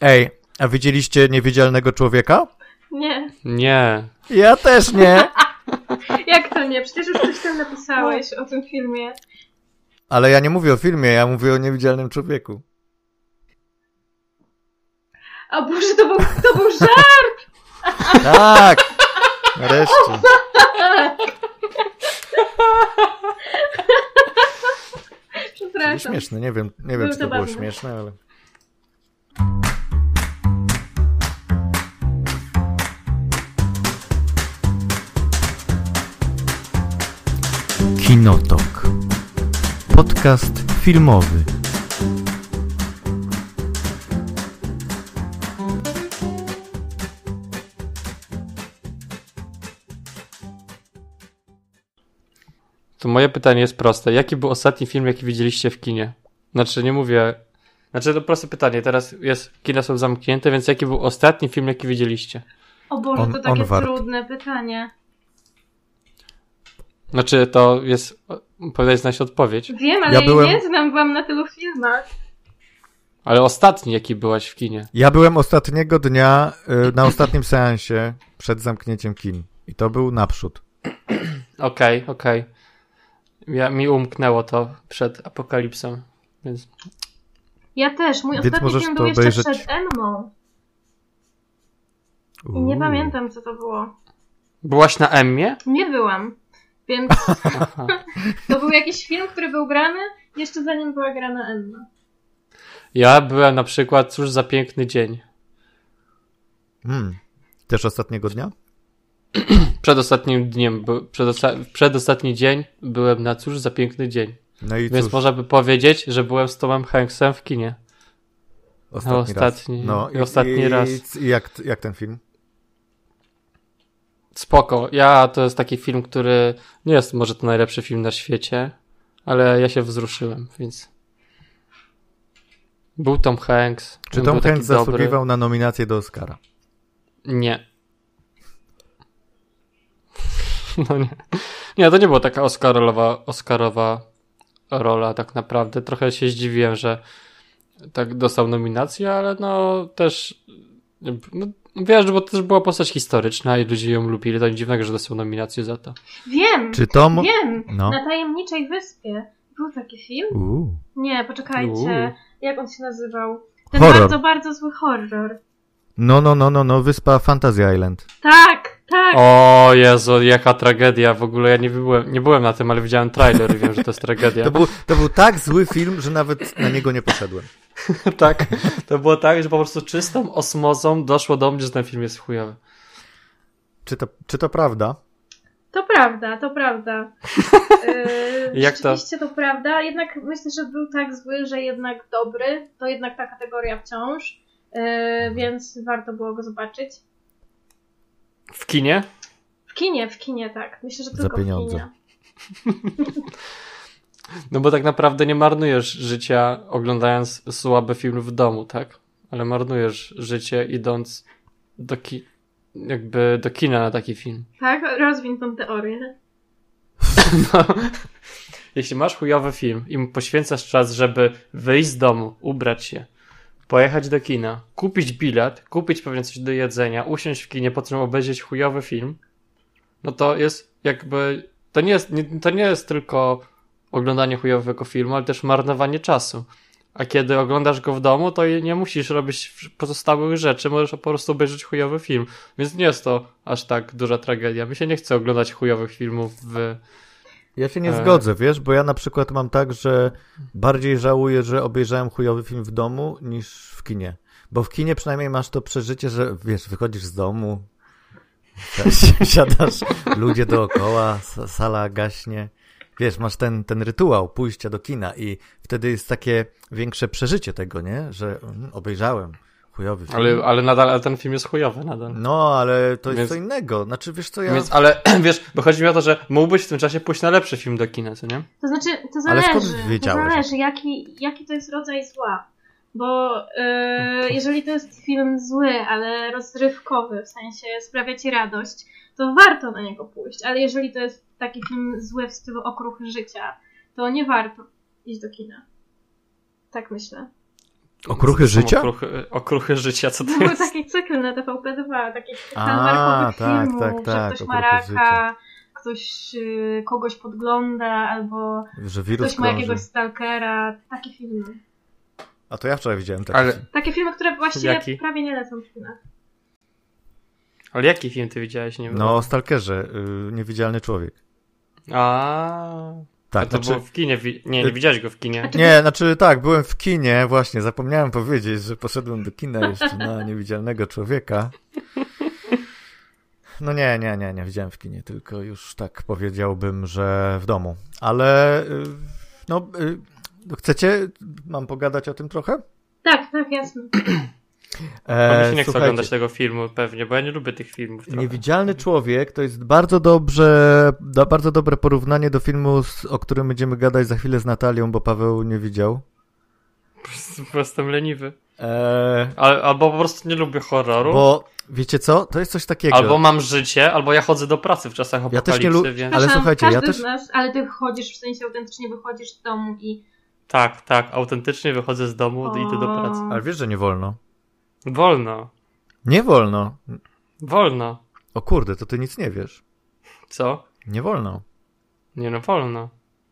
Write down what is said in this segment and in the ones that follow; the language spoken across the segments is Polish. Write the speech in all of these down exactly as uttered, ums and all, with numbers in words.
Ej, a widzieliście Niewidzialnego Człowieka? Nie. Nie. Ja też nie. Jak to nie? Przecież już coś tam napisałeś o tym filmie. Ale ja nie mówię o filmie, ja mówię o Niewidzialnym Człowieku. O Boże, to był, to był żart! Tak! Nareszcie. Przepraszam. Śmieszne, nie wiem, nie wiem Był czy to było zabawny. śmieszne, ale... Kinotok. Podcast filmowy. To moje pytanie jest proste. Jaki był ostatni film, jaki widzieliście w kinie? Znaczy, nie mówię... Znaczy, to proste pytanie. Teraz jest, kina są zamknięte, więc jaki był ostatni film, jaki widzieliście? O Boże, On- to takie Onward. trudne pytanie. Znaczy, to jest... Powinieneś znać odpowiedź. Wiem, ale Ja ja byłem- nie znam, byłam na tylu filmach. Ale ostatni, jaki byłaś w kinie? Ja byłem ostatniego dnia y, na ostatnim seansie przed zamknięciem kin. I to był naprzód. Okej, okej. Ja, mi umknęło to przed apokalipsą, więc... Ja też. Mój Więc ostatni możesz film to był jeszcze obejrzeć. przed Emmą. I nie Uuu. pamiętam, co to było. Byłaś na Emmie? Nie byłam. Więc Aha. to był jakiś film, który był grany jeszcze zanim była grana Emma. Ja byłem na przykład Cóż za piękny dzień. Hmm. Też ostatniego dnia? Przed ostatnim dniem, by- przedosta- przedostatni dzień byłem na Cóż za piękny dzień. No i Więc cóż, można by powiedzieć, że byłem z Tomem Hanksem w kinie. ostatni, ostatni- raz. No, i ostatni i, raz. I jak, jak ten film? Spoko. Ja to jest taki film, który nie jest może to najlepszy film na świecie, ale ja się wzruszyłem, więc... Był Tom Hanks. Czy on Tom był taki Hanks dobry. zasługiwał na nominację do Oscara? Nie. No nie. Nie, to nie była taka Oscarowa, Oscarowa rola tak naprawdę. Trochę się zdziwiłem, że tak dostał nominację, ale no też no, wiesz, bo to też była postać historyczna i ludzie ją lubili. To nic dziwnego, że dostał nominację za to. Wiem! Czy Tom... Wiem! No. Na Tajemniczej Wyspie. Był taki film? Uuu. Nie, poczekajcie. Uuu. Jak on się nazywał? Ten Horror. bardzo, bardzo zły horror. No, no, no, no, no, wyspa Fantasy Island. Tak, tak. O Jezu, jaka tragedia. W ogóle ja nie byłem, nie byłem na tym, ale widziałem trailer i wiem, że to jest tragedia. To był, to był tak zły film, że nawet na niego nie poszedłem. Tak, to było tak, że po prostu czystą osmozą doszło do mnie, że ten film jest chujowy. Czy to, czy to prawda? To prawda, to prawda. Yy, Jak to? Rzeczywiście to prawda. Jednak myślę, że był tak zły, że jednak dobry. To jednak ta kategoria wciąż. Yy, więc warto było go zobaczyć. W kinie? W kinie, w kinie, tak. Myślę, że Za tylko pieniądze. w kinie. No bo tak naprawdę nie marnujesz życia oglądając słaby film w domu, tak? Ale marnujesz życie idąc do ki- jakby do kina na taki film. Tak, rozwiń tą teorię. No. Jeśli masz chujowy film i mu poświęcasz czas, żeby wyjść z domu, ubrać się, pojechać do kina, kupić bilet, kupić pewnie coś do jedzenia, usiąść w kinie, po czym obejrzeć chujowy film, no to jest jakby, to nie jest, nie, to nie jest tylko oglądanie chujowego filmu, ale też marnowanie czasu. A kiedy oglądasz go w domu, to nie musisz robić pozostałych rzeczy, możesz po prostu obejrzeć chujowy film. Więc nie jest to aż tak duża tragedia. Mi się nie chce oglądać chujowych filmów w... Ja się nie E. zgodzę, wiesz, bo ja na przykład mam tak, że bardziej żałuję, że obejrzałem chujowy film w domu niż w kinie. Bo w kinie przynajmniej masz to przeżycie, że wiesz, wychodzisz z domu, si- siadasz, ludzie dookoła, s- sala gaśnie. Wiesz, masz ten, ten rytuał pójścia do kina i wtedy jest takie większe przeżycie tego, nie? Że mm, obejrzałem chujowy film. Ale, ale nadal ale ten film jest chujowy nadal. No, ale to jest Więc- co innego. Znaczy, wiesz co, ja... Więc, ale wiesz, bo chodzi mi o to, że mógłbyś w tym czasie pójść na lepszy film do kina, co nie? To znaczy, to Ale skąd zależy. To wiedziałeś? zależy, jaki, jaki to jest rodzaj zła. Bo yy, jeżeli to jest film zły, ale rozrywkowy, w sensie sprawia ci radość, to warto na niego pójść. Ale jeżeli to jest taki film zły w stylu okruchy życia, to nie warto iść do kina. Tak myślę. Okruchy życia? Okruchy, okruchy życia, co to Był jest? taki cykl na T V P dwa, takich A, markowych tak, filmów, tak, że tak, ktoś ma okruchy raka, życia. ktoś y, kogoś podgląda, albo Że wirus ktoś ma krąży. jakiegoś stalkera. Takie filmy. A to ja wczoraj widziałem taki Ale, film. Takie filmy, które właściwie Jaki? prawie nie lecą w kinach. ale jaki film ty widziałeś? Nie wiem. No, o Stalkerze. Y, Niewidzialny człowiek. A, Tak, a to znaczy... było w kinie. Wi- nie, nie widziałeś go w kinie. Nie, znaczy tak, byłem w kinie, właśnie, zapomniałem powiedzieć, że poszedłem do kina jeszcze na Niewidzialnego człowieka. No nie, nie, nie, nie widziałem w kinie, tylko już tak powiedziałbym, że w domu. Ale, y, no, y, chcecie, mam pogadać o tym trochę? Tak, tak, jasne. E, mi się nie chce słuchajcie, oglądać tego filmu pewnie, bo ja nie lubię tych filmów. Trochę. Niewidzialny człowiek to jest bardzo dobrze, do, bardzo dobre porównanie do filmu, z, o którym będziemy gadać za chwilę z Natalią, bo Paweł nie widział. Po prostu, po prostu leniwy. E, Al, albo po prostu nie lubię horroru. bo wiecie co, to jest coś takiego. Albo mam życie, albo ja chodzę do pracy w czasach Ja apokalipsy, też nie lu- więc... Ale Przepraszam, słuchajcie, ja każdy też- z nas, ale ty wychodzisz, w sensie autentycznie wychodzisz z domu i... Tak, tak, autentycznie wychodzę z domu i idę do pracy. Ale wiesz, że nie wolno. Wolno, Nie wolno. wolno. O kurde, to ty nic nie wiesz. Co? Nie wolno. Nie no, wolno.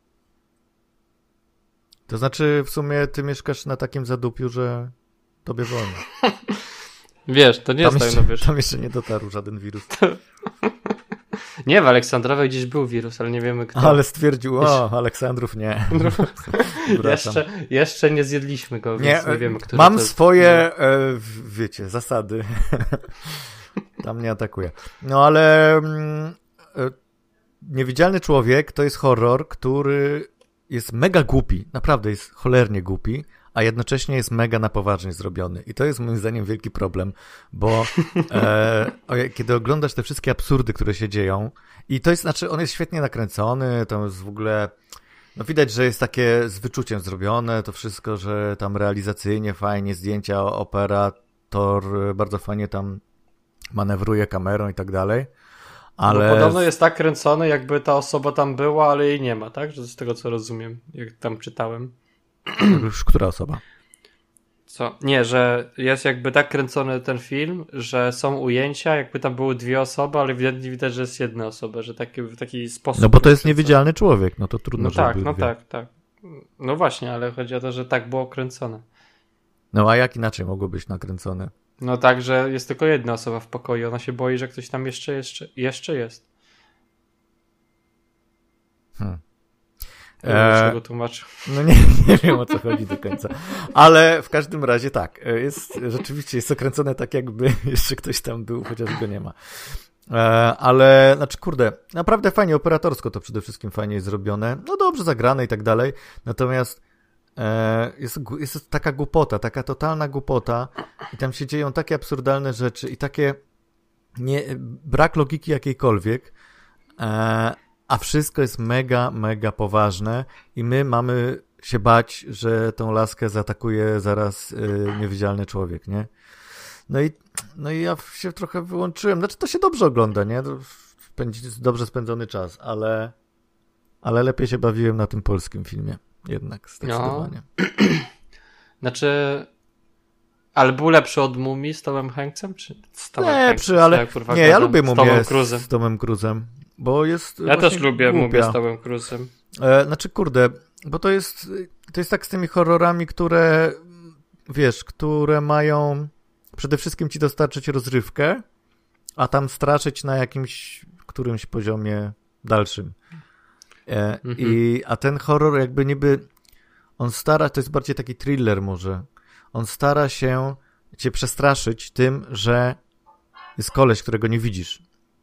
To znaczy, w sumie ty mieszkasz na takim zadupiu, że tobie wolno. Wiesz, to nie Tam jest jeszcze, tak, no wiesz. tam jeszcze nie dotarł żaden wirus. Nie, w Aleksandrowie gdzieś był wirus, ale nie wiemy kto. Ale stwierdził, o, Aleksandrów nie. Wracam. jeszcze, jeszcze nie zjedliśmy go, więc nie, nie wiemy, kto mam to jest. swoje, e, w- wiecie, zasady. Tam nie atakuję. No ale mm, e, Niewidzialny człowiek to jest horror, który jest mega głupi. Naprawdę jest cholernie głupi, a jednocześnie jest mega na poważnie zrobiony. I to jest moim zdaniem wielki problem, bo e, o, kiedy oglądasz te wszystkie absurdy, które się dzieją, i to jest, znaczy on jest świetnie nakręcony, to jest w ogóle, no widać, że jest takie z wyczuciem zrobione, to wszystko, że tam realizacyjnie fajnie, zdjęcia, operator bardzo fajnie tam manewruje kamerą i tak dalej. Ale... No, podobno jest tak kręcony, jakby ta osoba tam była, ale jej nie ma, tak? Że z tego co rozumiem, jak tam czytałem. Już która osoba? Co? Nie, że jest jakby tak kręcony ten film, że są ujęcia, jakby tam były dwie osoby, ale ewidentnie widać, że jest jedna osoba, że taki, w taki sposób. No bo to jest kręcony. niewidzialny człowiek, no to trudno, No żeby tak, były no dwie. tak, tak. No właśnie, ale chodzi o to, że tak było kręcone. No a jak inaczej mogło być nakręcone? No tak, że jest tylko jedna osoba w pokoju, ona się boi, że ktoś tam jeszcze, jeszcze, jeszcze jest. Hmm. Nie wiem, Eee, czego tłumaczył. No nie, nie wiem, o co chodzi do końca. Ale w każdym razie tak, jest, rzeczywiście jest okręcone tak, jakby jeszcze ktoś tam był, chociaż go nie ma. E, ale, znaczy kurde, naprawdę fajnie, operatorsko to przede wszystkim fajnie jest zrobione, no dobrze zagrane i tak dalej, natomiast e, jest, jest taka głupota, taka totalna głupota i tam się dzieją takie absurdalne rzeczy i takie nie, brak logiki jakiejkolwiek, e, a wszystko jest mega, mega poważne i my mamy się bać, że tą laskę zaatakuje zaraz y, niewidzialny człowiek, nie? No i, no i ja się trochę wyłączyłem. Znaczy to się dobrze ogląda, nie? To spędzi, dobrze spędzony czas, ale, ale lepiej się bawiłem na tym polskim filmie. Jednak, zdecydowanie. No. Znaczy... Ale był lepszy od Mumii z Tomem Hanksem? Czy z Tomem Lepszy, Hanksem? ale... Ja, kurwa, nie, ja gadam. lubię Z Mumię Tomem z, Cruzem. z Tomem Cruzem, bo jest Ja też lubię głupia. Mumię z Tomem Cruzem. E, znaczy, kurde, bo to jest, to jest tak z tymi horrorami, które, wiesz, które mają przede wszystkim ci dostarczyć rozrywkę, a tam straszyć na jakimś, którymś poziomie dalszym. E, Mhm. i, a ten horror jakby niby, on stara, to jest bardziej taki thriller może, on stara się cię przestraszyć tym, że jest koleś, którego nie widzisz.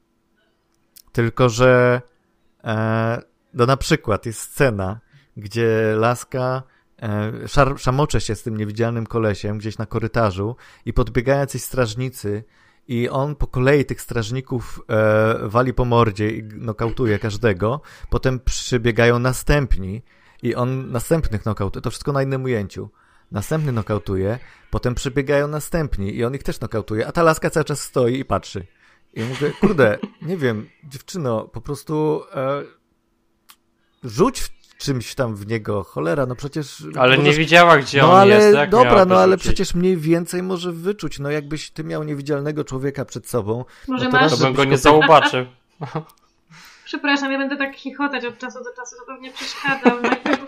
Tylko, że e, no na przykład jest scena, gdzie laska e, szar, szamocze się z tym niewidzialnym kolesiem gdzieś na korytarzu i podbiegają jacyś strażnicy i on po kolei tych strażników e, wali po mordzie i nokautuje każdego. Potem przybiegają następni i on następnych nokautuje. To wszystko na innym ujęciu. Następny nokautuje, potem przybiegają następni i on ich też nokautuje, a ta laska cały czas stoi i patrzy. I mówię, kurde, nie wiem, dziewczyno, po prostu e, rzuć w czymś tam w niego, cholera, no przecież... Ale możesz... nie widziała, gdzie no, on ale, jest. Jak dobra, no ale wyrzucić? przecież mniej więcej może wyczuć. No jakbyś ty miał niewidzialnego człowieka przed sobą... Może no masz- raz, To bym żebyś go nie go- zauważył. Przepraszam, ja będę tak chichotać od czasu do czasu, to pewnie przeszkadza.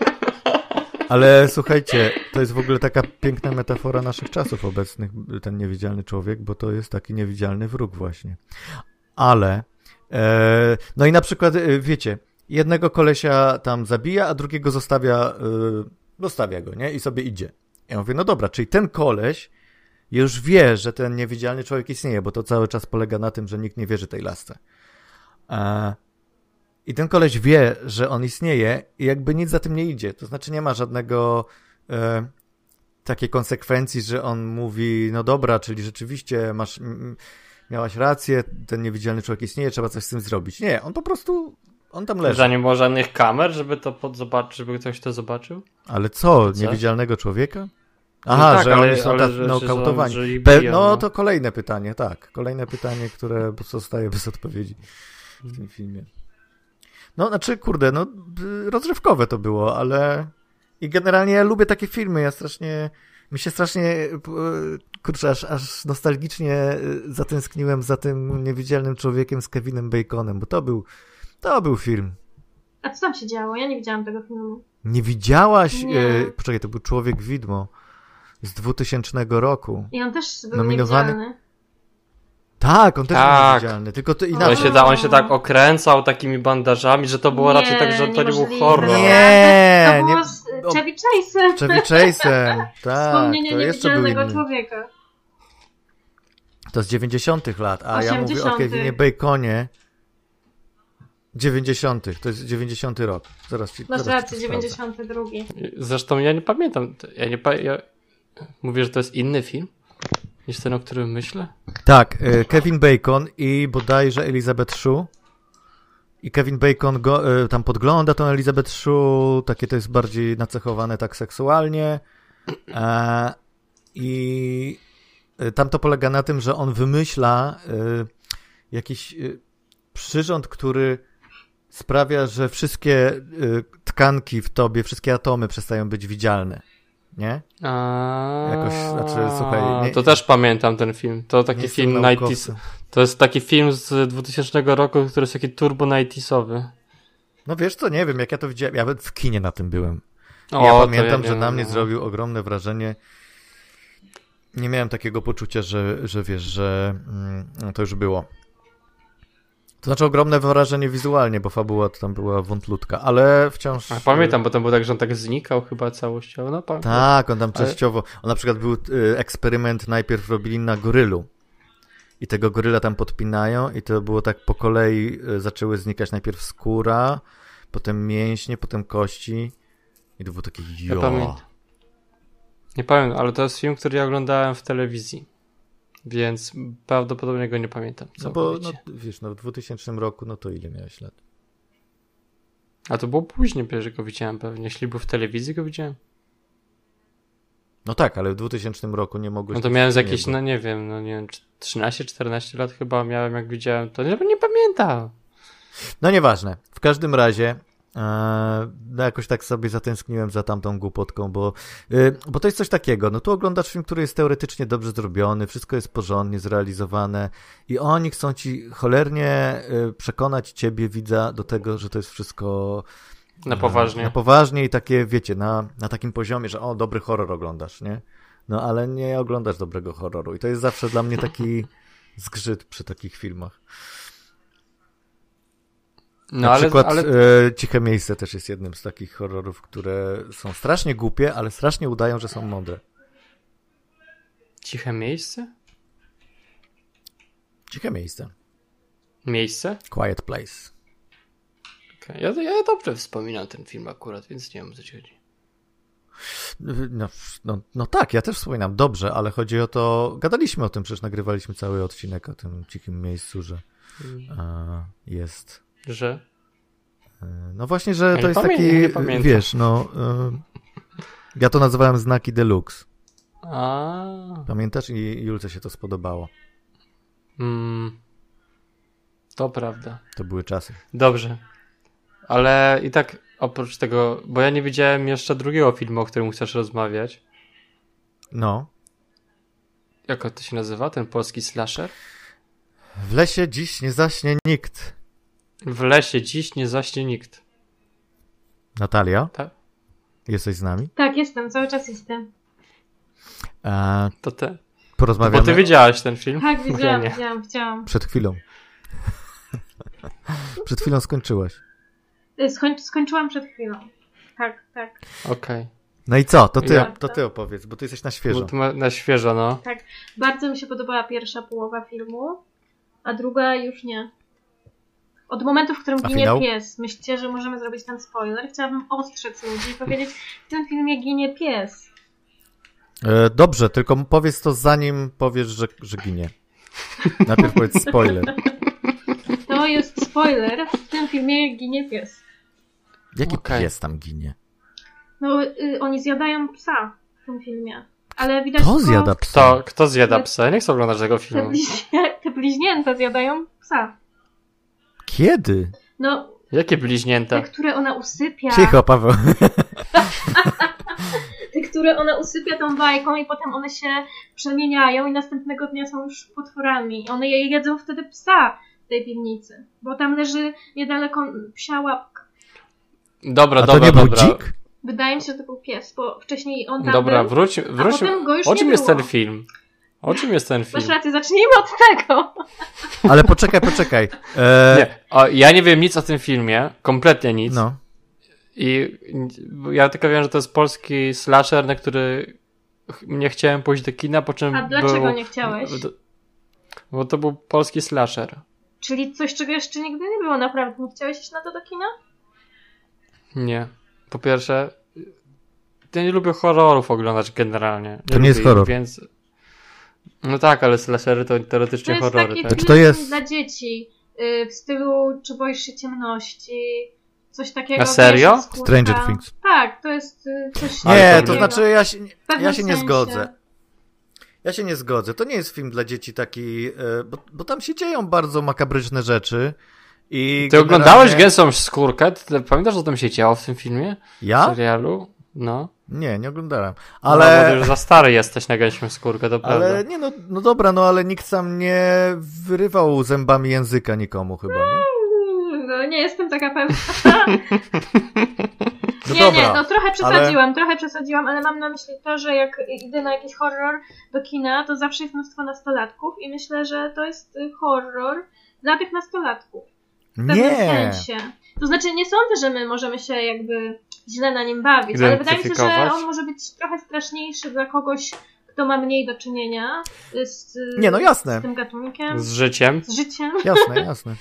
Ale słuchajcie, to jest w ogóle taka piękna metafora naszych czasów obecnych, ten niewidzialny człowiek, bo to jest taki niewidzialny wróg właśnie. Ale, e, no i na przykład, e, wiecie, jednego kolesia tam zabija, a drugiego zostawia, e, zostawia go, nie? I sobie idzie. Ja mówię, no dobra, czyli ten koleś już wie, że ten niewidzialny człowiek istnieje, bo to cały czas polega na tym, że nikt nie wierzy tej lasce. E, I ten koleś wie, że on istnieje i jakby nic za tym nie idzie. To znaczy nie ma żadnego e, takiej konsekwencji, że on mówi, no dobra, czyli rzeczywiście masz, m, miałaś rację, ten niewidzialny człowiek istnieje, trzeba coś z tym zrobić. Nie, on po prostu, on tam leży. Za nie było żadnych kamer, żeby to pod zobaczyć, żeby ktoś to zobaczył? Ale co, Co? niewidzialnego człowieka? Aha, No tak, że ale- oni są ale tak że- nokautowani. że- że i Pe- biją, no no. to kolejne pytanie, tak. Kolejne pytanie, które pozostaje bez odpowiedzi w tym filmie. No, znaczy, kurde, no y, rozrywkowe to było, ale i generalnie ja lubię takie filmy, ja strasznie, mi się strasznie, y, kurczę, aż, aż nostalgicznie y, zatęskniłem za tym niewidzialnym człowiekiem z Kevinem Baconem, bo to był, to był film. A co tam się działo? Ja nie widziałam tego filmu. Nie widziałaś, Nie. y, poczekaj, to był Człowiek Widmo z dwutysięcznego roku. I on też był Nominowany- niewidzialny. Tak, on też Tak. był niewidzialny, tylko to On inaczej. się, da, on się tak okręcał takimi bandażami, że to było Nie, raczej tak, że to nie był niemożliwe. horror. Nie, To było nie- z o- Chevy Chase'em. Chevy Chase'em, tak, Wspomnienie to jeszcze był niewidzialnego inny. człowieka. To z dziewięćdziesiątych lat, a ja mówię o osiemdziesiątych. Kevinie Baconie dziewięćdziesiątych, to jest dziewięćdziesiąty rok. Zaraz ci, Masz zaraz ci to rację, sprawdzę. dziewięćdziesiąty drugi. Zresztą ja nie pamiętam. Ja nie pa... ja... Mówię, że to jest inny film niż ten, o którym myślę. Tak, y, Kevin Bacon i bodajże Elizabeth Shue. I Kevin Bacon go, y, tam podgląda tą Elizabeth Shue, takie to jest bardziej nacechowane tak seksualnie. E, I y, tam to polega na tym, że on wymyśla y, jakiś y, przyrząd, który sprawia, że wszystkie y, tkanki w tobie, wszystkie atomy przestają być widzialne. Nie? A... Jakoś, znaczy, słuchaj, nie- To też pamiętam ten film. To taki Nie film jestem nineties. naukowcem. To jest taki film z dwutysięcznego roku, który jest taki turbo nineties-owy. No wiesz co, nie wiem, jak ja to widziałem. Ja w kinie na tym byłem. O, ja to pamiętam, nie że wiem, na mnie no. zrobił ogromne wrażenie. Nie miałem takiego poczucia, że, że wiesz, że mm, to już było. To znaczy ogromne wrażenie wizualnie, bo fabuła to tam była wątlutka, ale wciąż... A pamiętam, bo tam było tak, że on tak znikał chyba całościowo. No, pamiętam. Tak, on tam Ale- częściowo... On na przykład był y, eksperyment, najpierw robili na gorylu. I tego goryla tam podpinają i to było tak po kolei, y, zaczęły znikać najpierw skóra, potem mięśnie, potem kości. I to było takie Ja jo. pamiętam. Nie pamiętam, ale to jest film, który ja oglądałem w telewizji. Więc prawdopodobnie go nie pamiętam. No bo, no, całkowicie. wiesz, no w dwutysięcznym roku, no to ile miałeś lat? A to było później, że go widziałem pewnie. Jeśli był w telewizji, go widziałem. No tak, ale w dwutysięcznym roku nie mogłeś... No to mieć miałem z w kinie, jakieś, bo- no nie wiem, no nie wiem, trzynaście czternaście lat chyba miałem, jak widziałem to. Nie, nie pamiętam. No nieważne. W każdym razie e, no jakoś tak sobie zatęskniłem za tamtą głupotką, bo, y, bo to jest coś takiego. No tu oglądasz film, który jest teoretycznie dobrze zrobiony, wszystko jest porządnie zrealizowane i oni chcą ci cholernie y, przekonać ciebie, widza, do tego, że to jest wszystko Na e, poważnie. Na poważnie i takie, wiecie, na, na takim poziomie, że o, dobry horror oglądasz, nie? No ale nie oglądasz dobrego horroru i to jest zawsze dla mnie taki zgrzyt przy takich filmach. No Na ale, przykład ale e, Ciche Miejsce też jest jednym z takich horrorów, które są strasznie głupie, ale strasznie udają, że są mądre. ciche miejsce? Ciche Miejsce. Miejsce? Quiet Place. Okay. Ja, ja dobrze wspominam ten film akurat, więc nie wiem, o co ci chodzi. No, no, no tak, ja też wspominam dobrze, ale chodzi o to, gadaliśmy o tym, przecież nagrywaliśmy cały odcinek o tym Cichym Miejscu, że e, jest... Że? E, no właśnie, że Ja to nie jest pamię- taki, nie pamiętam. wiesz, no... E, ja to nazywałem znaki deluxe. A. Pamiętasz? I Julce się to spodobało. Mm, to prawda. To były czasy. Dobrze. Ale i tak oprócz tego, bo ja nie widziałem jeszcze drugiego filmu, o którym chcesz rozmawiać. No. Jak to się nazywa, ten polski slasher? W lesie dziś nie zaśnie nikt. W lesie dziś nie zaśnie nikt. Natalia? Tak? Jesteś z nami? Tak, jestem, cały czas jestem. E, To ty. porozmawiamy Bo ty widziałaś ten film? Tak, Bo ja widziałam, nie. widziałam, chciałam. przed chwilą. Przed chwilą skończyłaś. Y, Skoń, skończyłam przed chwilą. Tak, tak, Okej. No i co? To ty, Ja- to ty opowiedz, bo ty jesteś na świeżo. Bo to ma na świeżo, no. tak. Bardzo mi się podobała pierwsza połowa filmu, a druga już nie. Od momentu, w którym A ginie finał? pies, myślicie, że możemy zrobić ten spoiler? Chciałabym ostrzec ludzi i powiedzieć, w tym filmie ginie pies. E, dobrze, tylko powiedz to zanim powiesz, że, że ginie. Najpierw powiedz spoiler. To jest spoiler, w tym filmie ginie pies. Jaki Okej. pies tam ginie? No, y, oni zjadają psa w tym filmie. Ale widać To tylko zjada psa. Kto, kto zjada psa? Ja nie chcę oglądać tego Te, filmu. bliźnie, te bliźnięta zjadają psa. Kiedy? No, Jakie te, bliźnięta? które ona usypia. Cicho, Paweł. Te, które ona usypia tą bajką i potem one się przemieniają i następnego dnia są już potworami. I one je jedzą wtedy psa w tej piwnicy. Bo tam leży niedaleko psia łapka. Dobra, A to dobra, nie był dobra. dzik? Wydaje mi się, że to był pies, bo wcześniej on tam Dobra, był. wróć, wróć. potem go już O nie czym jest było. ten film? O czym jest ten film? Masz rację, zacznijmy od tego. Ale poczekaj, poczekaj. E, Nie, o, ja nie wiem nic o tym filmie, kompletnie nic. No. I ja tylko wiem, że to jest polski slasher, na który ch- nie chciałem pójść do kina, po czym A dlaczego był... nie chciałeś? Bo to był polski slasher. Czyli coś, czego jeszcze nigdy nie było, naprawdę. Nie chciałeś iść na to do kina? Nie. Po pierwsze, ja nie lubię horrorów oglądać generalnie. To nie jest lubię ich, horror. Więc... No tak, ale slashery to To teoretycznie jest horrory, taki tak? film to jest- dla dzieci. y, W stylu, czy boisz się ciemności? Coś takiego. Na serio? wiesz, skórka. Stranger Things. Tak, to jest y, coś Ale Nie, to to nie. znaczy ja się, W pewnym ja się nie sensie. zgodzę. Ja się nie zgodzę. To nie jest film dla dzieci taki, e, bo, bo tam się dzieją bardzo makabryczne rzeczy. I Ty generalnie- oglądałeś Gęsą skórkę? Ty pamiętasz, co tam się działo w tym filmie? W Ja? serialu? No. Nie, nie oglądałem. Ale... No, bo ty Ale, już za stary jesteś na Gęsią skórkę, to prawda. ale nie no, no dobra, no ale nikt sam nie wyrywał zębami języka nikomu chyba, nie? Mm, No, nie jestem taka pewna. No nie, dobra, nie, no trochę przesadziłam, trochę przesadziłam, ale mam na myśli to, że jak idę na jakiś horror do kina, to zawsze jest mnóstwo nastolatków i myślę, że to jest y, horror dla tych nastolatków. W pewnym Nie. sensie. To znaczy nie sądzę, że my możemy się jakby źle na nim bawić, ale wydaje mi się, że Identyfikować. on może być trochę straszniejszy dla kogoś, kto ma mniej do czynienia z, Nie, no jasne. z tym gatunkiem, Z życiem. z życiem. Jasne, jasne.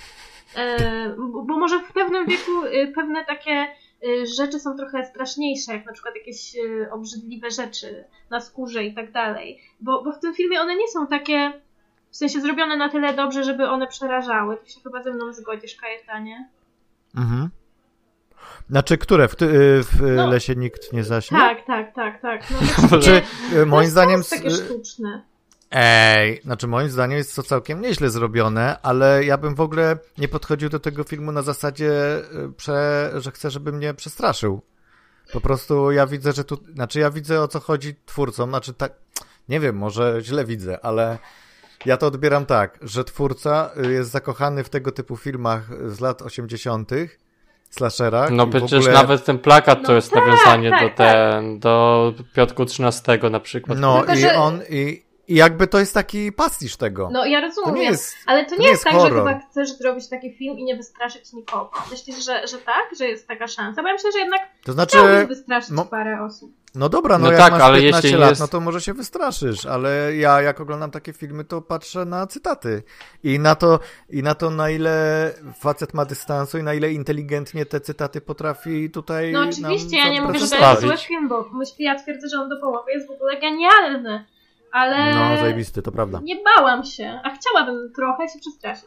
E, bo, bo może w pewnym wieku y, pewne takie y, rzeczy są trochę straszniejsze, jak na przykład jakieś y, obrzydliwe rzeczy na skórze i tak dalej. Bo, bo w tym filmie one nie są takie, w sensie zrobione na tyle dobrze, żeby one przerażały. Ty się chyba ze mną zgodzisz, Kajetanie. Mhm. Znaczy, które? W, ty, y, w y, No. lesie nikt nie zaśnie? Tak, tak, tak, tak. No, Czy- Czy y, moim to zdaniem... jest takie y, sztuczne. Ej, znaczy moim zdaniem jest to całkiem nieźle zrobione, ale ja bym w ogóle nie podchodził do tego filmu na zasadzie, y, prze, że chcę, żeby mnie przestraszył. Po prostu ja widzę, że tu, znaczy ja widzę, o co chodzi twórcom, znaczy tak, nie wiem, może źle widzę, ale ja to odbieram tak, że twórca y, jest zakochany w tego typu filmach z lat osiemdziesiątych, slasherach. No i w przecież ogóle... nawet ten plakat to No jest tak, nawiązanie tak, do tak. ten, do Piotku trzynastego na przykład. No Tylko, i że- on, i, i jakby to jest taki pastisz tego. No ja to rozumiem, nie jest... ale to nie, to nie jest jest tak, że horror. chyba chcesz zrobić taki film i nie wystraszyć nikogo. Myślisz, że, że tak? Że jest taka szansa? Bo ja myślę, że jednak To znaczy... chciałbyś wystraszyć no- parę osób. No dobra, no, No jak tak, masz ale piętnaście jeśli lat, jest- no to może się wystraszysz, ale ja jak oglądam takie filmy, to patrzę na cytaty i na to, i na to na ile facet ma dystansu i na ile inteligentnie te cytaty potrafi tutaj No nam oczywiście, ja nie mówię, że to jest przedstawić. zły film, bo myślę, ja twierdzę, że on do połowy jest w ogóle genialny, ale No, zajebisty, to prawda. nie bałam się, a chciałabym trochę się przestraszyć.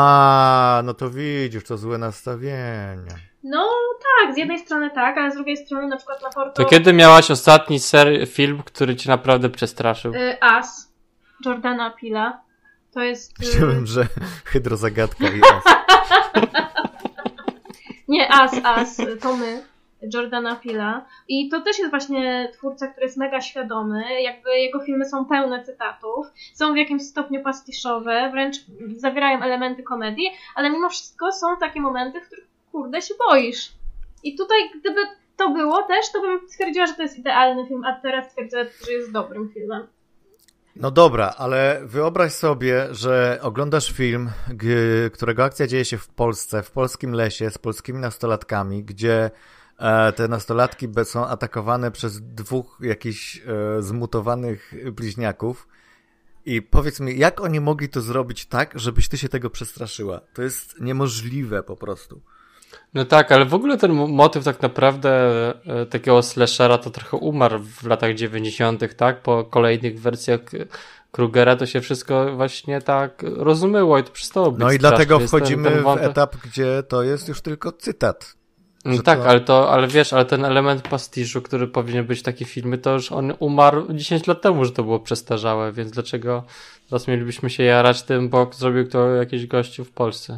A, no to widzisz, to złe nastawienie. No tak, z jednej strony tak, ale z drugiej strony na przykład na Porto To kiedy miałaś ostatni ser- film, który cię naprawdę przestraszył? y, As Jordana Peela. To jest... y, Myślałem, że hydrozagadka i as. Nie, As, As, to my. Jordana Peele'a. I to też jest właśnie twórca, który jest mega świadomy, jakby jego filmy są pełne cytatów, są w jakimś stopniu pastiszowe, wręcz zawierają elementy komedii, ale mimo wszystko są takie momenty, w których kurde się boisz. I tutaj gdyby to było też, to bym stwierdziła, że to jest idealny film, a teraz stwierdzę, że jest dobrym filmem. No dobra, ale wyobraź sobie, że oglądasz film, g- którego akcja dzieje się w Polsce, w polskim lesie, z polskimi nastolatkami, gdzie e, te nastolatki be- są atakowane przez dwóch jakichś e, zmutowanych bliźniaków. I powiedz mi, jak oni mogli to zrobić tak, żebyś ty się tego przestraszyła? To jest niemożliwe po prostu. No tak, ale w ogóle ten motyw tak naprawdę e, takiego slashera to trochę umarł w latach dziewięćdziesiątych, tak? Po kolejnych wersjach Krugera to się wszystko właśnie tak rozumyło i to przestało być No i straszne. dlatego Jest ten- wchodzimy ten w wątek- etap, gdzie to jest już tylko cytat. No że tak, to- ale to, ale wiesz, ale ten element pastiżu, który powinien być w takich filmy, to już on umarł dziesięć lat temu, że to było przestarzałe, więc dlaczego teraz mielibyśmy się jarać tym, bo zrobił to jakiś gościu w Polsce?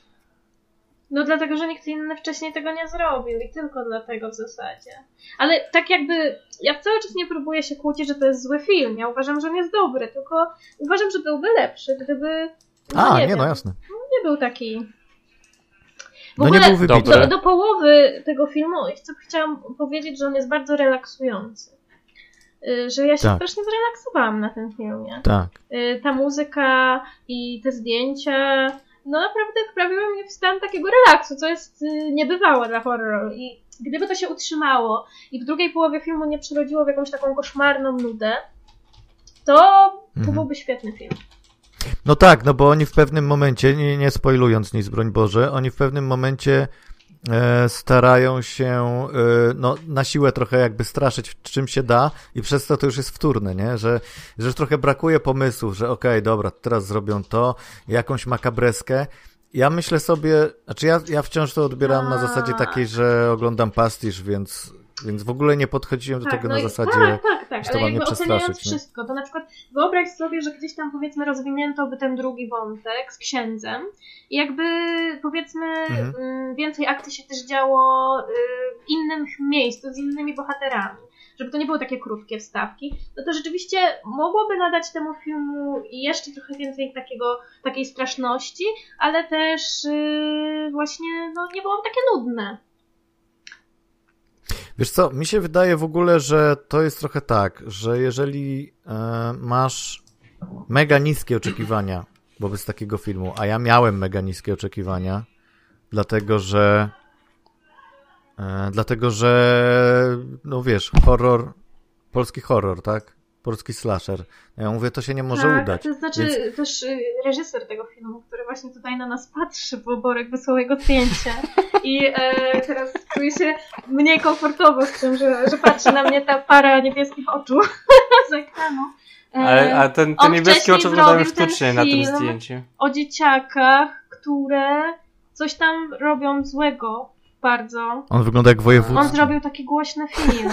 No dlatego, że nikt inny wcześniej tego nie zrobił i tylko dlatego w zasadzie. Ale tak jakby, ja cały czas nie próbuję się kłócić, że to jest zły film. Ja uważam, że on jest dobry, tylko uważam, że byłby lepszy, gdyby no A, nie, nie, wiem, no jasne. nie był taki... W No ogóle nie był wybitny. Dobry. do, do połowy tego filmu chcę, chciałam powiedzieć, że on jest bardzo relaksujący. Y, Że ja się Tak. strasznie zrelaksowałam na tym filmie. Tak. Y, Ta muzyka i te zdjęcia, no naprawdę wprawiły mnie w stan takiego relaksu, co jest y, niebywałe dla horroru. I gdyby to się utrzymało i w drugiej połowie filmu nie przerodziło w jakąś taką koszmarną nudę, to to Mhm. byłby świetny film. No tak, no bo oni w pewnym momencie, nie, nie spoilując nic, broń Boże, oni w pewnym momencie e, starają się e, no, na siłę trochę jakby straszyć czym się da i przez to to już jest wtórne, nie? Że, że już trochę brakuje pomysłów, że okej, dobra, teraz zrobią to, jakąś makabreskę. Ja myślę sobie, znaczy ja, ja wciąż to odbieram na zasadzie takiej, że oglądam pastisz, więc, więc w ogóle nie podchodziłem do tego no na i- zasadzie, tak, tak, tak, że to ale ma mnie jakby oceniając przestraszyć, nie? wszystko, to na przykład wyobraź sobie, że gdzieś tam powiedzmy rozwinięto by ten drugi wątek z księdzem i jakby powiedzmy Mhm. mm, więcej akcji się też działo y, w innym miejscu, z innymi bohaterami, żeby to nie były takie krótkie wstawki, no to rzeczywiście mogłoby nadać temu filmu jeszcze trochę więcej takiego, takiej straszności, ale też y, właśnie no, nie byłoby takie nudne. Wiesz co, mi się wydaje w ogóle, że to jest trochę tak, że jeżeli e, masz mega niskie oczekiwania wobec takiego filmu, a ja miałem mega niskie oczekiwania, dlatego że e, dlatego, że no wiesz, horror, polski horror, tak? Polski slasher. Ja mówię, to się nie może tak, udać. To znaczy Więc- też y, reżyser tego filmu, który właśnie tutaj na nas patrzy, bo Borek wysłał jego zdjęcie i e, teraz czuję się mniej komfortowo z tym, że, że patrzy na mnie ta para niebieskich oczu z ekranu. E, Ale, a ten, on te niebieskie wcześniej oczy wyglądają zrobił ten sztucznie na tym film zdjęciu. o dzieciakach, które coś tam robią złego bardzo. On wygląda jak wojewódzki. On zrobił taki głośny film.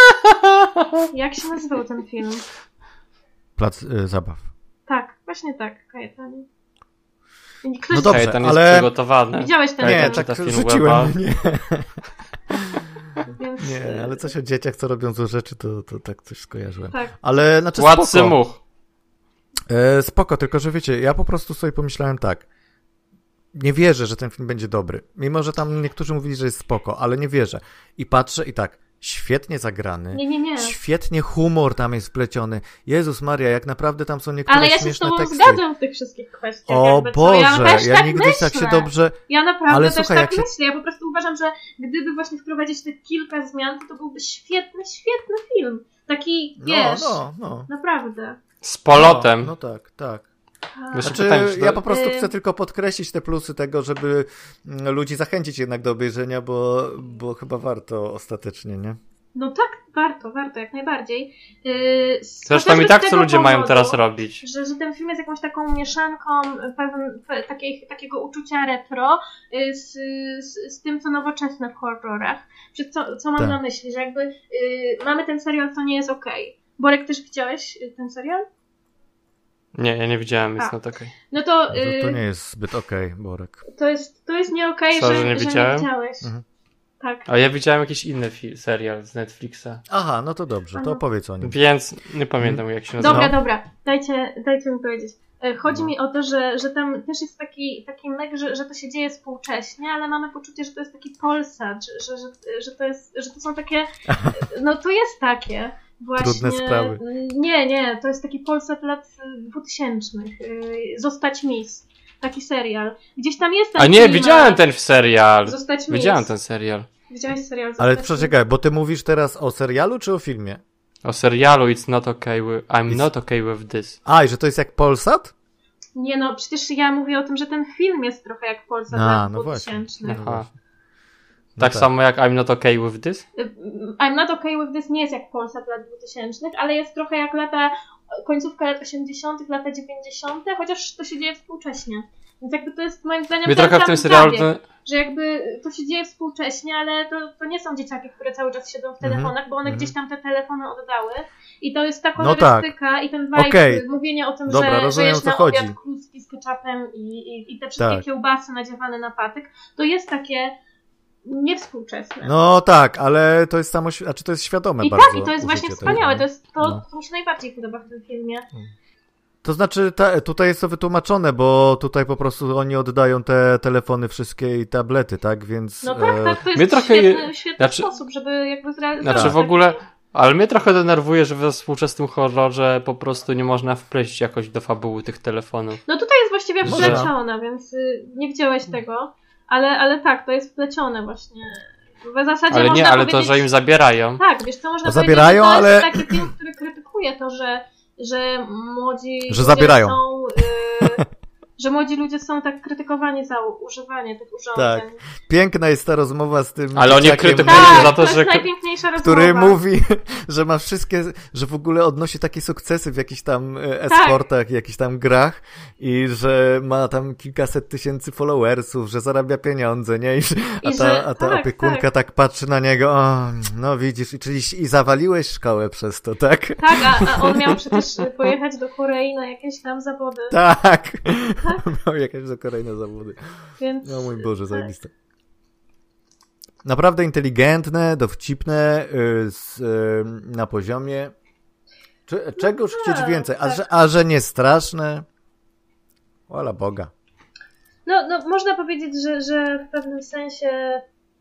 Jak się nazywał ten film? Plac y, zabaw. Tak, właśnie tak, Kajetanie. Ktoś No dobrze, Kajetan jest ale- przygotowany. Widziałeś ten Kajetan Nie, film, czyta tak film rzuciłem. Weba. Nie, więc... nie, ale coś o dzieciach, co robią złe rzeczy, to, to tak coś skojarzyłem. Tak. Ale znaczy Władcy spoko. much. E, spoko, tylko że wiecie, ja po prostu sobie pomyślałem tak. Nie wierzę, że ten film będzie dobry. Mimo, że tam niektórzy mówili, że jest spoko, ale nie wierzę. I patrzę i tak, świetnie zagrany. Nie, nie, nie. Świetnie humor tam jest wpleciony. Jezus Maria, jak naprawdę tam są niektóre Ale ja się z śmieszne tobą teksty. zgadzam w tych wszystkich kwestiach. O jakby, co. Boże, ja, też ja tak nigdy myślę. tak się dobrze... Ja naprawdę Ale też słuchaj, tak jak się- myślę. Ja po prostu uważam, że gdyby właśnie wprowadzić te kilka zmian, to to byłby świetny, świetny film. Taki, No, wiesz, no, no. naprawdę. Z polotem. No, no tak, tak. A, Wiesz, Znaczy, pytanie, czy to- ja po prostu Y- chcę tylko podkreślić te plusy tego, żeby mm, ludzi zachęcić jednak do obejrzenia, bo, bo chyba warto ostatecznie, nie? No tak, warto, warto, jak najbardziej. Yy, z- Zresztą chociażby i z tak co tego ludzie mają powodu, teraz robić. Że, że ten film jest jakąś taką mieszanką pewien, pe, takiej, takiego uczucia retro y, z, z, z tym, co nowoczesne w horrorach. Przez co, co mam Tak. na myśli, że jakby y, mamy ten serial, co nie jest okej. Borek, też widziałeś y, ten serial? Nie, ja nie widziałem, jest A. not okej. No to, To, y, to nie jest zbyt okej, Borek. to jest, to jest nie okej, Co, że, że nie że widziałem? nie widziałeś. Mhm. tak. A ja widziałem jakiś inny fi- serial z Netflixa. Aha, no to dobrze, to opowiedz o nim. Więc nie pamiętam jak się nazywa. Dobra, No. dobra, dajcie, dajcie mi powiedzieć. E, Chodzi No. mi o to, że, że tam też jest taki, taki mek, że, że to się dzieje współcześnie, ale mamy poczucie, że to jest taki Polsat, że, że, że, że, to, jest, że to są takie, no to jest takie właśnie. Trudne sprawy. Nie, nie, to jest taki Polsat lat dwutysięcznych. y, Zostać Miss. Taki serial. Gdzieś tam jest ten A nie, klimat. widziałem ten serial. Zostać Miss. Widziałem ten serial. Widziałeś serial Ale Zostać przeczekaj, bo ty mówisz teraz o serialu czy o filmie? O serialu It's not okay with... I'm It's- not okay with this. A, i że to jest jak Polsat? Nie no, przecież ja mówię o tym, że ten film jest trochę jak Polsat A, lat no właśnie. dwutysięcznych. No Aha. właśnie. No Tak tak. samo jak I'm not okay with this? I'm not okay with this nie jest jak Polsat lat dwutysięcznych, ale jest trochę jak lata, końcówka lat osiemdziesiątych, lata dziewięćdziesiąte, chociaż to się dzieje współcześnie. Więc jakby to jest moim zdaniem Mnie ten trochę w sam tym serialu... zabieg, że jakby to się dzieje współcześnie, ale to, to nie są dzieciaki, które cały czas siedzą w telefonach, bo one mhm. gdzieś tam te telefony oddały. I to jest ta No tak. kolorystyka i ten vibe, Okej. mówienie o tym, Dobra, że, że rozumiem, jesz o co na chodzi. obiad kluski z ketchupem i, i, i te wszystkie Tak. kiełbasy nadziewane na patyk, to jest takie niewspółczesne. No tak, ale to jest samo, a czy to jest świadome I bardzo tak, i to jest właśnie użycie wspaniałe. tego, To jest to, No. co mi się najbardziej podoba w tym filmie. To znaczy, ta, tutaj jest to wytłumaczone, bo tutaj po prostu oni oddają te telefony wszystkie i tablety, tak? Więc. No tak, tak, to jest Mnie trochę świetny, je- świetny znaczy- sposób, żeby jakby zrealizować. Znaczy Tak. w ogóle... Ale mnie trochę denerwuje, że we współczesnym horrorze po prostu nie można wpleść jakoś do fabuły tych telefonów. No tutaj jest właściwie Może. wplecione, więc y, nie widziałeś tego. Ale, ale tak, to jest wplecione właśnie. W zasadzie Ale można nie, ale powiedzieć... to, że im zabierają. Tak, wiesz co, można No zabierają, powiedzieć, że to jest ale- taki film, który krytykuje to, że, że młodzi Że ludzie zabierają. są... Y, że młodzi ludzie są tak krytykowani za używanie tych urządzeń. Tak. Piękna jest ta rozmowa z tym. Ale oni dzieciakiem, krytykują Tak, za to, to, jest że... najpiękniejsza rozmowa. który mówi, że ma wszystkie, że w ogóle odnosi takie sukcesy w jakichś tam e, e-sportach, jakichś tam grach i że ma tam kilkaset tysięcy followersów, że zarabia pieniądze, nie? I, że- a, I ta, że- a ta tak, opiekunka tak. tak. patrzy na niego, o, no widzisz, i czyli i zawaliłeś szkołę przez to, tak? Tak, a, a on miał przecież pojechać do Korei na jakieś tam zawody. Tak. Miał jakieś za kolejne zawody. Więc... No mój Boże, zajebiste. Naprawdę inteligentne, dowcipne, y, z, y, na poziomie. Czy, czegoż tak, chcieć więcej? A, tak. że, a że nie straszne? Ola Boga. No, no można powiedzieć, że, że w pewnym sensie,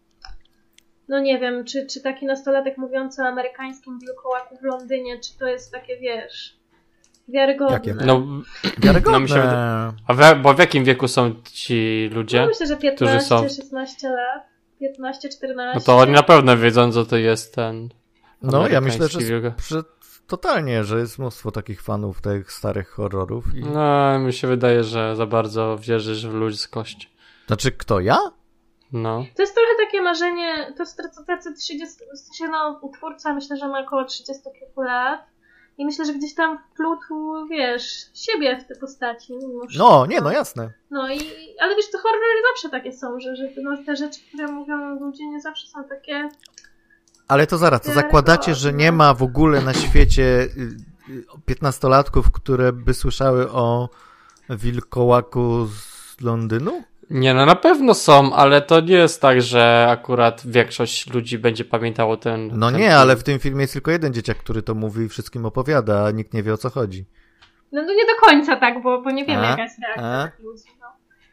no nie wiem, czy, czy taki nastolatek mówiący o amerykańskim wilkołaku w Londynie, czy to jest takie, wiesz, wiarygodne. Jakie? No, Wiarygodne. No mi się wyda- a w, bo w jakim wieku są ci No ludzie? myślę, że którzy piętnaście, są- szesnaście lat, piętnaście, czternaście. No to oni na pewno wiedzą, co to jest ten... No ja myślę, że, amerykański wilk. że totalnie, że jest mnóstwo takich fanów tych starych horrorów. I... No, mi się wydaje, że za bardzo wierzysz w ludzkość. Znaczy, kto ja? No. To jest trochę takie marzenie, to jest tacy- tacy trzydzieści, w sensie no, twórca myślę, że ma około trzydziestu kilku lat i myślę, że gdzieś tam wplótł, wiesz, siebie w te postaci. Mimo wszystko. No, nie, no jasne. No i, ale wiesz, to horrory zawsze takie są, że, że no, te rzeczy, które mówią ludzie nie zawsze są takie... Ale to zaraz, to Wiarygodne. zakładacie, że nie ma w ogóle na świecie y, y, piętnastolatków, które by słyszały o wilkołaku z Londynu? Nie, no na pewno są, ale to nie jest tak, że akurat większość ludzi będzie pamiętało ten... No ten nie, film. ale w tym filmie jest tylko jeden dzieciak, który to mówi i wszystkim opowiada, a nikt nie wie, o co chodzi. No, no nie do końca tak, bo, bo nie wiemy A? jaka jest reakcja A? tych ludzi. No.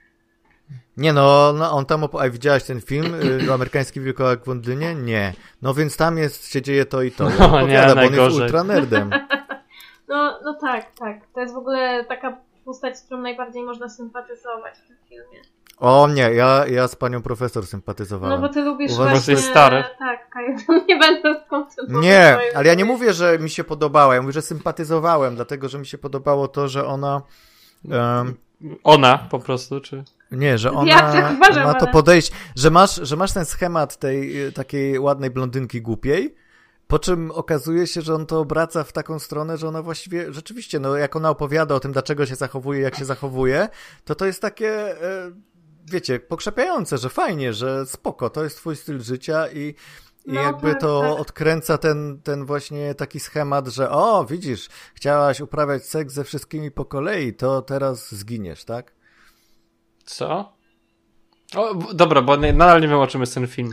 Nie no, no on tam, opo- a widziałaś ten film, y, amerykański wilkołak w Londynie? Nie. No więc tam jest, się dzieje to i to. I on No, opowiada, nie, bo on jest najgorzej. ultra nerdem. No, no tak, tak. To jest w ogóle taka postać, z którą najbardziej można sympatyzować w tym filmie. O nie, ja, ja z panią profesor No sympatyzowałem. bo ty lubisz Uważam, właśnie... że jest stary. Tak, Kajetan, nie będę kontynuować. Nie, swojego ale ja nie zdania. mówię, że mi się podobała, ja mówię, że sympatyzowałem, dlatego, że mi się podobało to, że ona... em, Ona po prostu, czy... Nie, że ona Ja tak uważam, ma to ale- podejście, że masz, że masz ten schemat tej y, takiej ładnej blondynki głupiej, po czym okazuje się, że on to obraca w taką stronę, że ona właściwie, rzeczywiście, no jak ona opowiada o tym, dlaczego się zachowuje, jak się zachowuje, to to jest takie, e, wiecie, pokrzepiające, że fajnie, że spoko, to jest twój styl życia i I No, jakby tak, to tak. odkręca ten, ten właśnie taki schemat, że o, widzisz, chciałaś uprawiać seks ze wszystkimi po kolei, to teraz zginiesz, tak? Co? O, b- dobra, bo nie, nadal nie wiem, o czym jest ten film.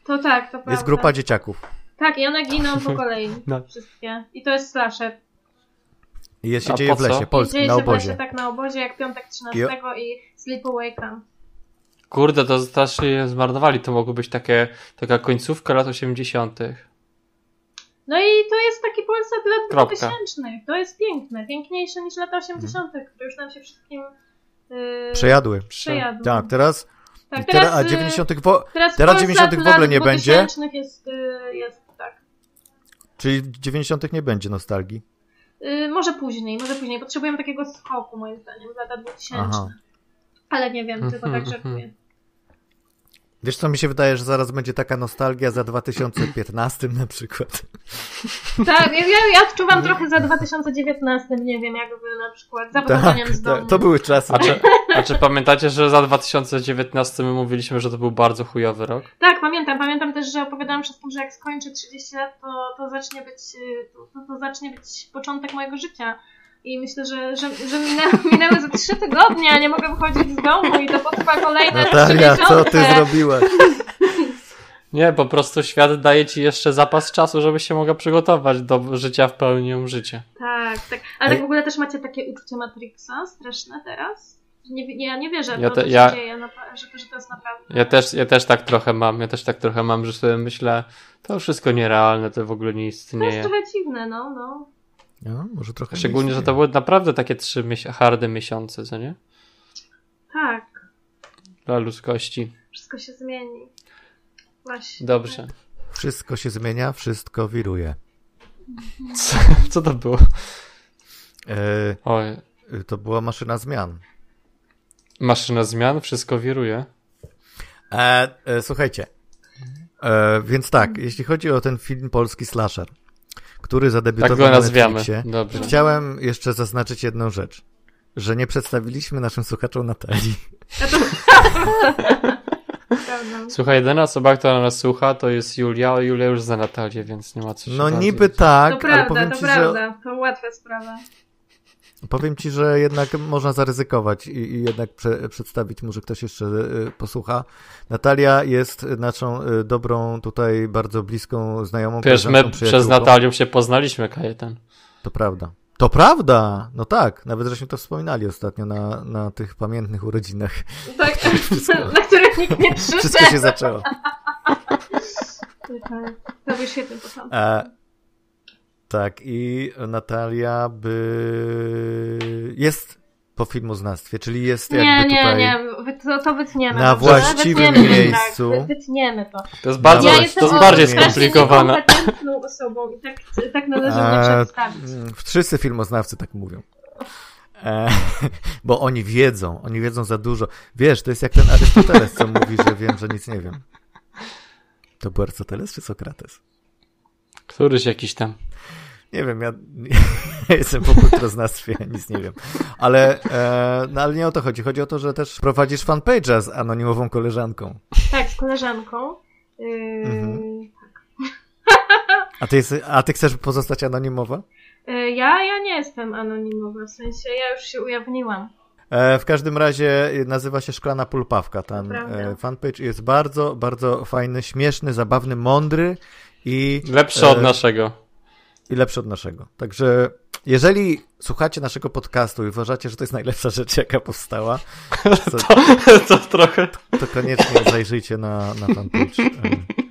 To tak, to prawda. Jest grupa dzieciaków. Tak, i one giną po kolei. No. Wszystkie. I to jest slasher. I jest się A dzieje po w lesie, co? polskim, Dzieje na się w lesie, obozie. tak na obozie, jak piątek trzynastego i Sleepaway Camp. Kurde, to strasznie zmarnowali. To mogło być takie, taka końcówka lat osiemdziesiątych. No i to jest taki Polsat lat Kropka. dwutysięcznych. To jest piękne. Piękniejsze niż lata osiemdziesiąte, które już nam się wszystkim yy, Przejadły. przejadły. Tak, teraz... Tak, teraz teraz, a yy, dziewięćdziesiątych wo- teraz, teraz Polsat dziewięćdziesiątych w ogóle lat nie będzie. dwutysięcznych jest, yy, jest tak. Czyli dziewięćdziesiątych nie będzie nostalgii. Yy, może później, może później. Potrzebujemy takiego skoku, moim zdaniem, w lata dwutysięczne. Aha. Ale nie wiem, tylko tak żartuję. Wiesz co, mi się wydaje, że zaraz będzie taka nostalgia za dwa tysiące piętnastym na przykład. Tak, ja, ja, ja odczuwam trochę za dwa tysiące dziewiętnastym, nie wiem, jakby na przykład za wychodzeniem Tak, z domu. tak, to były czasy. A czy, a czy pamiętacie, że za dwa tysiące dziewiętnasty my mówiliśmy, że to był bardzo chujowy rok? Tak, pamiętam. Pamiętam też, że opowiadałam wszystkim, że jak skończę trzydzieści lat, to, to zacznie być to, to, to zacznie być początek mojego życia. I myślę, że, że, że minęły, minęły ze trzy tygodnie, a nie mogę wychodzić z domu i to potrwa kolejne trzy Natalia, miesiące. co ty zrobiłaś? Nie, po prostu świat daje ci jeszcze zapas czasu, żebyś się mogła przygotować do życia w pełni życie. Tak, tak. Ale tak w ogóle też macie takie uczucie Matrixa straszne teraz? Nie, nie, ja nie wierzę, Ja to, te- to się ja- dzieje, napa- że, to, że to jest naprawdę... Ja też, ja też tak trochę mam, ja też tak trochę mam, że sobie myślę, to wszystko nierealne, to w ogóle nie To jest istnieje. trochę dziwne, no, no. No, może trochę Szczególnie, nie że to były naprawdę takie trzy mies- harde miesiące, co nie? Tak, Dla ludzkości. wszystko się zmieni. Właśnie. Dobrze. Wszystko się zmienia, wszystko wiruje. Co, co to było? E, Oj, to była maszyna zmian. maszyna zmian, wszystko wiruje. E, e, słuchajcie, e, więc tak, jeśli chodzi o ten film polski slasher, który zadebiutował Tak go na nazwiemy. Netflixie, Dobrze. chciałem jeszcze zaznaczyć jedną rzecz, że nie przedstawiliśmy naszym słuchaczom Natalii. Ja to... Prawda. Słuchaj, jedyna osoba, która nas słucha, to jest Julia, a Julia już zna Natalię, więc nie ma co się No bardziej- niby tak, To ale prawda, powiem to ci, prawda. To łatwa sprawa. że powiem ci, że jednak można zaryzykować i, i jednak prze, przedstawić, może ktoś jeszcze y, posłucha. Natalia jest naszą y, dobrą, tutaj bardzo bliską znajomą. Wiesz, my koleżanką, przez przyjaciółką. Natalią się poznaliśmy, Kajetan. To prawda. To prawda! No tak, nawet żeśmy to wspominali ostatnio na, na tych pamiętnych urodzinach. Tak, na których nikt nie przyszedł. Wszystko się zaczęło. To był świetny początek. E, tak, i Natalia by... jest po filmoznawstwie, czyli jest jakby Nie, nie, tutaj... nie, wy- to, to wytniemy. Na dobrze? właściwym Wytniemy, miejscu. Tak, wy- wytniemy to. To jest bardzo, Ja to jestem jest o- bardziej strasznie skomplikowane. niekompetentną osobą i tak, tak należy mnie E, przedstawić. mm, Wszyscy filmoznawcy tak mówią. E, bo oni wiedzą, oni wiedzą za dużo. Wiesz, to jest jak ten Arystoteles, co mówi, że wiem, że nic nie wiem. To był Arystoteles czy Sokrates? Któryś jakiś tam. Nie wiem, ja, ja jestem po kulturoznawstwie, ja nic nie wiem. Ale, e, no, ale nie o to chodzi. Chodzi o to, że też prowadzisz fanpage'a z anonimową koleżanką. Tak, z koleżanką. Yy, Mhm. A ty, jest, a ty chcesz pozostać anonimowa? yy, ja, ja nie jestem anonimowa, w sensie ja już się ujawniłam. E, w każdym razie nazywa się Szklana Pulpawka. Ten Prawda. e, fanpage jest bardzo, bardzo fajny, śmieszny, zabawny, mądry i... Lepszy od e, naszego. I lepszy od naszego. Także jeżeli słuchacie naszego podcastu i uważacie, że to jest najlepsza rzecz, jaka powstała, to, To, to trochę... to koniecznie zajrzyjcie na, na fanpage e,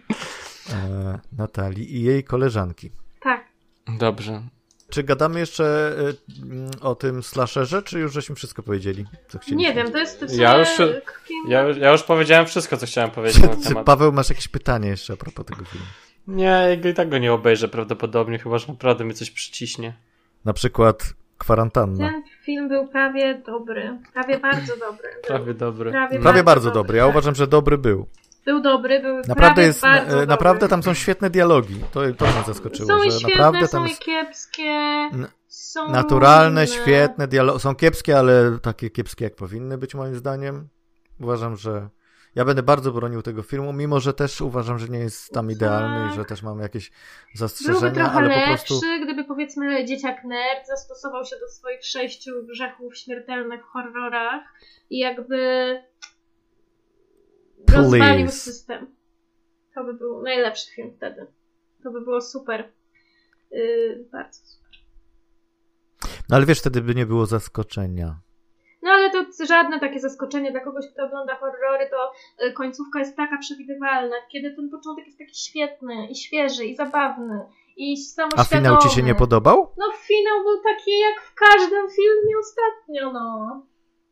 e, Natalii i jej koleżanki. Tak. Dobrze. Czy gadamy jeszcze e, m, o tym slasherze, czy już żeśmy wszystko powiedzieli, co chcieliśmy? Nie wiem, to jest w sumie... Ja już- Ja, już- ja już powiedziałem wszystko, co chciałem powiedzieć na ten Czy, czy temat. Paweł, masz jakieś pytanie jeszcze a propos tego filmu? Nie, ja i tak go nie obejrzę prawdopodobnie, chyba że naprawdę mnie coś przyciśnie. Na przykład Kwarantanna. Ten film był prawie dobry. Prawie bardzo dobry. Był Prawie dobry. Prawie, Prawie bardzo dobry. Ja tak. uważam, że dobry był. Był dobry, był Naprawdę prawie jest, bardzo e, dobry. naprawdę tam są świetne dialogi. To, to mnie zaskoczyło, Są i że świetne, naprawdę są tam i jest kiepskie, n- są naturalne, różne. świetne dialogi. Są kiepskie, ale takie kiepskie jak powinny być moim zdaniem. Uważam, że ja będę bardzo bronił tego filmu, mimo że też uważam, że nie jest tam idealny Tak. i że też mam jakieś Byłby zastrzeżenia, trochę ale po lepszy, prostu gdyby powiedzmy dzieciak nerd zastosował się do swoich sześciu grzechów śmiertelnych w horrorach i jakby rozwalił Please. system. To by był najlepszy film wtedy. To by było super. Yy, bardzo super. No ale wiesz, wtedy by nie było zaskoczenia. No ale to żadne takie zaskoczenie dla kogoś, kto ogląda horrory, to y, końcówka jest taka przewidywalna, kiedy ten początek jest taki świetny i świeży i zabawny i samoświadomy. A finał ci się nie podobał? No finał był taki jak w każdym filmie ostatnio, no.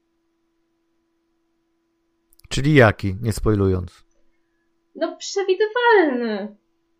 Czyli jaki, nie spoilując? No przewidywalny.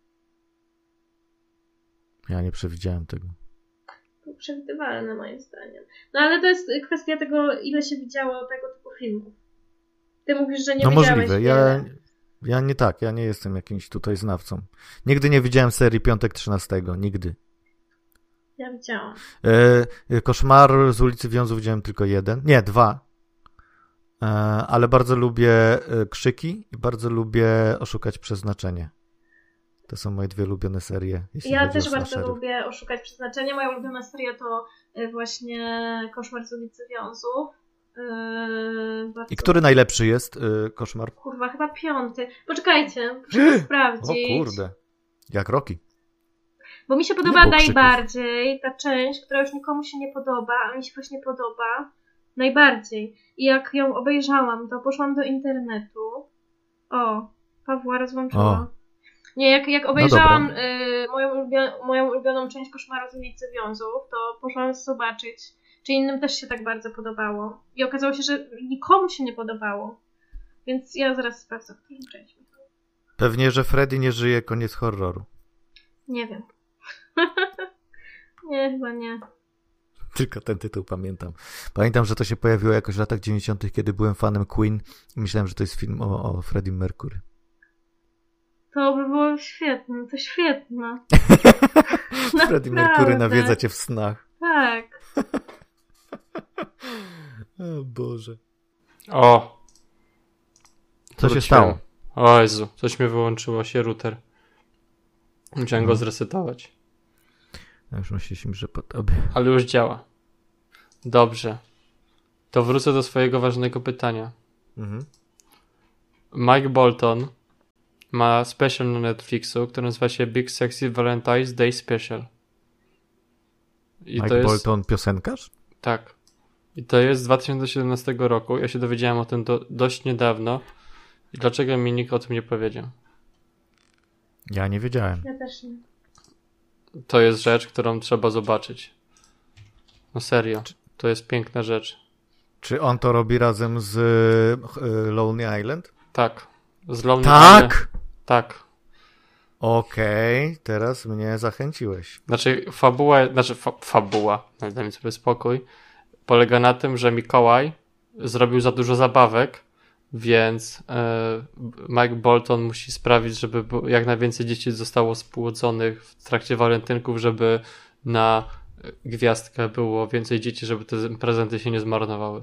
Ja nie przewidziałem tego. Był przewidywalny moim zdaniem. No ale to jest kwestia tego, ile się widziało tego typu filmów. Ty mówisz, że nie no widziałeś możliwe. wiele. Ja, ja nie tak, ja nie jestem jakimś tutaj znawcą. Nigdy nie widziałem serii Piątek trzynastego, nigdy. Ja widziałam. E, Koszmar z ulicy Wiązów widziałem tylko jeden, nie, dwa. E, ale bardzo lubię e, Krzyki i bardzo lubię Oszukać Przeznaczenie. To są moje dwie ulubione serie. Ja też bardzo lubię Oszukać Przeznaczenie. Moja ulubiona seria to właśnie Koszmar z ulicy Wiązów. Yy, bardzo... I który najlepszy jest yy, Koszmar? Kurwa, chyba piąty. Poczekajcie, muszę sprawdzić. O kurde, jak Rocky. Bo mi się podoba najbardziej ta część, która już nikomu się nie podoba, a mi się właśnie podoba najbardziej. I jak ją obejrzałam, to poszłam do internetu. O, Pawła rozłączyła. O. Nie, jak, jak obejrzałam no y, moją, ulubio- moją ulubioną część Koszmaru z ulicy Wiązów, to poszłam zobaczyć, czy innym też się tak bardzo podobało. I okazało się, że nikomu się nie podobało. Więc ja zaraz sprawdzę, w którym część. Pewnie, że Freddy nie żyje, koniec horroru. Nie wiem. Nie, chyba nie. Tylko ten tytuł pamiętam. Pamiętam, że to się pojawiło jakoś w latach dziewięćdziesiątych, kiedy byłem fanem Queen i myślałem, że to jest film o, o Freddie Mercury. To by było świetne, to świetne. Freddie Mercury nawiedza cię w snach. Tak. O Boże. O! Co się Wróciłem. stało? O Jezu, coś mi wyłączyło się router. Musiałem go No. zresetować. Ja już myśleliśmy, że po tobie. Ale już działa. Dobrze. To wrócę do swojego ważnego pytania. Mhm. Mike Bolton ma special na Netflixu, który nazywa się Big Sexy Valentine's Day Special. I Mike to jest... Bolton, piosenkarz? Tak. I to jest z dwa tysiące siedemnastego roku. Ja się dowiedziałem o tym do, dość niedawno. I dlaczego mi nikt o tym nie powiedział? Ja nie wiedziałem. Ja też nie. To jest rzecz, którą trzeba zobaczyć. No serio. To jest piękna rzecz. Czy on to robi razem z y, Lonely Island? Tak. Z Lonely Tak? Island. Tak. Okej, okay, teraz mnie zachęciłeś. Znaczy fabuła, znaczy fa, fabuła, daj mi sobie spokój, polega na tym, że Mikołaj zrobił za dużo zabawek, więc e, Mike Bolton musi sprawić, żeby jak najwięcej dzieci zostało spłodzonych w trakcie walentynków, żeby na gwiazdkę było więcej dzieci, żeby te prezenty się nie zmarnowały.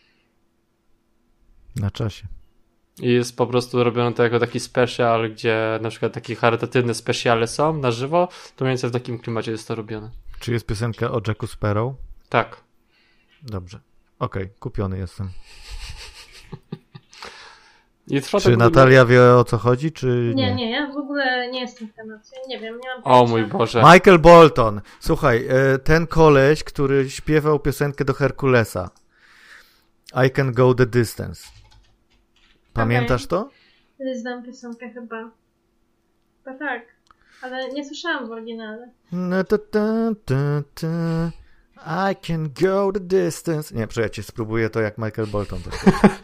Na czasie. I jest po prostu robione to jako taki special, gdzie na przykład takie charytatywne speciale są na żywo, to mniej więcej w takim klimacie jest to robione. Czy jest piosenka o Jacku Sparrow? Tak. Dobrze. Okej, okay, kupiony jestem. I trwa Czy tak Natalia wie, o co chodzi, czy nie? Nie, nie, ja w ogóle nie jestem w temacie. Nie wiem, nie mam O pojęcia. mój Boże. Michael Bolton. Słuchaj, ten koleś, który śpiewał piosenkę do Herkulesa. I Can Go The Distance. Pamiętasz Okay. to? Znam piosenkę chyba. Chyba tak. Ale nie słyszałam w oryginale. Na, ta, ta, ta, ta. I can go the distance. Nie, przyjaciel, spróbuję to jak Michael Bolton. Tak.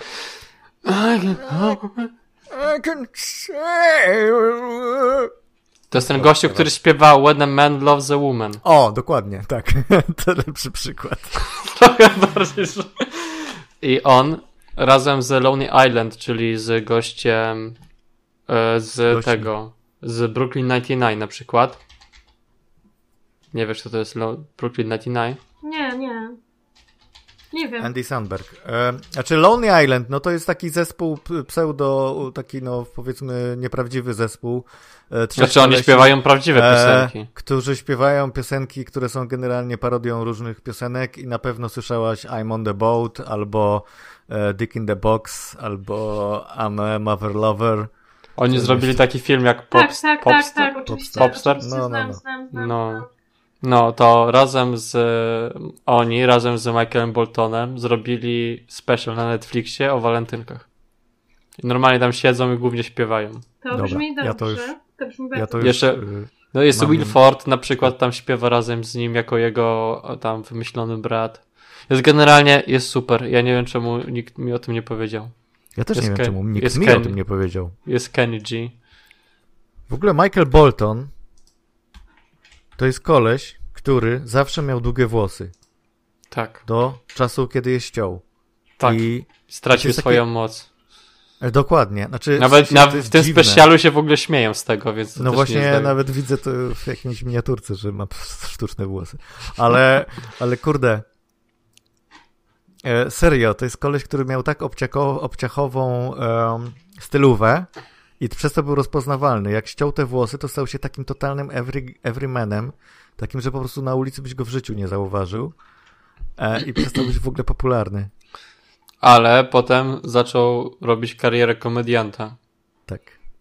I can say... To jest ten gościu, który śpiewa When a Man Loves a Woman. O, dokładnie, tak. To lepszy przykład. Trochę bardziej. I on razem z Lonely Island, czyli z gościem e, z Gościem. tego, z Brooklyn dziewięćdziesiąt dziewięć na przykład. Nie wiesz, co to jest Lo- Brooklyn dziewięćdziesiąt dziewięć? Nie, nie. Nie wiem. Andy Samberg. E, znaczy Lonely Island, no to jest taki zespół p- pseudo, taki no powiedzmy nieprawdziwy zespół. E, trzech Znaczy oni kolesi, śpiewają prawdziwe piosenki. E, którzy śpiewają piosenki, które są generalnie parodią różnych piosenek i na pewno słyszałaś I'm on the boat, albo e, Dick in the box, albo I'm a mother lover. Oni Co zrobili jeszcze? taki film jak Tak, Pops, tak, tak, Popstar. tak, oczywiście. Popstar? oczywiście No, no, znam, no. znam, znam, No. znam. No, to razem z oni, razem z Michaelem Boltonem zrobili special na Netflixie o walentynkach. I normalnie tam siedzą i głównie śpiewają. To Dobra, brzmi dobrze. ja to już- to brzmi bardzo Ja to już... Jeszcze- y, No jest Mam- Will Ford na przykład tam śpiewa razem z nim jako jego o, tam wymyślony brat. Jest generalnie, jest super. Ja nie wiem czemu nikt mi o tym nie powiedział. Ja też Jest nie wiem Ken- czemu, nikt jest mi Ken- o tym nie powiedział. Jest Kenny G. W ogóle Michael Bolton to jest koleś, który zawsze miał długie włosy. Tak, Do czasu, kiedy je ściął. tak. I Stracił jest taki- swoją moc. e, dokładnie. Znaczy, Nawet w, sensie na, to jest w tym dziwne. specjalu się w ogóle śmieją z tego, więc to No też właśnie, nie jest tak- nawet widzę to w jakiejś miniaturce, że ma sztuczne włosy. Ale, ale kurde. E, serio, to jest koleś, który miał tak obciako, obciachową em, stylówę i przez to był rozpoznawalny. Jak ściął te włosy, to stał się takim totalnym every, everymanem, takim, że po prostu na ulicy byś go w życiu nie zauważył e, i przestał być w ogóle popularny. Ale potem zaczął robić karierę komedianta. Tak.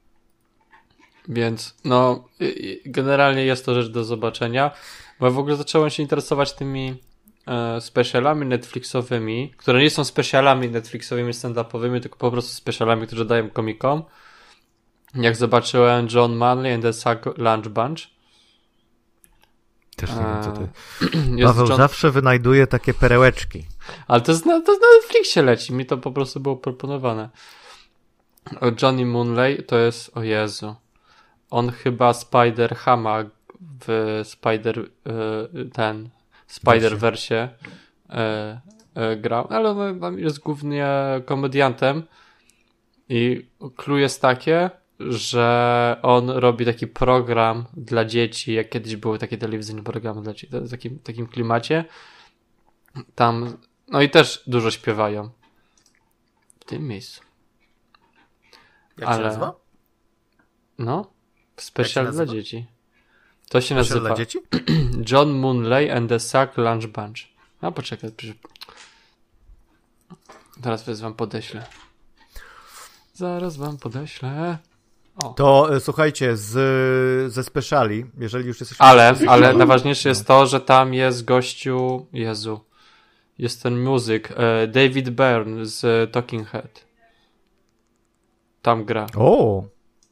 Więc no, y- y- generalnie jest to rzecz do zobaczenia, bo ja w ogóle zacząłem się interesować tymi e, specialami Netflixowymi, które nie są specialami Netflixowymi stand-upowymi, tylko po prostu specialami, które dają komikom. Jak zobaczyłem John Manley and the Sack Lunch Bunch. Też nie wiem, co to jest. Jest Paweł John... zawsze wynajduje takie perełeczki. Ale to, jest na, to na Netflixie leci, mi to po prostu było proponowane. O Johnny Moonley to jest, o Jezu, on chyba Spider-Hama w Spider, y, ten, Spider-Versie y, y, grał, ale on tam jest głównie komediantem i clue jest takie, że on robi taki program dla dzieci, jak kiedyś były takie telewizyjne programy dla dzieci, w takim, takim klimacie. Tam, no i też dużo śpiewają. W tym miejscu. Jak Ale- się nazywa? No, specjal Jak się dla nazywa? dzieci. To się Special nazywa dla dzieci? John Moonley and the Sack Lunch Bunch. A poczekaj, przy- zaraz wam podeślę. Zaraz wam podeślę. O. To e, słuchajcie, z, ze speciali, jeżeli już jesteśmy... Ale, ale najważniejsze jest to, że tam jest gościu, Jezu, jest ten muzyk, e, David Byrne z Talking Head. Tam gra. O,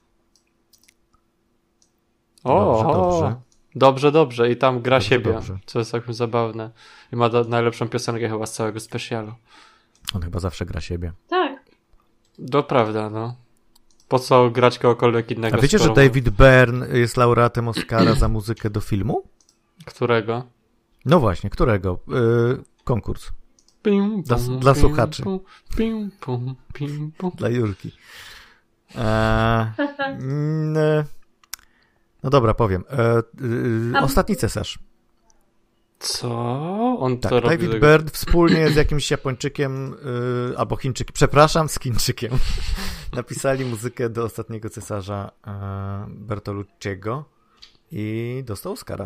O, dobrze, o, dobrze. dobrze, dobrze. I tam gra Dobrze, siebie, dobrze. co jest całkiem zabawne. I ma do, najlepszą piosenkę chyba z całego specjalu. On chyba zawsze gra siebie. Tak. To prawda, no. Po co grać kogokolwiek innego? A wiecie, że skoro- David Byrne jest laureatem Oscara za muzykę do filmu? Którego? No właśnie, którego? Yy, konkurs. Pim, Dla- pum, dla pim, słuchaczy. pum, Pim, pum, pim, pum. Dla Jurki. Eee, mm, e, no dobra, powiem. E, y, A- ostatni cesarz. Co? On Tak, to robi... David Byrne wspólnie z jakimś Japończykiem y, albo Chińczykiem, przepraszam, z Chińczykiem napisali muzykę do Ostatniego Cesarza e, Bertolucciego i dostał Oscara.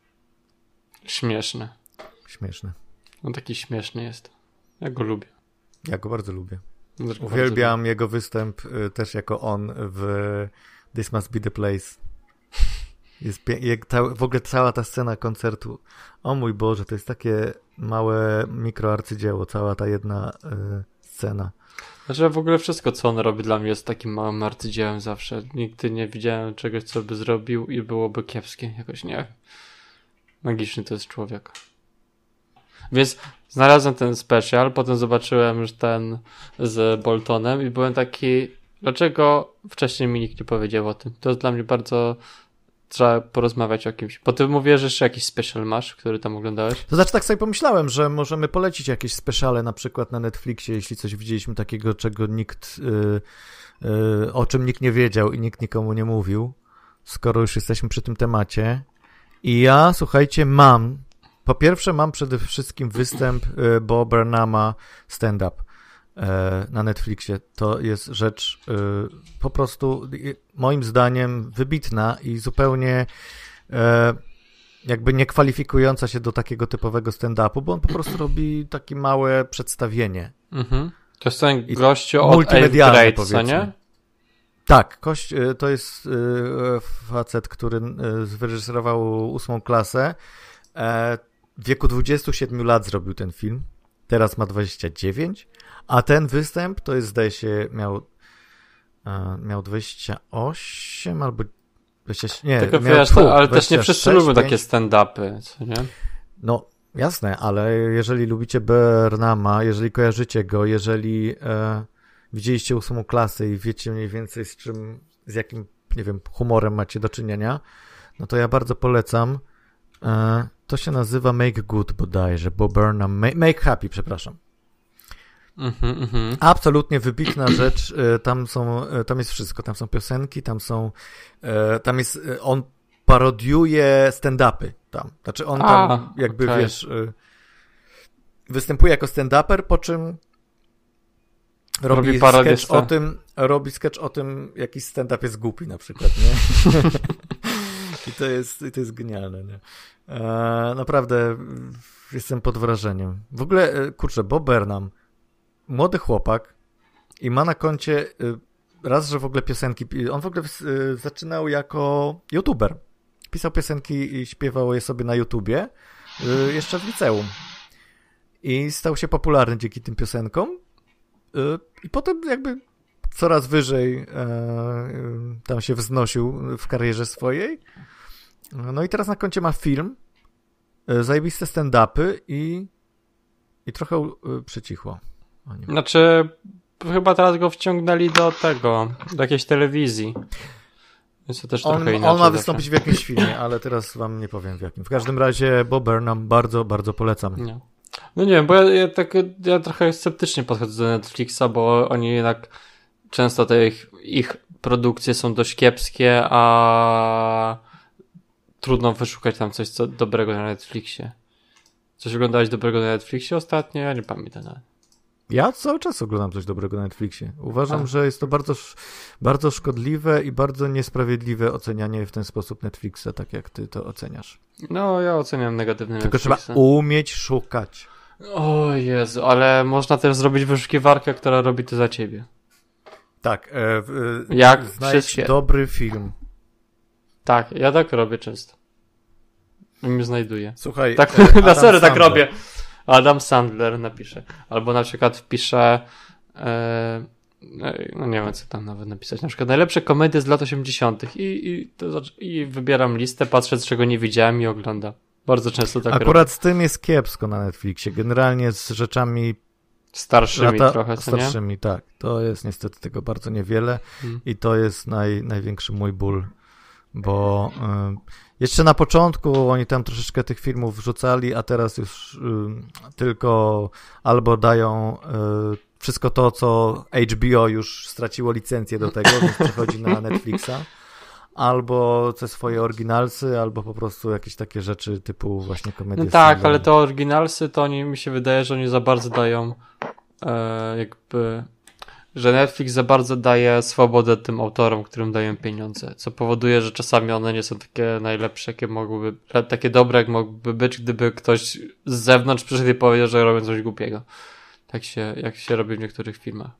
Śmieszny. Śmieszne. On taki śmieszny jest. Ja go lubię. Ja go bardzo lubię. Też go bardzo Uwielbiam jego występ y, też jako on w This Must Be The Place. Jest pie- jak ta, w ogóle cała ta scena koncertu. O mój Boże, to jest takie małe mikroarcydzieło, cała ta jedna y, scena. lubię. Znaczy w ogóle wszystko, co on robi dla mnie jest takim małym arcydziełem zawsze. Nigdy nie widziałem czegoś, co by zrobił i byłoby kiepskie. Jakoś nie. Magiczny to jest człowiek. Więc znalazłem ten special, potem zobaczyłem już ten z Boltonem i byłem taki, dlaczego wcześniej mi nikt nie powiedział o tym? To jest dla mnie bardzo... Trzeba porozmawiać o kimś. Potem mówię, że jeszcze jakiś special masz, który tam oglądałeś? To znaczy tak sobie pomyślałem, że możemy polecić jakieś speciale na przykład na Netflixie, jeśli coś widzieliśmy takiego, czego nikt, y, y, o czym nikt nie wiedział i nikt nikomu nie mówił, skoro już jesteśmy przy tym temacie. I ja, słuchajcie, mam, po pierwsze mam przede wszystkim występ y, Bo Burnhama stand-up y, na Netflixie. To jest rzecz y, po prostu y, moim zdaniem wybitna i zupełnie y, jakby nie kwalifikująca się do takiego typowego stand-upu, bo on po prostu robi takie małe przedstawienie. Mhm. To jest ten I gościu od Eighth multimedialne, Grade, co powiedzmy. nie? Tak, Kość to jest facet, który wyreżyserował ósmą klasę. W wieku dwudziestu siedmiu lat zrobił ten film. Teraz ma dwadzieścia dziewięć. A ten występ to jest, zdaje się, miał, miał dwadzieścia osiem albo dwadzieścia, nie, Tylko miał, wiesz, tfu, to, ale też dwadzieścia nie wszyscy sześć, lubią pięć. takie stand-upy, co nie? No, jasne, ale jeżeli lubicie Burnhama, jeżeli kojarzycie go, jeżeli e, widzieliście ósmą klasę i wiecie mniej więcej z czym, z jakim, nie wiem, humorem macie do czynienia, no to ja bardzo polecam. E, to się nazywa Make Good bodajże, bo Burnham, Make, make Happy, przepraszam. Mhm, mhm. Absolutnie wybitna rzecz, e, tam są, e, tam jest wszystko, tam są piosenki, tam są, e, tam jest, e, on parodiuje stand-upy tam, znaczy on tam A, jakby, okay. wiesz, e, występuje jako stand-uper, po czym robi, Robi parodię sketch sta- o tym, robi sketch o tym, jaki stand-up jest głupi na przykład, nie? I to jest, i to jest genialne, nie? E, naprawdę jestem pod wrażeniem. W ogóle, e, kurczę, Bob Burnham, młody chłopak i ma na koncie e, raz, że w ogóle piosenki, on w ogóle e, zaczynał jako youtuber. Pisał piosenki i śpiewał je sobie na YouTubie, e, jeszcze w liceum. I stał się popularny dzięki tym piosenkom. I potem jakby coraz wyżej tam się wznosił w karierze swojej. No i teraz na koncie ma film, zajebiste stand-upy i, i trochę przycichło. Znaczy, chyba teraz go wciągnęli do tego, do jakiejś telewizji. Więc to też on, trochę inaczej. on ma zawsze. wystąpić w jakimś filmie, ale teraz wam nie powiem w jakim. W każdym razie Bob Burnham bardzo, bardzo polecam. Nie. No nie wiem, bo ja, ja, tak, ja trochę sceptycznie podchodzę do Netflixa, bo oni jednak często te ich, ich produkcje są dość kiepskie, a trudno wyszukać tam coś co dobrego na Netflixie. Coś oglądałeś dobrego na Netflixie ostatnio? Ja nie pamiętam nawet. Ja cały czas oglądam coś dobrego na Netflixie. Uważam, A. że jest to bardzo, bardzo szkodliwe i bardzo niesprawiedliwe ocenianie w ten sposób Netflixa, tak jak ty to oceniasz. No, ja oceniam negatywnie Tylko Netflixa. trzeba umieć szukać. O Jezu, ale można też zrobić wyszukiwarkę, która robi to za ciebie. Tak. E, e, Jak znajdź wszystkie. dobry film. Tak, ja tak robię często. I mnie znajduję. Słuchaj, Tak, e, na Adam serio tak Sandler. robię. Adam Sandler napisze. Albo na przykład wpiszę e, no nie wiem co tam nawet napisać. Na przykład najlepsze komedie z lat osiemdziesiątych i, i, to, i wybieram listę, patrzę czego nie widziałem i oglądam. Bardzo często tak Akurat robię. z tym jest kiepsko na Netflixie. Generalnie z rzeczami Starszymi lata, trochę, co nie? starszymi, tak. To jest niestety tego bardzo niewiele Hmm. i to jest naj, największy mój ból, bo y, jeszcze na początku oni tam troszeczkę tych filmów wrzucali, a teraz już y, tylko albo dają y, wszystko to, co H B O już straciło licencję do tego, więc przechodzi na Netflixa, albo te swoje oryginalsy, albo po prostu jakieś takie rzeczy typu właśnie komedie. No tak, stand-up. ale te oryginalsy to oni, mi się wydaje, że oni za bardzo dają e, jakby, że Netflix za bardzo daje swobodę tym autorom, którym dają pieniądze, co powoduje, że czasami one nie są takie najlepsze, jakie mogłyby, takie dobre, jak mogłyby być, gdyby ktoś z zewnątrz przyszedł i powiedział, że robią coś głupiego. Tak się, jak się robi w niektórych filmach.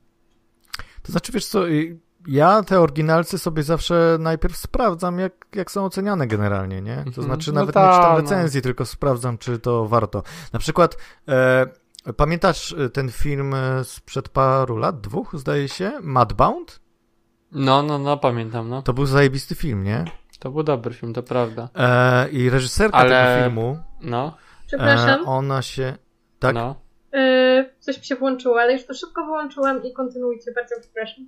To znaczy, wiesz co, ja te oryginalcy sobie zawsze najpierw sprawdzam, jak, jak są oceniane generalnie, nie? To Mhm. znaczy No nawet ta, nie czytam no. recenzji, tylko sprawdzam, czy to warto. Na przykład, e, pamiętasz ten film sprzed paru lat, dwóch zdaje się, Mudbound? No, no, no, pamiętam, no. To był zajebisty film, nie? To był dobry film, to prawda. E, I reżyserka Ale- tego filmu, No, Przepraszam, e, ona się... Tak? no. yy, coś mi się włączyło, ale już to szybko wyłączyłam i kontynuujcie, bardzo przepraszam.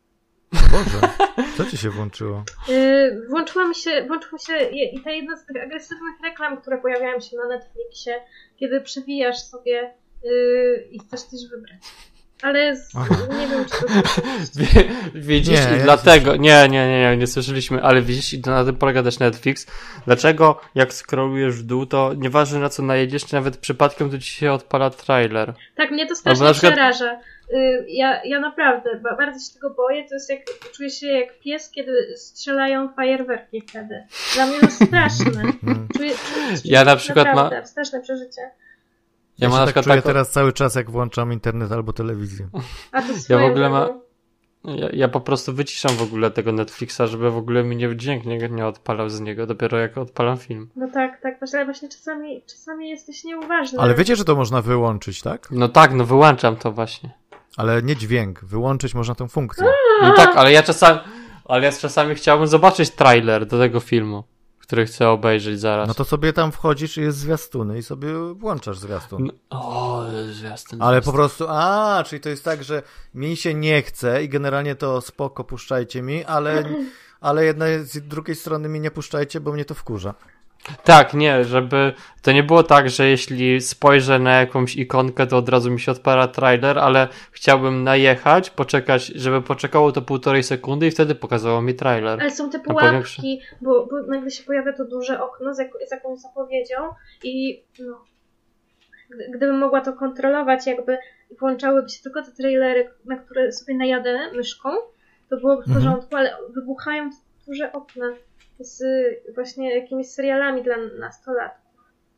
Boże, co ci się włączyło? Yy, włączyła mi się, włączyła się je- i ta jedna z tych agresywnych reklam, które pojawiają się na Netflixie, kiedy przewijasz sobie yy, i chcesz coś wybrać. Ale z, nie wiem, czy to jest... Wie- Widzisz Nie, i ja dlatego, nie, nie, nie, nie, nie słyszeliśmy, ale widzisz i na tym polega też Netflix. Dlaczego jak scrollujesz w dół, to nieważne na co najedziesz, czy nawet przypadkiem to ci się odpala trailer. Tak, mnie to Albo strasznie na przykład- przeraża. Yy, ja, ja naprawdę ba- bardzo się tego boję. To jest jak, czuję się jak pies, kiedy strzelają fajerwerki wtedy. Dla mnie to straszne. Czuję, czuję, Ja na przykład ma- naprawdę, straszne przeżycie. Ja, Ja mam się na tak przykład czuję taką- teraz cały czas, jak włączam internet albo telewizję. A to swoją w ogóle ma- drogą. Ja, ja po prostu wyciszam w ogóle tego Netflixa, żeby w ogóle mi nie dźwięk nie, nie odpalał z niego, dopiero jak odpalam film. No tak, tak, ale właśnie czasami, czasami jesteś nieuważny. Ale wiecie, że to można wyłączyć, tak? No tak, no wyłączam to właśnie. Ale nie dźwięk, wyłączyć można tę funkcję. No tak, ale ja czasami, ale ja czasami chciałbym zobaczyć trailer do tego filmu, który chcę obejrzeć zaraz. No to sobie tam wchodzisz i jest zwiastuny i sobie włączasz zwiastun. No, o, zwiastun. Ale zwiastun. po prostu, a, czyli to jest tak, że mi się nie chce i generalnie to spoko, puszczajcie mi, ale, ale jednak z drugiej strony mi nie puszczajcie, bo mnie to wkurza. Tak, nie, żeby to nie było tak, że jeśli spojrzę na jakąś ikonkę, to od razu mi się odpala trailer, ale chciałbym najechać, poczekać, żeby poczekało to półtorej sekundy i wtedy pokazało mi trailer. Ale są te Na pułapki, bo, bo nagle się pojawia to duże okno z, jak, z jakąś zapowiedzią i no, gdy- gdybym mogła to kontrolować, jakby włączałyby się tylko te trailery, na które sobie najadę myszką, to byłoby w Mhm. porządku, ale wybuchają te duże okna z właśnie jakimiś serialami dla nastolatków.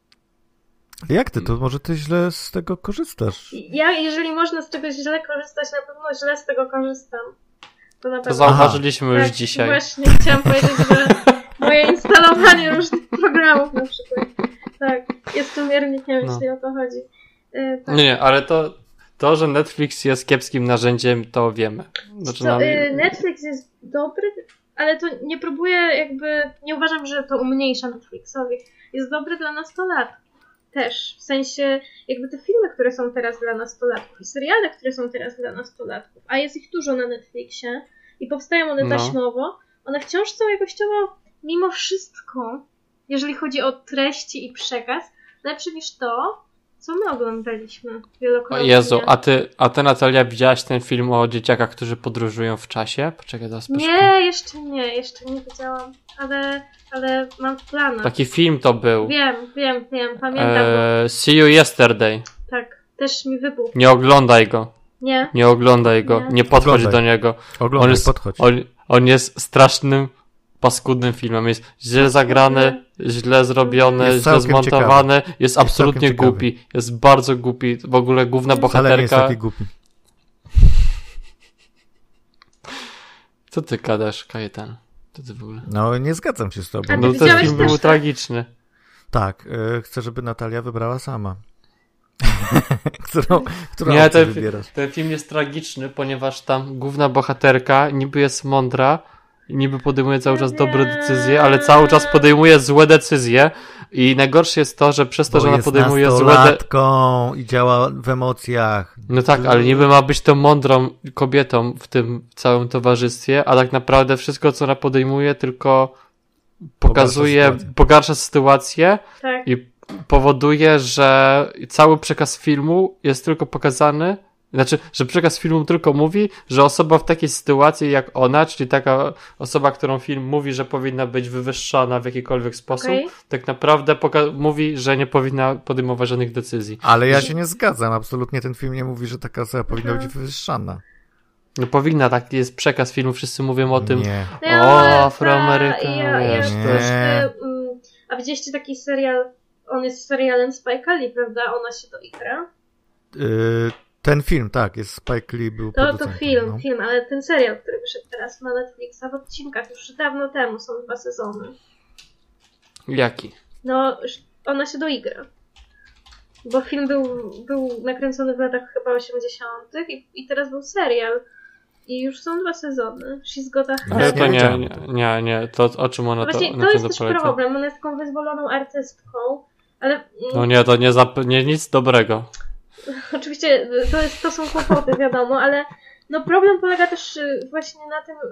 Jak ty? To może ty źle z tego korzystasz? I Ja, jeżeli można z czegoś źle korzystać, na pewno źle z tego korzystam. To na To pewno. zauważyliśmy już Tak, dzisiaj. Właśnie chciałam powiedzieć, że moje instalowanie różnych programów na przykład. Tak, jestem miernikiem, No. jeśli o to chodzi. Yy, tak. Nie, nie, ale to, to, że Netflix jest kiepskim narzędziem, to wiemy. Znaczy, Co, no, yy, Netflix jest dobry, ale to nie próbuję jakby, nie uważam, że to umniejsza Netflixowi. Jest dobry dla nastolatków też. W sensie jakby te filmy, które są teraz dla nastolatków i seriale, które są teraz dla nastolatków, a jest ich dużo na Netflixie i powstają one No. taśmowo, one wciąż są jakościowo mimo wszystko, jeżeli chodzi o treści i przekaz, lepsze niż to, co my oglądaliśmy O wielokrotnie. Jezu, a ty, a ty Natalia widziałaś ten film o dzieciakach, którzy podróżują w czasie? Poczekaj, teraz poszukuję. Nie, jeszcze nie, jeszcze nie widziałam, ale, ale mam w planach. Taki film to był. Wiem, wiem, wiem, pamiętam go. Eee, See You Yesterday. Tak, też mi wybuchł. Nie oglądaj go. Nie? Nie oglądaj go. Nie. Nie podchodź Oglądaj. do niego. Oglądaj, On jest, podchodź. on, on jest strasznym, paskudnym filmem. Jest źle zagrany, źle zrobiony, Jest źle całkiem zmontowany. Jest absolutnie całkiem ciekawy. głupi. Jest bardzo głupi. W ogóle główna Wcale nie jest bohaterka. taki głupi. Co ty gadasz, Kajetan? Co ty w ogóle? No, nie zgadzam się z tobą. A ty No ten widziałeś film też był te- tragiczny. Tak, y, chcę, żeby Natalia wybrała sama. którą którą Nie, opcję ten, wybierasz? ten film jest tragiczny, ponieważ tam główna bohaterka niby jest mądra, niby podejmuje cały czas dobre decyzje, ale cały czas podejmuje złe decyzje i najgorsze jest to, że przez to, Bo że ona jest podejmuje złe de- nastolatką i działa w emocjach. No tak, ale niby ma być tą mądrą kobietą w tym całym towarzystwie, a tak naprawdę wszystko, co ona podejmuje, tylko pokazuje, Pogarsza sytuację. pogarsza sytuację Tak. i powoduje, że cały przekaz filmu jest tylko pokazany, znaczy, że przekaz filmu tylko mówi, że osoba w takiej sytuacji jak ona, czyli taka osoba, którą film mówi, że powinna być wywyższana w jakikolwiek sposób, Okej. tak naprawdę poka- mówi, że nie powinna podejmować żadnych decyzji. Ale ja się nie zgadzam. Absolutnie ten film nie mówi, że taka osoba powinna być wywyższana. No powinna, taki jest przekaz filmu, wszyscy mówią o tym, Nie. No, O, ale Afroameryka, ja, ja wiesz, Nie. też, y, mm, a widzieliście taki serial, on jest serialem Spike'a Lee, prawda? Ona się doigra. Y, ten film, tak, jest Spike Lee był To, to producentem, film, no. film, ale ten serial, który wyszedł teraz na Netflixa w odcinkach, już dawno temu, są dwa sezony. jaki? No, ona się doigra. Bo film był, był nakręcony w latach chyba osiemdziesiątych i, i teraz był serial. I już są dwa sezony. She's got a Ja Ale head. to nie, wiedziałem nie, tego. nie, nie, to o czym ona to, Właśnie na to czym jest to też polega? problem. Ona jest taką wyzwoloną artystką, ale mm, No nie, to nie, zap- nie nic dobrego. oczywiście to, jest, to są kłopoty, wiadomo, ale no problem polega też y, właśnie na tym,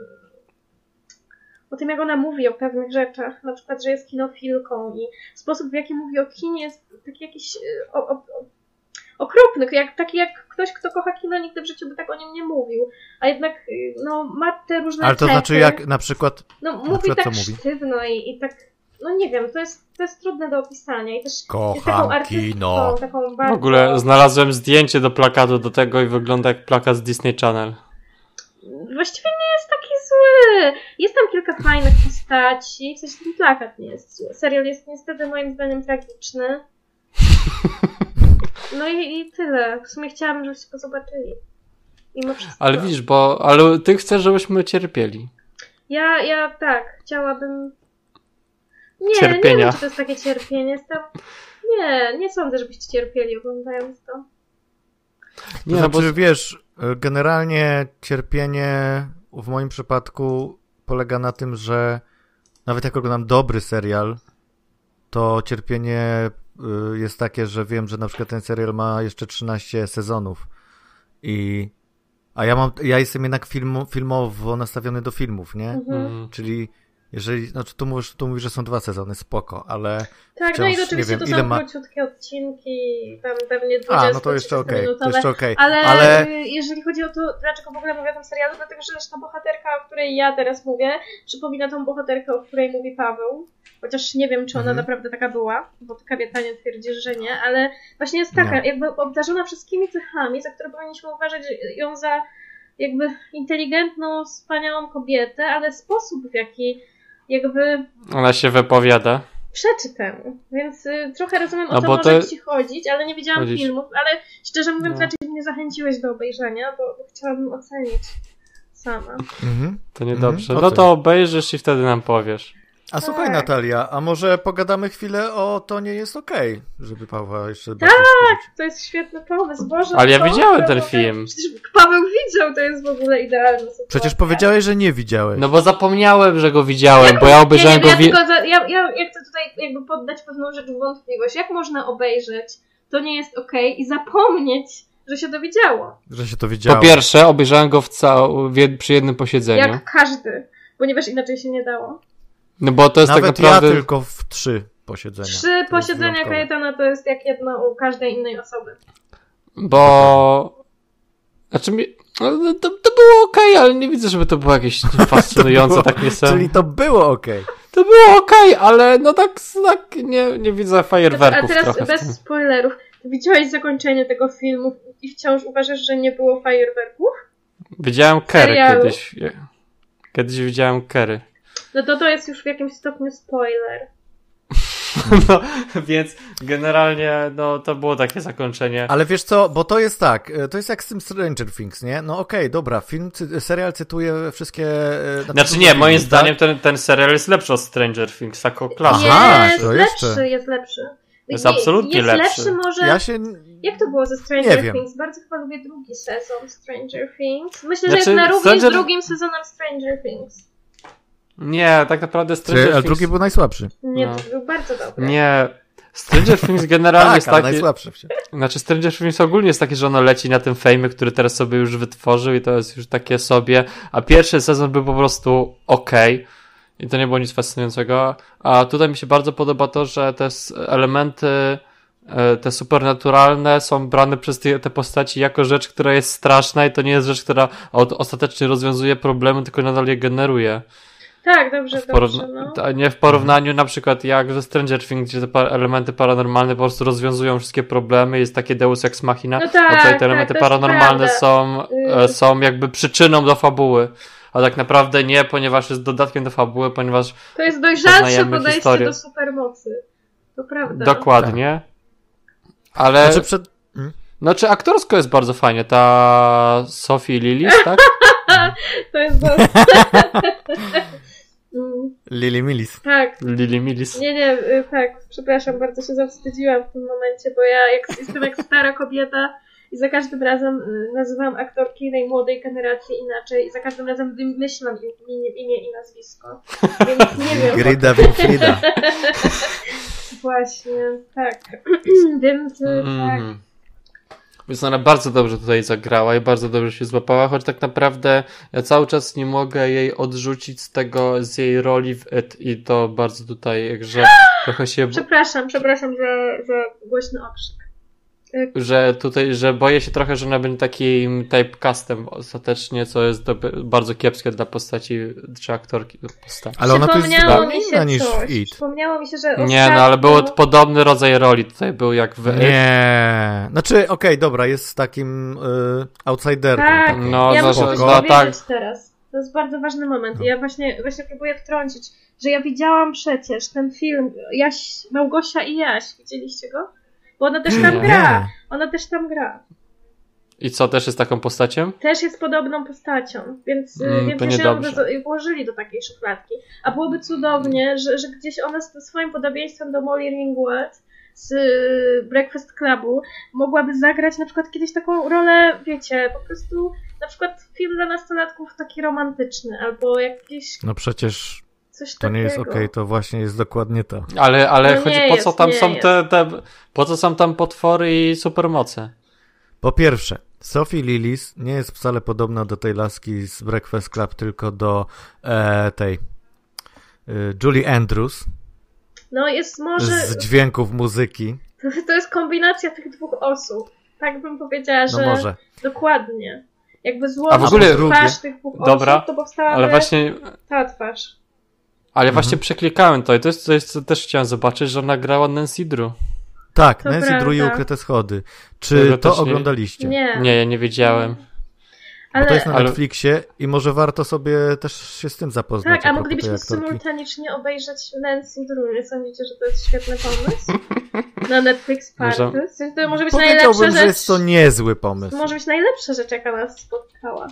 o tym, jak ona mówi o pewnych rzeczach. Na przykład, że jest kinofilką i sposób, w jaki mówi o kinie jest taki jakiś y, o, o, o, okropny, jak, taki jak ktoś, kto kocha kino, nigdy w życiu by tak o nim nie mówił. A jednak y, no, ma te różne Ale to cechy. znaczy jak na przykład... No na mówi przykład tak co mówi? sztywno i, i tak, no nie wiem, to jest, to jest trudne do opisania i też jest taką Kocham artystką, kino. taką W bardzo... ogóle znalazłem zdjęcie do plakatu do tego i wygląda jak plakat z Disney Channel. Właściwie nie jest taki zły. Jest tam kilka fajnych postaci, w sensie ten plakat nie jest zły. Serial jest niestety moim zdaniem tragiczny. No i, i tyle. W sumie chciałabym, żebyście go zobaczyli. Mimo wszystko. Ale widzisz, bo ale ty chcesz, żebyśmy cierpieli. Ja, ja tak, chciałabym... Nie, Cierpienia. nie wiem, czy to jest takie cierpienie. Jestem... Nie, nie sądzę, żebyście cierpieli oglądając to. Nie, to znaczy, bo... wiesz, generalnie cierpienie w moim przypadku polega na tym, że nawet jak oglądam dobry serial, to cierpienie jest takie, że wiem, że na przykład ten serial ma jeszcze trzynaście sezonów i a ja mam, ja jestem jednak film, filmowo nastawiony do filmów, nie? Mhm. Czyli jeżeli, znaczy tu mówisz, tu mówisz, że są dwa sezony, spoko, ale tak, wciąż, no i oczywiście wiem, to są ma... króciutkie odcinki, tam pewnie dwadzieścia A, no to jeszcze okej, okay, to jeszcze okej, okay. ale, ale jeżeli chodzi o to, dlaczego w ogóle mówię o tym serialu, dlatego, że ta bohaterka, o której ja teraz mówię, przypomina tą bohaterkę, o której mówi Paweł, chociaż nie wiem, czy ona mhm. naprawdę taka była, bo ty, Kapietanie, twierdzisz, że nie, ale właśnie jest taka, nie. jakby obdarzona wszystkimi cechami, za które powinniśmy uważać ją za jakby inteligentną, wspaniałą kobietę, ale sposób, w jaki jakby... Ona się wypowiada. Przeczy temu, więc y, trochę rozumiem, o no co bo może to... ci chodzić, ale nie widziałam chodzić. filmów, ale szczerze mówiąc no. raczej mnie zachęciłeś do obejrzenia, bo, bo chciałabym ocenić sama. Mhm. To niedobrze. Mhm. No to obejrzysz i wtedy nam powiesz. A tak. Słuchaj, Natalia, a może pogadamy chwilę o To nie jest okej, okay, żeby Pawła jeszcze... Tak, to jest świetny pomysł, Boże. Ale ja to, widziałem to, ten to, film. Przecież Paweł widział, to jest w ogóle idealna sytuacja. Przecież powiedziałeś, że nie widziałeś. No bo zapomniałem, że go widziałem, bo ja obejrzałem nie, nie, go... Ja, wi- tylko za, ja, ja, ja chcę tutaj jakby poddać pewną rzecz w wątpliwość. Jak można obejrzeć To nie jest okej okay, i zapomnieć, że się to widziało? Że się to widziało. Po pierwsze, obejrzałem go w cał... przy jednym posiedzeniu. Jak każdy, ponieważ inaczej się nie dało. No bo to jest Nawet tak naprawdę... ja tylko w trzy posiedzenia. Trzy posiedzenia Kajetana to jest jak jedno u każdej innej osoby. Bo... Znaczy mi... No, to, to było okej, okay, ale nie widzę, żeby to było jakieś fascynujące, było, tak nie sam. Czyli to było okej. Okay. To było okej, okay, ale no tak, tak nie, nie widzę fajerwerków. A teraz trochę bez spoilerów. Widziałeś zakończenie tego filmu i wciąż uważasz, że nie było fajerwerków? Widziałem Kerry Serialu. kiedyś. Kiedyś widziałem Kerry. No to to jest już w jakimś stopniu spoiler. No, więc generalnie no to było takie zakończenie. Ale wiesz co, bo to jest tak, to jest jak z tym Stranger Things, nie? No okej, okay, dobra, film, cy- serial cytuje wszystkie... Znaczy nie, moim filmy, zdaniem tak? ten, ten serial jest lepszy od Stranger Things, jako klasa. Aha, jest to lepszy, jeszcze. jest lepszy. Jest absolutnie jest lepszy. lepszy może... Ja się... Jak to było ze Stranger Things? Bardzo chyba lubię drugi sezon Stranger Things. Myślę, znaczy, że jest na równi Stranger... z drugim sezonem Stranger Things. Nie, tak naprawdę Stranger Czy, Things... drugi był najsłabszy. Nie, no. był bardzo dobry. Nie, Stranger Things generalnie tak, jest taki... najsłabszy. Znaczy Stranger Things ogólnie jest taki, że ono leci na tym fejmie, który teraz sobie już wytworzył i to jest już takie sobie, a pierwszy sezon był po prostu okej. Okay. I to nie było nic fascynującego. A tutaj mi się bardzo podoba to, że te elementy, te supernaturalne są brane przez te, te postaci jako rzecz, która jest straszna i to nie jest rzecz, która ostatecznie rozwiązuje problemy, tylko nadal je generuje. Tak, dobrze, dobrze, no. A nie w porównaniu na przykład jak ze Stranger Things, gdzie te elementy paranormalne po prostu rozwiązują wszystkie problemy, jest takie Deus Ex Machina, no tak, a tutaj te elementy tak, paranormalne są, y- są jakby przyczyną do fabuły. A tak naprawdę nie, ponieważ jest dodatkiem do fabuły, ponieważ to jest dojrzalsze podejście historię. do supermocy. To prawda. Dokładnie. Tak. Ale... Znaczy, przed... hmm? znaczy aktorsko jest bardzo fajnie. Ta Sophie Lillis, tak? To jest bardzo... Lily Millis. Tak. Lily Millis. Nie, nie, tak. Przepraszam, bardzo się zawstydziłam w tym momencie, bo ja jak, jestem jak stara kobieta i za każdym razem nazywam aktorki tej młodej generacji inaczej i za każdym razem wymyślam imię, imię i nazwisko. Więc nie wiem. Grida Winfrida. Właśnie, tak. Więc mm. tak. Więc ona bardzo dobrze tutaj zagrała i bardzo dobrze się złapała, choć tak naprawdę ja cały czas nie mogę jej odrzucić z tego, z jej roli w It i to bardzo tutaj jakże trochę się... Przepraszam, przepraszam za, za głośny okrzyk. Że tutaj, że boję się trochę, że ona będzie takim typecastem ostatecznie, co jest do, bardzo kiepskie dla postaci czy aktorki postaci. Ale ona tu jest inna niż coś. w It. Przypomniało mi się, że ostatnio... Nie, no ale był podobny rodzaj roli tutaj, był jak w It. Nie, znaczy okej, okay, dobra, jest takim y, outsiderką. Tak, taką. no, ja no, muszę no, coś no, powiedzieć tak. teraz. To jest bardzo ważny moment. No. Ja właśnie, właśnie próbuję wtrącić, że ja widziałam przecież ten film Jaś, Małgosia i Jaś. Widzieliście go? Bo ona też tam nie. gra. Ona też tam gra. I co, też jest taką postacią? Też jest podobną postacią, więc, Mm, więc to nie się niedobrze. włożyli do takiej szufladki. A byłoby cudownie, że, że gdzieś ona z swoim podobieństwem do Molly Ringwald z Breakfast Clubu mogłaby zagrać na przykład kiedyś taką rolę, wiecie, po prostu na przykład film dla nastolatków taki romantyczny, albo jakiś No przecież coś to takiego. nie jest okej, okay, to właśnie jest dokładnie to. Ale, ale No chodzi, nie po jest, co tam nie są jest. te, te, po co są tam potwory i supermoce? Po pierwsze, Sophie Lillis nie jest wcale podobna do tej laski z Breakfast Club, tylko do e, tej e, Julie Andrews No jest może... z dźwięków muzyki. To, to jest kombinacja tych dwóch osób. Tak bym powiedziała, że... No może. Dokładnie. Jakby A złożyć w ogóle- twarz tych dwóch Dobra, osób, to powstałaby Ale właśnie, ta twarz. ale Mhm. właśnie przeklikałem to i to jest coś, co też chciałem zobaczyć, że ona grała Nancy Drew. Tak, To Nancy prawda. Drew i Ukryte Schody. Czy Tego to też nie- oglądaliście? Nie. Nie, ja nie wiedziałem. Bo Ale... to jest na Ale- Netflixie i może warto sobie też się z tym zapoznać. Tak, a propos moglibyśmy tej aktorki. symultanicznie obejrzeć Nancy Drew. Nie sądzicie, że to jest świetny pomysł? Na Netflix Party. Może- W sensie To może być najlepsza Powiedziałbym, że rzecz. jest to niezły pomysł. To może być najlepsza rzecz, jaka nas spotkała.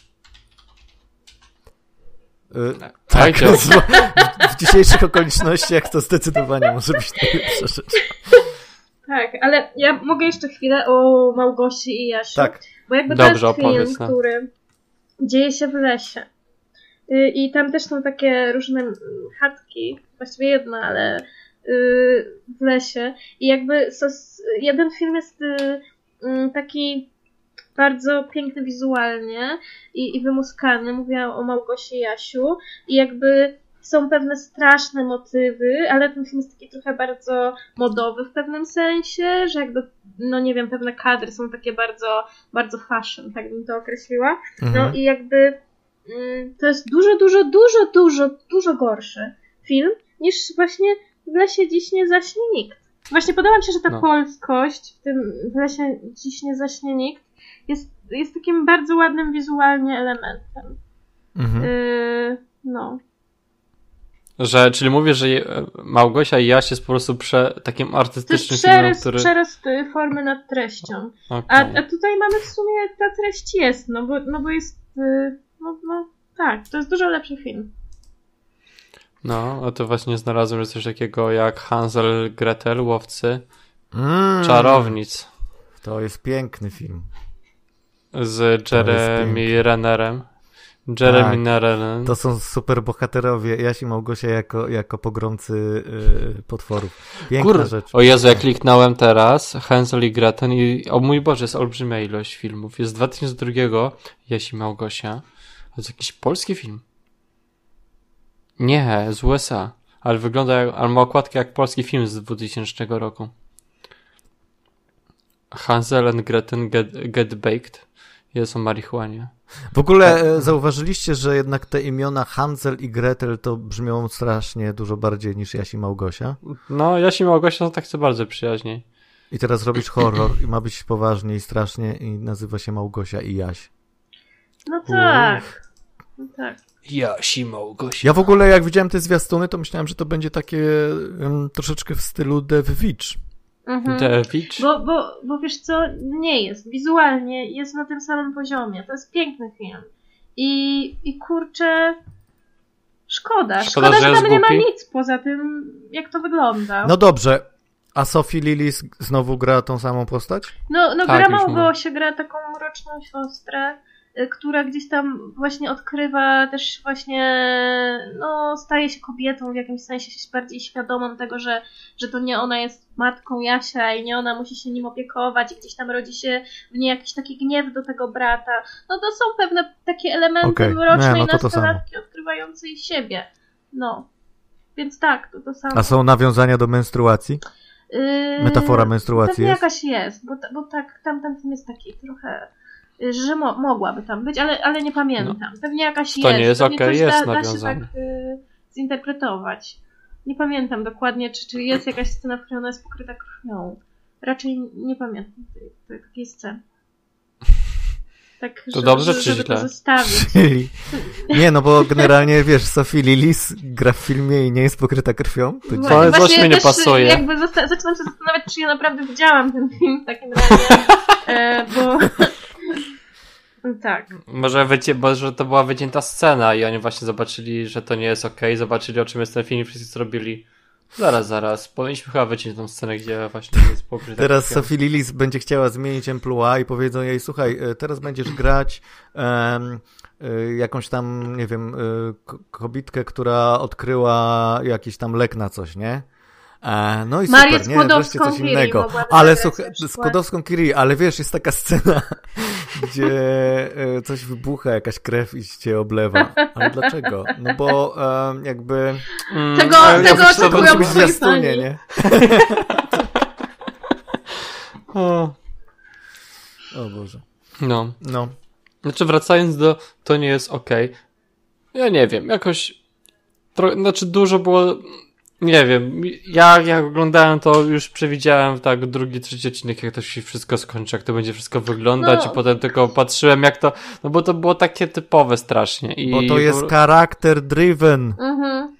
Y, Tak, tak, Oj, w, w dzisiejszych okolicznościach to zdecydowanie może być najlepsza rzecz. Tak, ale ja mogę jeszcze chwilę o Małgosi i Jasiu. Tak. Bo jakby Dobrze, to jest film, opowiedz nam. który dzieje się w lesie. Y, I tam też są takie różne mm, chatki, właściwie jedna, ale y, w lesie. I jakby so, jeden film jest y, y, taki bardzo piękny wizualnie i, i wymuskany. Mówiłam o Małgosi i Jasiu. I jakby są pewne straszne motywy, ale ten film jest taki trochę bardzo modowy w pewnym sensie, że jakby, no nie wiem, pewne kadry są takie bardzo, bardzo fashion, tak bym to określiła. No Mhm. i jakby mm, to jest dużo, dużo, dużo, dużo, dużo gorszy film niż właśnie W lesie dziś nie zaśnie nikt. Właśnie podoba mi się, że ta No. polskość w tym W lesie dziś nie zaśnie nikt jest, jest takim bardzo ładnym wizualnie elementem. Mhm. Yy, no. Że, czyli mówię, że je- Małgosia i Jaś jest po prostu prze, takim To jest artystycznym filmem, przerost, który... przerost y, formy nad treścią. A, Okej. a tutaj mamy w sumie, ta treść jest, no bo, no bo jest, y, no, no tak, to jest dużo lepszy film. No, a to właśnie znalazłem, że coś takiego jak Hansel, Gretel, Łowcy Mm. Czarownic To jest piękny film. z Jeremy piękne. Rennerem. Jeremy Tak. Renner. To są super bohaterowie. Jaś i Małgosia jako, jako pogromcy yy, potworów. Piękna Kur... rzecz. O Jezu, ja kliknąłem teraz Hansel i Gretel i o mój Boże, jest olbrzymia ilość filmów. Jest z dwa tysiące drugiego Jaś i Małgosia. To jest jakiś polski film. Nie, z U S A. Ale wygląda jak, ale ma okładkę jak polski film z dwutysięcznego roku. Hansel and Gretel Get, Get Baked. Jest o marihuanie. W ogóle e, zauważyliście, że jednak te imiona Hansel i Gretel to brzmią strasznie dużo bardziej niż Jaś i Małgosia? No, Jaś i Małgosia są tak co bardzo przyjaźni. I teraz robisz horror i ma być poważnie i strasznie i nazywa się Małgosia i Jaś. No tak, no tak. Jaś i Małgosia. Ja w ogóle jak widziałem te zwiastuny, to myślałem, że to będzie takie um, troszeczkę w stylu The Witch. Mhm. The Witch? Bo, bo, bo wiesz co, nie jest. Wizualnie jest na tym samym poziomie. To jest piękny film. I, i kurczę, szkoda. Szkoda, Szkoda, że że jest tam nie ma głupi. nic poza tym, jak to wygląda. No dobrze, a Sophie Lillis znowu gra tą samą postać? No, no Tak, gra już Małgosia, gra taką mroczną siostrę, y, która gdzieś tam właśnie odkrywa też właśnie, no staje się kobietą w jakimś sensie bardziej świadomą tego, że, że to nie ona jest matką Jasia i nie ona musi się nim opiekować i gdzieś tam rodzi się w niej jakiś taki gniew do tego brata. No to są pewne takie elementy Okej, mrocznej nie, no to to samo. nastolatki odkrywającej siebie. No. Więc tak, to to samo. A są nawiązania do menstruacji? Yy, Metafora menstruacji pewnie jest? jakaś jest, bo, bo tak tamten film jest taki trochę, y, że mo- mogłaby tam być, ale, ale nie pamiętam. Pewnie jakaś To jest. nie jest pewnie okej, coś jest da, da się nawiązanie. tak y, zinterpretować. Nie pamiętam dokładnie, czy, czy jest jakaś scena, w której ona jest pokryta krwią. Raczej nie pamiętam tej, tej, takiej sceny. Tak, To żeby, dobrze żeby, czy żeby źle? to zostawić. Czyli... Nie, no bo generalnie, wiesz, Sophie Lillis gra w filmie i nie jest pokryta krwią. To Wa- dziwne. To właśnie coś mi nie też pasuje. Jakby zosta- zaczynam się zastanawiać, czy ja naprawdę widziałam ten film w takim razie, e, bo, Tak. Może, wycie, może to była wycięta scena i oni właśnie zobaczyli, że to nie jest okej, zobaczyli, o czym jest ten film i wszyscy zrobili. Zaraz, zaraz. Powinniśmy chyba wyciąć tą scenę, gdzie właśnie jest pokryta. Teraz Sophie Lillis będzie chciała zmienić emploi i powiedzą jej, słuchaj, teraz będziesz grać um, jakąś tam, nie wiem, kobietkę, która odkryła jakiś tam lek na coś, nie? E, no i Marię super, nie? Wreszcie coś innego. Ale słuchaj, z Skłodowską Curie, ale wiesz, jest taka scena, gdzie e, coś wybucha, jakaś krew i cię oblewa. Ale dlaczego? No bo e, jakby... Mm, tego tego ja oczekują być w zwiastunie, nie? o. o Boże. No. No. Znaczy wracając do to nie jest okej. Ja nie wiem, jakoś tro... znaczy dużo było... Nie wiem, ja jak oglądałem to już przewidziałem tak drugi, trzeci odcinek, jak to się wszystko skończy, jak to będzie wszystko wyglądać no. I potem tylko patrzyłem jak to, no bo to było takie typowe strasznie. I bo to jest charakter driven. Mhm.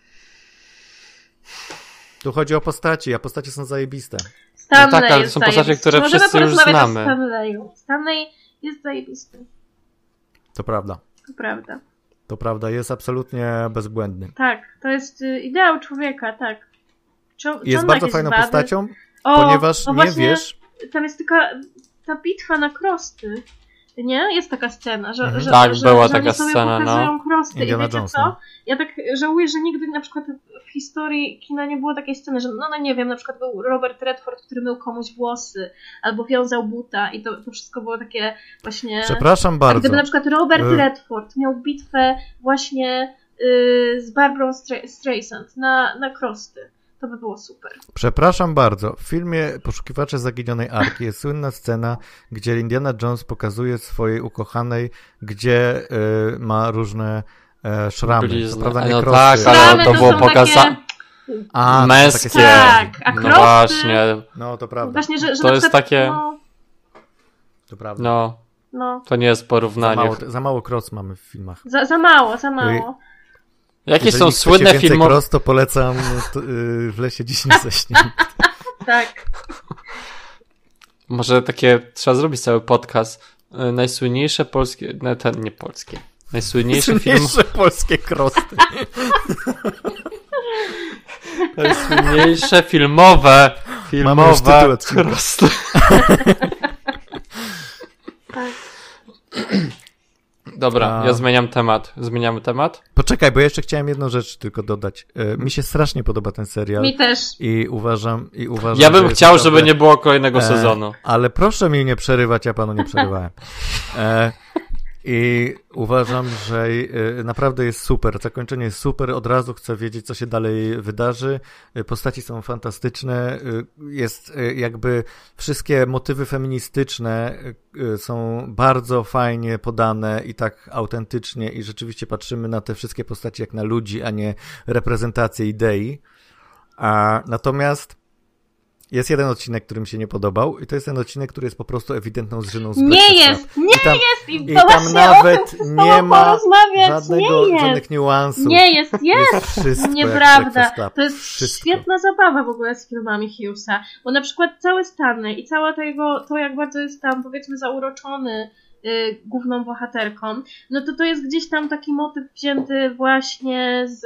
Tu chodzi o postaci, a postacie są zajebiste. No tak, ale to są postacie, które Możemy wszyscy już znamy. Stanleyu. Stanley jest zajebisty. To prawda. To prawda. To prawda, jest absolutnie bezbłędny. Tak, to jest y, ideał człowieka, tak. Czy, jest czy bardzo fajną wady? postacią, o, ponieważ o nie właśnie, wiesz... Tam jest taka ta bitwa na krosty, nie? Jest taka scena, że, mhm. że, tak, że, była że taka oni sobie scena, pokazują no. krosty. Indiana I wiecie Jones, co? no. Ja tak żałuję, że nigdy na przykład w historii kina nie było takiej sceny, że no, no nie wiem, na przykład był Robert Redford, który mył komuś włosy, albo wiązał buta i to, to wszystko było takie właśnie... Przepraszam bardzo. Gdyby na przykład Robert y- Redford miał bitwę właśnie y- z Barbarą Stra- Streisand na, na krosty, to by było super. Przepraszam bardzo. W filmie Poszukiwacze Zaginionej Arki jest słynna scena, gdzie Indiana Jones pokazuje swojej ukochanej, gdzie y, ma różne y, szramy. Blizny. Prawda, nie no krosty. tak, ale to, to było są pokazane. takie... A, męskie. Tak, a krosty... No właśnie. No to prawda. Właśnie, że, że to jest przykład, takie... No, to prawda. No. no. To nie jest porównanie. Za mało, za mało cross mamy w filmach. Za, za mało, za mało. Jakie Jeżeli są słynne filmy? Jeżeli cross, to polecam to, yy, W lesie dziś nie zaśnie. Tak. Może takie, trzeba zrobić cały podcast. Yy, najsłynniejsze polskie, no, ten, nie polskie. Najsłynniejsze film... Najsłynniejsze polskie crossy. Najsłynniejsze filmowe, filmowe crossy. Tak. Dobra, A... ja zmieniam temat. Zmieniamy temat? Poczekaj, bo ja jeszcze chciałem jedną rzecz tylko dodać. Mi się strasznie podoba ten serial. Mi też. I uważam, i uważam ja bym chciał, naprawdę... żeby nie było kolejnego e, sezonu. Ale proszę mi nie przerywać, ja panu nie przerywałem. E, I uważam, że e, naprawdę jest super. Zakończenie jest super. Od razu chcę wiedzieć, co się dalej wydarzy. E, postaci są fantastyczne. E, jest e, jakby wszystkie motywy feministyczne e, są bardzo fajnie podane i tak autentycznie i rzeczywiście patrzymy na te wszystkie postaci jak na ludzi, a nie reprezentację idei. A, natomiast jest jeden odcinek, który mi się nie podobał i to jest ten odcinek, który jest po prostu ewidentną zżyną z Nie jest, nie I tam, jest! I, i to tam nawet nie ma żadnego, nie żadnych niuansów. Nie jest, jest! jest wszystko Nieprawda. Jak to jest wszystko. Świetna zabawa w ogóle z filmami Hughesa, bo na przykład cały Stanley i cała to jego, to jak bardzo jest tam powiedzmy zauroczony y, główną bohaterką, no to to jest gdzieś tam taki motyw wzięty właśnie z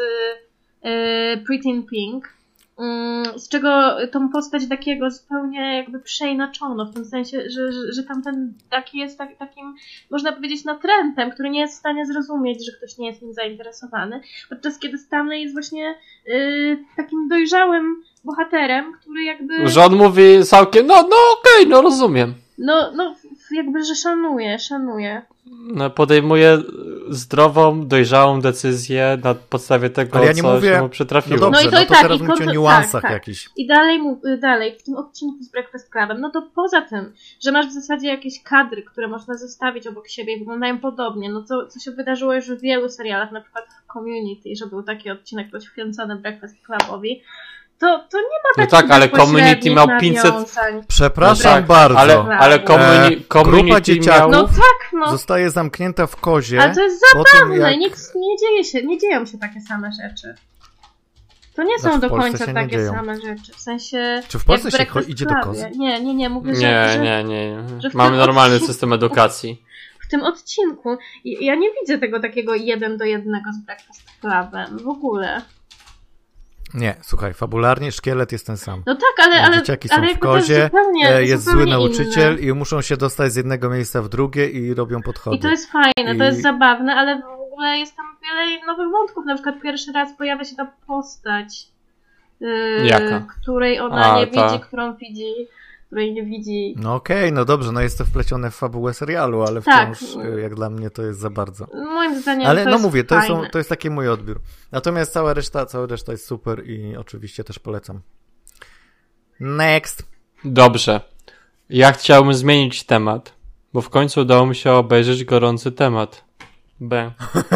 y, Pretty in Pink. Z czego tą postać takiego zupełnie jakby przeinaczono, w tym sensie, że, że, że tamten taki jest tak, takim, można powiedzieć, natrętem, który nie jest w stanie zrozumieć, że ktoś nie jest nim zainteresowany, podczas kiedy Stanley jest właśnie yy, takim dojrzałym bohaterem, który jakby... Że on mówi całkiem, no, no okej, okay, no rozumiem. No, no jakby, że szanuje, szanuje. No, podejmuje zdrową, dojrzałą decyzję na podstawie tego, Ale ja nie co mówię... się mu przytrafiło. No dobrze, no, i to, no i to tak, teraz i mówicie konto... o niuansach tak, tak. jakichś. I dalej, dalej, w tym odcinku z Breakfast Clubem, no to poza tym, że masz w zasadzie jakieś kadry, które można zestawić obok siebie i wyglądają podobnie, no to co się wydarzyło już w wielu serialach, na przykład w Community, że był taki odcinek poświęcony Breakfast Clubowi, To, to nie ma no tak, ale Community miał pięćset... Przepraszam no tak, bardzo. Ale, ale comuni- e, Community miał... No tak, no. Zostaje zamknięta w kozie. Ale to jest zabawne. Jak... Nic nie dzieje się, nie dzieją się takie same rzeczy. To nie są znaczy, do końca takie dzieją. same rzeczy. W sensie... Czy w Polsce się idzie do kozy? Nie, nie, nie. Mówię, nie, że, nie, nie. Że Mamy normalny odcinku... system edukacji. w tym odcinku. I ja nie widzę tego takiego jeden do jednego z Breakfast Clubem w ogóle. Nie, słuchaj, fabularnie szkielet jest ten sam. No tak, ale, ale, dzieciaki są ale w kozie, zupełnie, jest zupełnie zły nauczyciel inne. i muszą się dostać z jednego miejsca w drugie i robią podchody. I to jest fajne, I... to jest zabawne, ale w ogóle jest tam wiele nowych wątków. Na przykład pierwszy raz pojawia się ta postać, yy, Jaka? której ona A, nie ta. widzi, którą widzi, której nie widzi. No okej, okay, no dobrze, no jest to wplecione w fabułę serialu, ale Tak. wciąż jak dla mnie to jest za bardzo. Moim zdaniem Ale to no jest mówię, to, fajne. są, to jest taki mój odbiór. Natomiast cała reszta, cała reszta jest super i oczywiście też polecam. Next. Dobrze. Ja chciałbym zmienić temat, bo w końcu udało mi się obejrzeć gorący temat. B.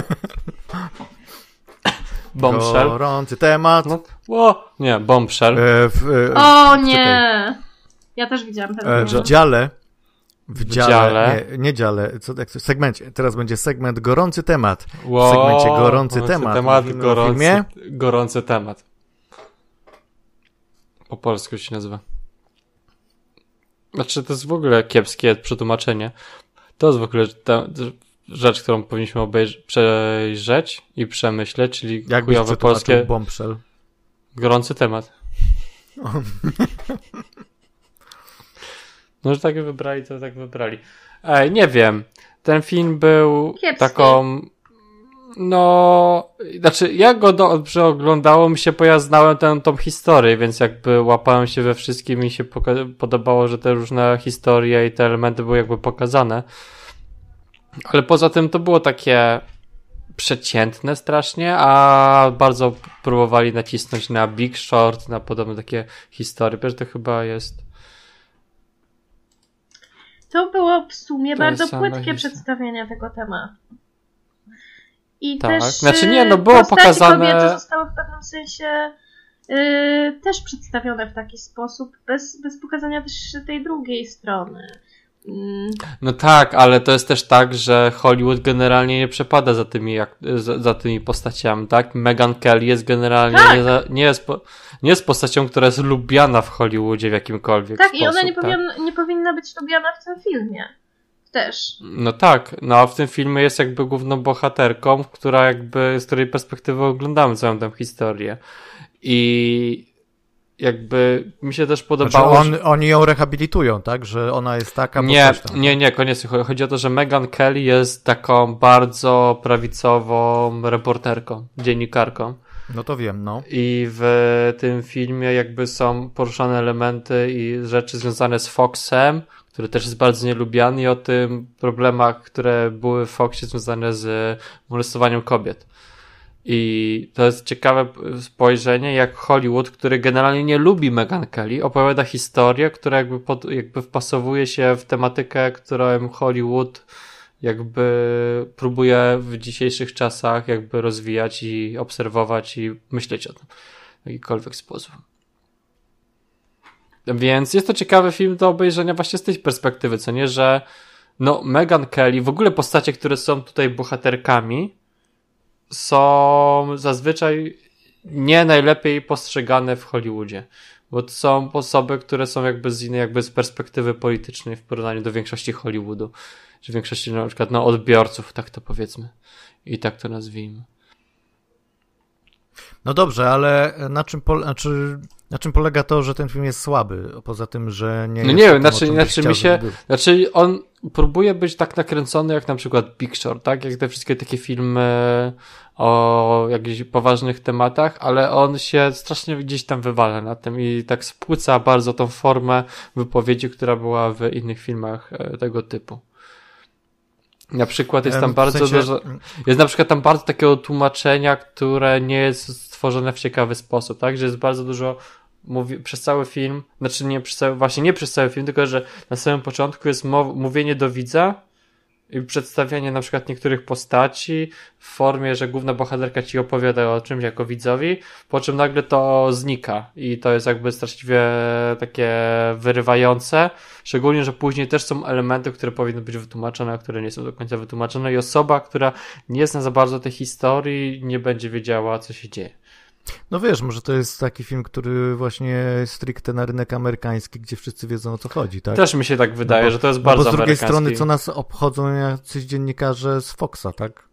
Bombshell. Gorący temat. No, o, nie, Bombshell. E, w, e, O czekaj. nie! Ja też widziałam ten E, film. w dziale. W W dziale. dziale. Nie, nie dziale. Co, jak to, w segmencie. Teraz będzie segment gorący temat. Wow, W segmencie gorący temat. temat Mówimy o gorący, filmie. gorący temat. Po polsku się nazywa. Znaczy, to jest w ogóle kiepskie przetłumaczenie. To jest w ogóle ta, rzecz, którą powinniśmy obejrzeć, przejrzeć i przemyśleć, czyli Jak byś chujowe przetłumaczył polskie Bombshell? gorący temat. No, że tak wybrali, to tak wybrali. Ej, nie wiem. Ten film był Kiepski. taką... No... Znaczy, ja go dobrze oglądało, mi się pojaznałem tę, tą historię, więc jakby łapałem się we wszystkim i się poka- podobało, że te różne historie i te elementy były jakby pokazane. Ale poza tym to było takie przeciętne strasznie, a bardzo próbowali nacisnąć na Big Short, na podobne takie historie. Wiesz, to chyba jest... To było w sumie To bardzo jest sama płytkie historia. przedstawienie tego tematu. I Tak. też Znaczy nie, e, no było postaci pokazane- kobiety zostały w pewnym sensie e, też przedstawione w taki sposób, bez, bez pokazania też tej drugiej strony. Mm. No tak, ale to jest też tak, że Hollywood generalnie nie przepada za tymi, jak, za, za tymi postaciami, tak? Meghan Kelly jest generalnie Tak. nie, za, nie, jest po, nie jest postacią, która jest lubiana w Hollywoodzie w jakimkolwiek Tak, sposób. i ona nie, tak? powin, nie powinna być lubiana w tym filmie. Też. No tak, no a w tym filmie jest jakby główną bohaterką, która jakby, z której perspektywy oglądamy całą tę historię. I jakby mi się też Znaczy podobało... on, oni ją rehabilitują, tak? Że ona jest taka, bo Nie, coś tam. nie, nie, koniecznie. Chodzi o to, że Meghan Kelly jest taką bardzo prawicową reporterką, dziennikarką. No to wiem, no. I w tym filmie jakby są poruszane elementy i rzeczy związane z Foxem, który też jest bardzo nielubiany, i o tym problemach, które były w Foxie związane z molestowaniem kobiet. I to jest ciekawe spojrzenie, jak Hollywood, który generalnie nie lubi Meghan Kelly, opowiada historię, która jakby, pod, jakby wpasowuje się w tematykę, którą Hollywood jakby próbuje w dzisiejszych czasach jakby rozwijać i obserwować i myśleć o tym w jakikolwiek sposób. Więc jest to ciekawy film do obejrzenia właśnie z tej perspektywy, co nie, że no Meghan Kelly, w ogóle postacie, które są tutaj bohaterkami, są zazwyczaj nie najlepiej postrzegane w Hollywoodzie, bo to są osoby, które są jakby z innej, jakby z perspektywy politycznej w porównaniu do większości Hollywoodu, czy większości na przykład no odbiorców, tak to powiedzmy i tak to nazwijmy. No dobrze, ale na czym, po, znaczy, na czym polega to, że ten film jest słaby? Poza tym, że nie No jest nie o wiem, tym, o znaczy, czym byś znaczy chciał, mi się, żeby był. znaczy on próbuje być tak nakręcony jak na przykład Big Short, tak? Jak te wszystkie takie filmy o jakichś poważnych tematach, ale on się strasznie gdzieś tam wywala na tym i tak spłyca bardzo tą formę wypowiedzi, która była w innych filmach tego typu. Na przykład jest tam W bardzo sensie- dużo, jest na przykład tam bardzo takiego tłumaczenia, które nie jest stworzone w ciekawy sposób, tak? Że jest bardzo dużo mówi, przez cały film, znaczy nie przez cały, właśnie nie przez cały film, tylko że na samym początku jest mow, mówienie do widza i przedstawianie na przykład niektórych postaci w formie, że główna bohaterka ci opowiada o czymś jako widzowi, po czym nagle to znika i to jest jakby straszliwie takie wyrywające, szczególnie, że później też są elementy, które powinny być wytłumaczone, a które nie są do końca wytłumaczone i osoba, która nie zna za bardzo tej historii, nie będzie wiedziała, co się dzieje. No wiesz, może to jest taki film, który właśnie stricte na rynek amerykański, gdzie wszyscy wiedzą, o co chodzi, tak? Też mi się tak wydaje, no bo, że to jest no bardzo bo z drugiej amerykański. strony, co nas obchodzą jacyś dziennikarze z Foxa, tak?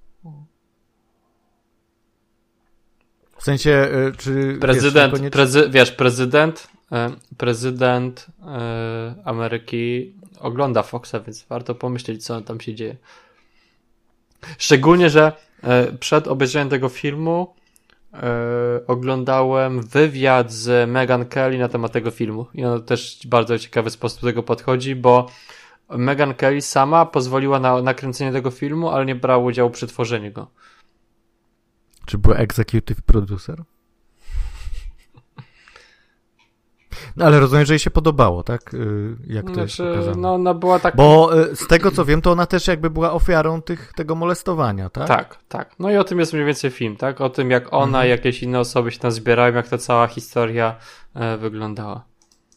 W sensie, czy... Prezydent, wiesz, niekoniecznie... prezy, wiesz, prezydent, e, prezydent e, Ameryki ogląda Foxa, więc warto pomyśleć, co tam się dzieje. Szczególnie, że e, przed obejrzeniem tego filmu e, oglądałem wywiad z Meghan Kelly na temat tego filmu. I ona też w bardzo ciekawy sposób do tego podchodzi, bo Meghan Kelly sama pozwoliła na nakręcenie tego filmu, ale nie brała udziału przy tworzeniu go. Czy była executive producer? No ale rozumiem, że jej się podobało, tak? Jak to Znaczy, jest pokazane. no ona była tak... Bo z tego, co wiem, to ona też jakby była ofiarą tych, tego molestowania, tak? Tak, tak. No i o tym jest mniej więcej film, tak? O tym, jak ona Mhm. i jakieś inne osoby się tam zbierają, jak ta cała historia e, wyglądała.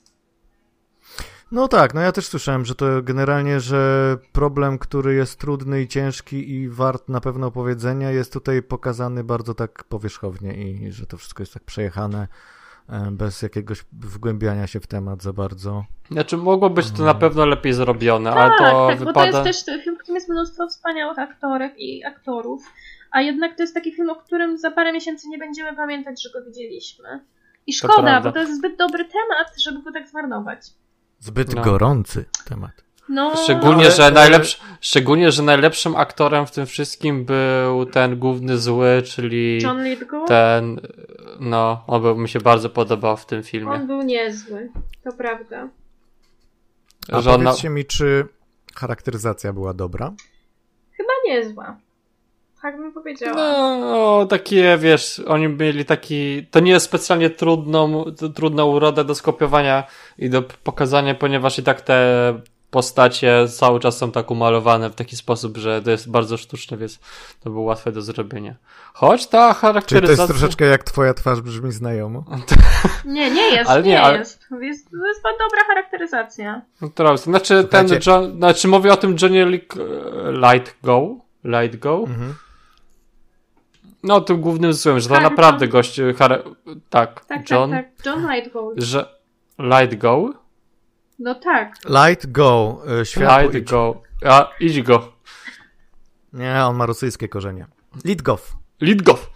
No tak, no ja też słyszałem, że to generalnie, że problem, który jest trudny i ciężki i wart na pewno opowiedzenia, jest tutaj pokazany bardzo tak powierzchownie i że to wszystko jest tak przejechane bez jakiegoś wgłębiania się w temat za bardzo. Znaczy, mogło być to na pewno lepiej zrobione, Tak, ale to tak, wypada... bo to jest też film, w którym jest mnóstwo wspaniałych aktorek i aktorów, a jednak to jest taki film, o którym za parę miesięcy nie będziemy pamiętać, że go widzieliśmy. I szkoda, prawda. bo to jest zbyt dobry temat, żeby go tak zmarnować. Zbyt No. gorący temat. No, Szczególnie, Ale- że najlepszy, szczególnie, że najlepszym aktorem w tym wszystkim był ten główny zły, czyli John Lithgow, ten, no, on był, mi się bardzo podobał w tym filmie. on był niezły, to prawda. A Że on na- powiedzcie mi, czy charakteryzacja była dobra? Chyba niezła. Tak bym powiedziała. No, takie, wiesz, oni mieli taki, to nie jest specjalnie trudną, trudną urodę do skopiowania i do pokazania, ponieważ i tak te postacie cały czas są tak umalowane w taki sposób, że to jest bardzo sztuczne, więc to było łatwe do zrobienia. Choć ta Czyli to charakteryzacja... jest troszeczkę jak twoja twarz brzmi znajomo? Nie, nie jest, Ale nie, nie, ale- jest. jest. To jest dobra charakteryzacja. Która, znaczy ten Słuchajcie- John, znaczy mówię o tym Johnny Lightgo, Lightgo, Mhm. no tym głównym złym, że to Tak, naprawdę John- gość, chara... tak, Tak, John, tak, tak. John Lithgow. że Lightgo, No tak. Light go, y, światło idź. Lightgo, a idź go, Nie, on ma rosyjskie korzenie. Litgow. Litgow,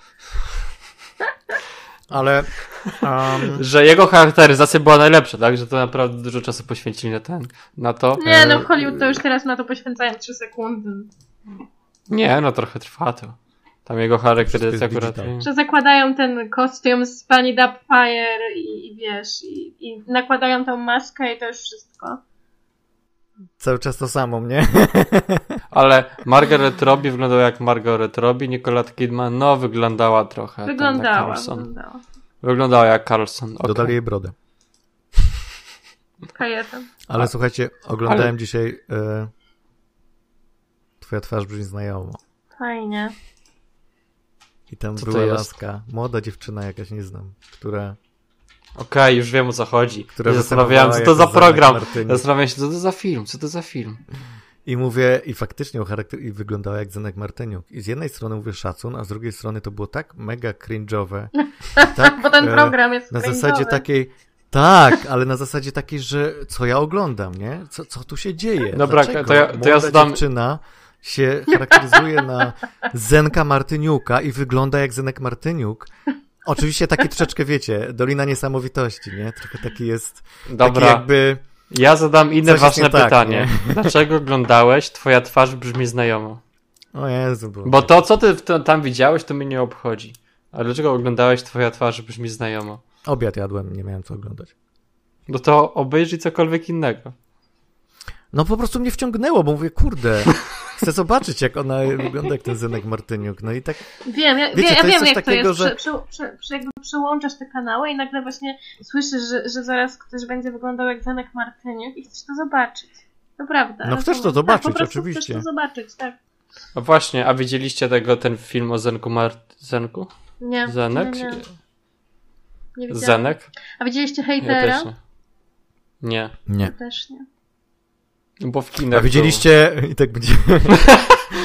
Ale um, że jego charakteryzacja była najlepsza, tak, że to naprawdę dużo czasu poświęcili na ten, na to. Nie, no E, w Hollywood to już teraz na to poświęcają trzy sekundy. Nie, no trochę trwa to. Tam jego charakteryzacja Wszystko jest akurat. digital. Że zakładają ten kostium z pani Dubfire i, i wiesz, i, i nakładają tą maskę i to już wszystko. cały czas to samo, nie? Ale Margaret Robbie wyglądała jak Margaret Robbie, Nicole Kidman, no wyglądała trochę. tam jak Wyglądała, Carlson. wyglądała. Wyglądała jak Carlson. Okay. Dodali jej brodę. Kajetem. Ale A- słuchajcie, oglądałem ale- dzisiaj e, twoja twarz brzmi znajomo. Fajnie. I tam Co to była jest? laska, młoda dziewczyna jakaś, nie znam, która, Okej, okay, już wiem o co chodzi. która Ja zastanawiałem, co to występowała za jako program. Zenek Martyniuk. Zastanawiałem się, co to za film, co to za film. I mówię, i faktycznie o charakter, i wyglądała jak Zenek Martyniuk. I z jednej strony mówię szacun, a z drugiej strony to było tak mega cringe'owe. Tak, Bo ten e, program jest na cringe'owy. zasadzie takiej, tak, ale na zasadzie takiej, że co ja oglądam, nie? Co, co tu się dzieje? Dobra, Dlaczego to ja- to ja młoda zadam- dziewczyna się charakteryzuje na Zenka Martyniuka i wygląda jak Zenek Martyniuk. Oczywiście taki troszeczkę, wiecie, Dolina Niesamowitości, nie? Trochę taki jest, Dobra, taki jakby... ja zadam inne Coś jest ważne nie tak, pytanie. Dlaczego oglądałeś? Twoja twarz brzmi znajomo. O Jezu, bo... Bo to, co ty w to, tam widziałeś, to mnie nie obchodzi. Ale dlaczego oglądałeś? Twoja twarz brzmi znajomo. Obiad jadłem, nie miałem co oglądać. No to obejrzyj cokolwiek innego. No po prostu mnie wciągnęło, bo mówię, kurde, chcę zobaczyć, jak ona wygląda, jak ten Zenek Martyniuk. No i tak, Wiem, ja, Wiecie, wie, ja to jest wiem coś jak takiego, to jest, że- że... Prze, prze, prze, jakby przełączasz te kanały i nagle właśnie słyszysz, że, że zaraz ktoś będzie wyglądał jak Zenek Martyniuk i chcesz to zobaczyć. To prawda. No chcesz to rozumiem. zobaczyć, tak, po prostu oczywiście. chcesz to zobaczyć, tak. A właśnie, a widzieliście tego, ten film o Zenku Mar... Zenku? Nie, Zenek? nie, nie, nie widziałam. Zenek? A widzieliście Ja Hejtera? też nie. Nie. nie. Ja też nie. Bo w kinach A widzieliście, i tak będzie,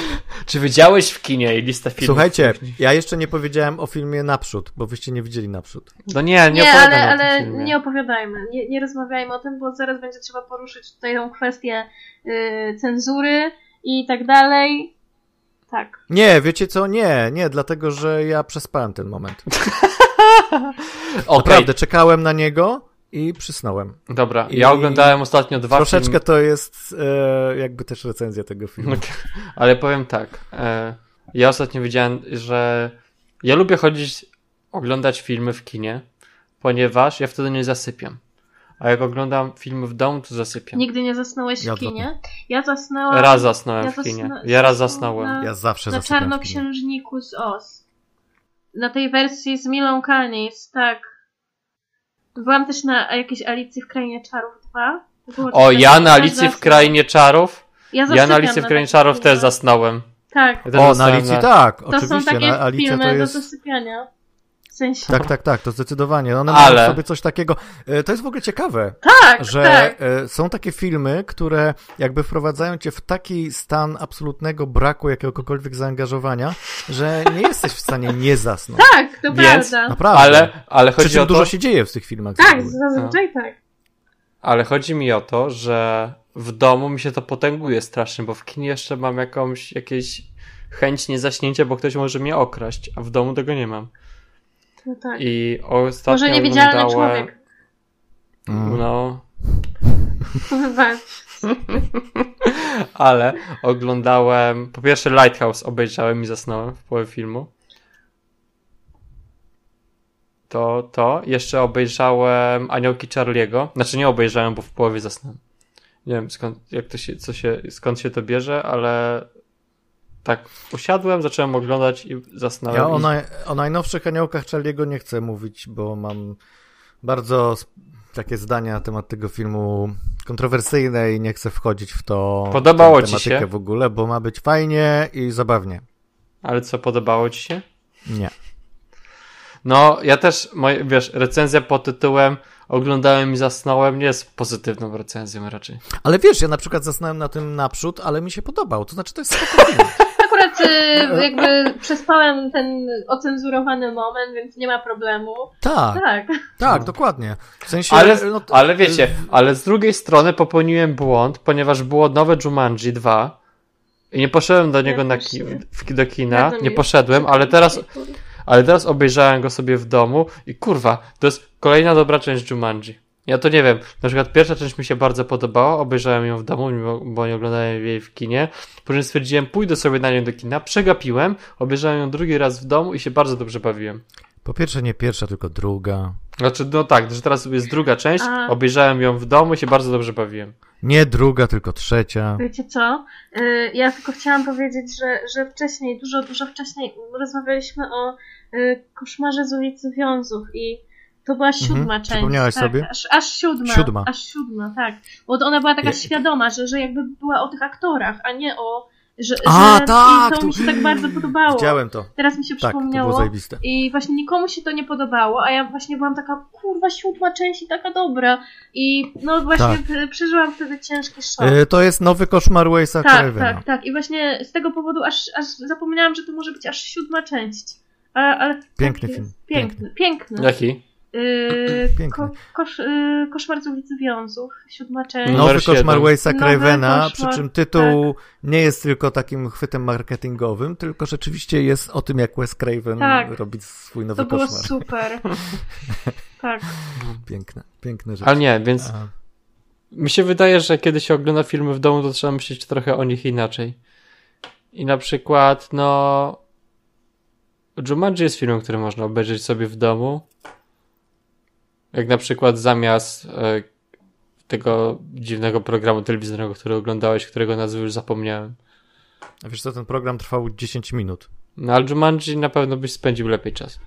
Czy widziałeś w kinie i lista filmów? Słuchajcie, ja jeszcze nie powiedziałem o filmie Naprzód, bo wyście nie widzieli Naprzód. No nie, nie, Nie, opowiadam ale, o tym ale filmie. nie opowiadajmy, nie, nie rozmawiajmy o tym, bo zaraz będzie trzeba poruszyć tutaj tą kwestię yy, cenzury i tak dalej. Tak. Nie, wiecie co? Nie, nie, dlatego, że ja przespałem ten moment. Okej, Naprawdę, czekałem na niego i przysnąłem. dobra, I- ja oglądałem ostatnio dwa Troszeczkę filmy. to jest e, jakby też recenzja tego filmu. Okay. Ale powiem tak, e, ja ostatnio widziałem, że ja lubię chodzić, oglądać filmy w kinie, ponieważ ja wtedy nie zasypiam. A jak oglądam filmy w domu, to zasypiam. Nigdy nie zasnąłeś Ja w kinie? Ja zasnęłam Raz zasnąłem Ja w kinie. zasnę- Ja raz zasnąłem zasnąłem. na- Ja zawsze na zasypiam w kinie. Czarnoksiężniku z Oz. Na tej wersji z Milą Kunis, tak. Byłam też na jakiejś Alicji w Krainie Czarów dwa. To było O, też ja tak, na też Alicji w zasnął. Krainie Czarów. Ja, Ja zasypiam na Alicji w Krainie takich Czarów też filmach. zasnąłem. Tak. Ja też O, na zasnąłem Alicji na- tak, To oczywiście. są takie na Alicja filmy to do jest... zasypiania. W sensie... Tak, tak, tak, to zdecydowanie. One Ale- mają w sobie coś takiego. e, To jest w ogóle ciekawe, Tak, że tak. e, są takie filmy, które jakby wprowadzają cię w taki stan absolutnego braku jakiegokolwiek zaangażowania, że nie jesteś w stanie nie zasnąć. Tak, to Więc- prawda. Naprawdę. Ale, ale Przy chodzi czym o dużo to, się dzieje w tych filmach. z Tak, reguły. zazwyczaj tak. ale chodzi mi o to, że w domu mi się to potęguje strasznie, bo w kinie jeszcze mam jakąś, jakieś chęć niezaśnięcia, bo ktoś może mnie okraść, a w domu tego nie mam. No tak. I ostatnio Może niewidzialny oglądałem... człowiek. Mm. No, Wybacz. ale oglądałem... Po pierwsze Lighthouse obejrzałem i zasnąłem w połowie filmu. To, to. Jeszcze obejrzałem Aniołki Charlie'ego. Znaczy nie obejrzałem, bo w połowie zasnąłem. Nie wiem skąd, jak to się, co się, skąd się to bierze, ale tak usiadłem, zacząłem oglądać i zasnąłem. Ja o, i... naj, o najnowszych aniołkach Charlie'ego nie chcę mówić, bo mam bardzo sp- takie zdania na temat tego filmu kontrowersyjne i nie chcę wchodzić w to. Podobało tę ci tematykę się? w ogóle, bo ma być fajnie i zabawnie. Ale co, podobało ci się? Nie. No, ja też, moje, wiesz, recenzja pod tytułem oglądałem i zasnąłem nie jest pozytywną recenzją raczej. Ale wiesz, ja na przykład zasnąłem na tym naprzód, ale mi się podobał. To znaczy, to jest spokojnie. Akurat y, jakby przespałem ten ocenzurowany moment, więc nie ma problemu. Tak, Tak. tak, dokładnie. W sensie, Ale, no, to- ale wiecie, ale z drugiej strony popełniłem błąd, ponieważ było nowe Jumanji dwa i nie poszedłem do niego Ja na też ki- nie. w, do kina, Ja to nie nie poszedłem, ale teraz, ale teraz obejrzałem go sobie w domu i kurwa, to jest kolejna dobra część Jumanji. Ja to nie wiem, na przykład pierwsza część mi się bardzo podobała, obejrzałem ją w domu, mimo- bo nie oglądałem jej w kinie, później stwierdziłem, pójdę sobie na nią do kina, przegapiłem, obejrzałem ją drugi raz w domu i się bardzo dobrze bawiłem. po pierwsze nie pierwsza, tylko druga. Znaczy, no tak, że teraz jest druga część, A. obejrzałem ją w domu i się bardzo dobrze bawiłem. Nie druga, tylko trzecia. Wiecie co? Y, Ja tylko chciałam powiedzieć, że, że wcześniej, dużo, dużo wcześniej rozmawialiśmy o y, Koszmarze z ulicy Wiązów i to była siódma Mhm. część. Przypomniałaś tak, sobie? Aż, aż siódma. Siódma. Aż siódma, tak. Bo to ona była taka Je- świadoma, że, że jakby była o tych aktorach, a nie o... Że, A, że, tak, I to tu- mi się tak bardzo podobało. Widziałem to. Teraz mi się Tak, to było przypomniało. zajebiste. I właśnie nikomu się to nie podobało, a ja właśnie byłam taka, kurwa, siódma część i taka dobra. I no właśnie Tak. p- przeżyłam wtedy ciężki szok. E, to jest nowy koszmar Wace'a tak, Cravena. tak, tak. I właśnie z tego powodu aż, aż zapomniałam, że to może być aż siódma część. A, ale Piękny tak film, jest. Piękny, piękny. Jaki? Yy, Piękny. ko, kosz, yy, Koszmar z ulicy Wiązów, siódma część. No. Nowy Numer koszmar siedem. Wace'a Nowy Cravena, koszmar, przy czym tytuł nie jest tylko takim chwytem marketingowym, tylko rzeczywiście jest o tym, jak Wes Craven Tak. robi swój nowy To było koszmar. super. Tak. Piękne, piękne rzeczy. Ale nie, więc A, mi się wydaje, że kiedy się ogląda filmy w domu, to trzeba myśleć trochę o nich inaczej. I na przykład, no... Jumanji jest filmem, który można obejrzeć sobie w domu. Jak na przykład zamiast e, tego dziwnego programu telewizyjnego, który oglądałeś, którego nazwy już zapomniałem. a wiesz co, ten program trwał dziesięć minut. No ale Jumanji na pewno byś spędził lepiej czas.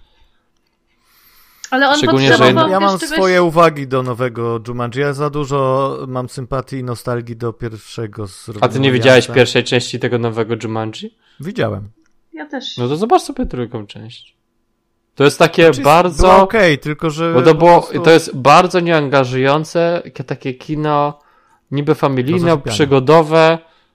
Ale on Szczególnie, że potrzebował jedno- Ja mam też czegoś... swoje uwagi do nowego Jumanji. Ja za dużo mam sympatii i nostalgii do pierwszego z A ty Robinem nie widziałeś Williamsem. pierwszej części tego nowego Jumanji? Widziałem. Ja też. No to zobacz sobie drugą część. To jest takie Znaczy, bardzo... Była okej, tylko że... Bo to po było, prostu- to jest bardzo nieangażujące, takie- takie kino niby Do familijne, zasypiania. przygodowe,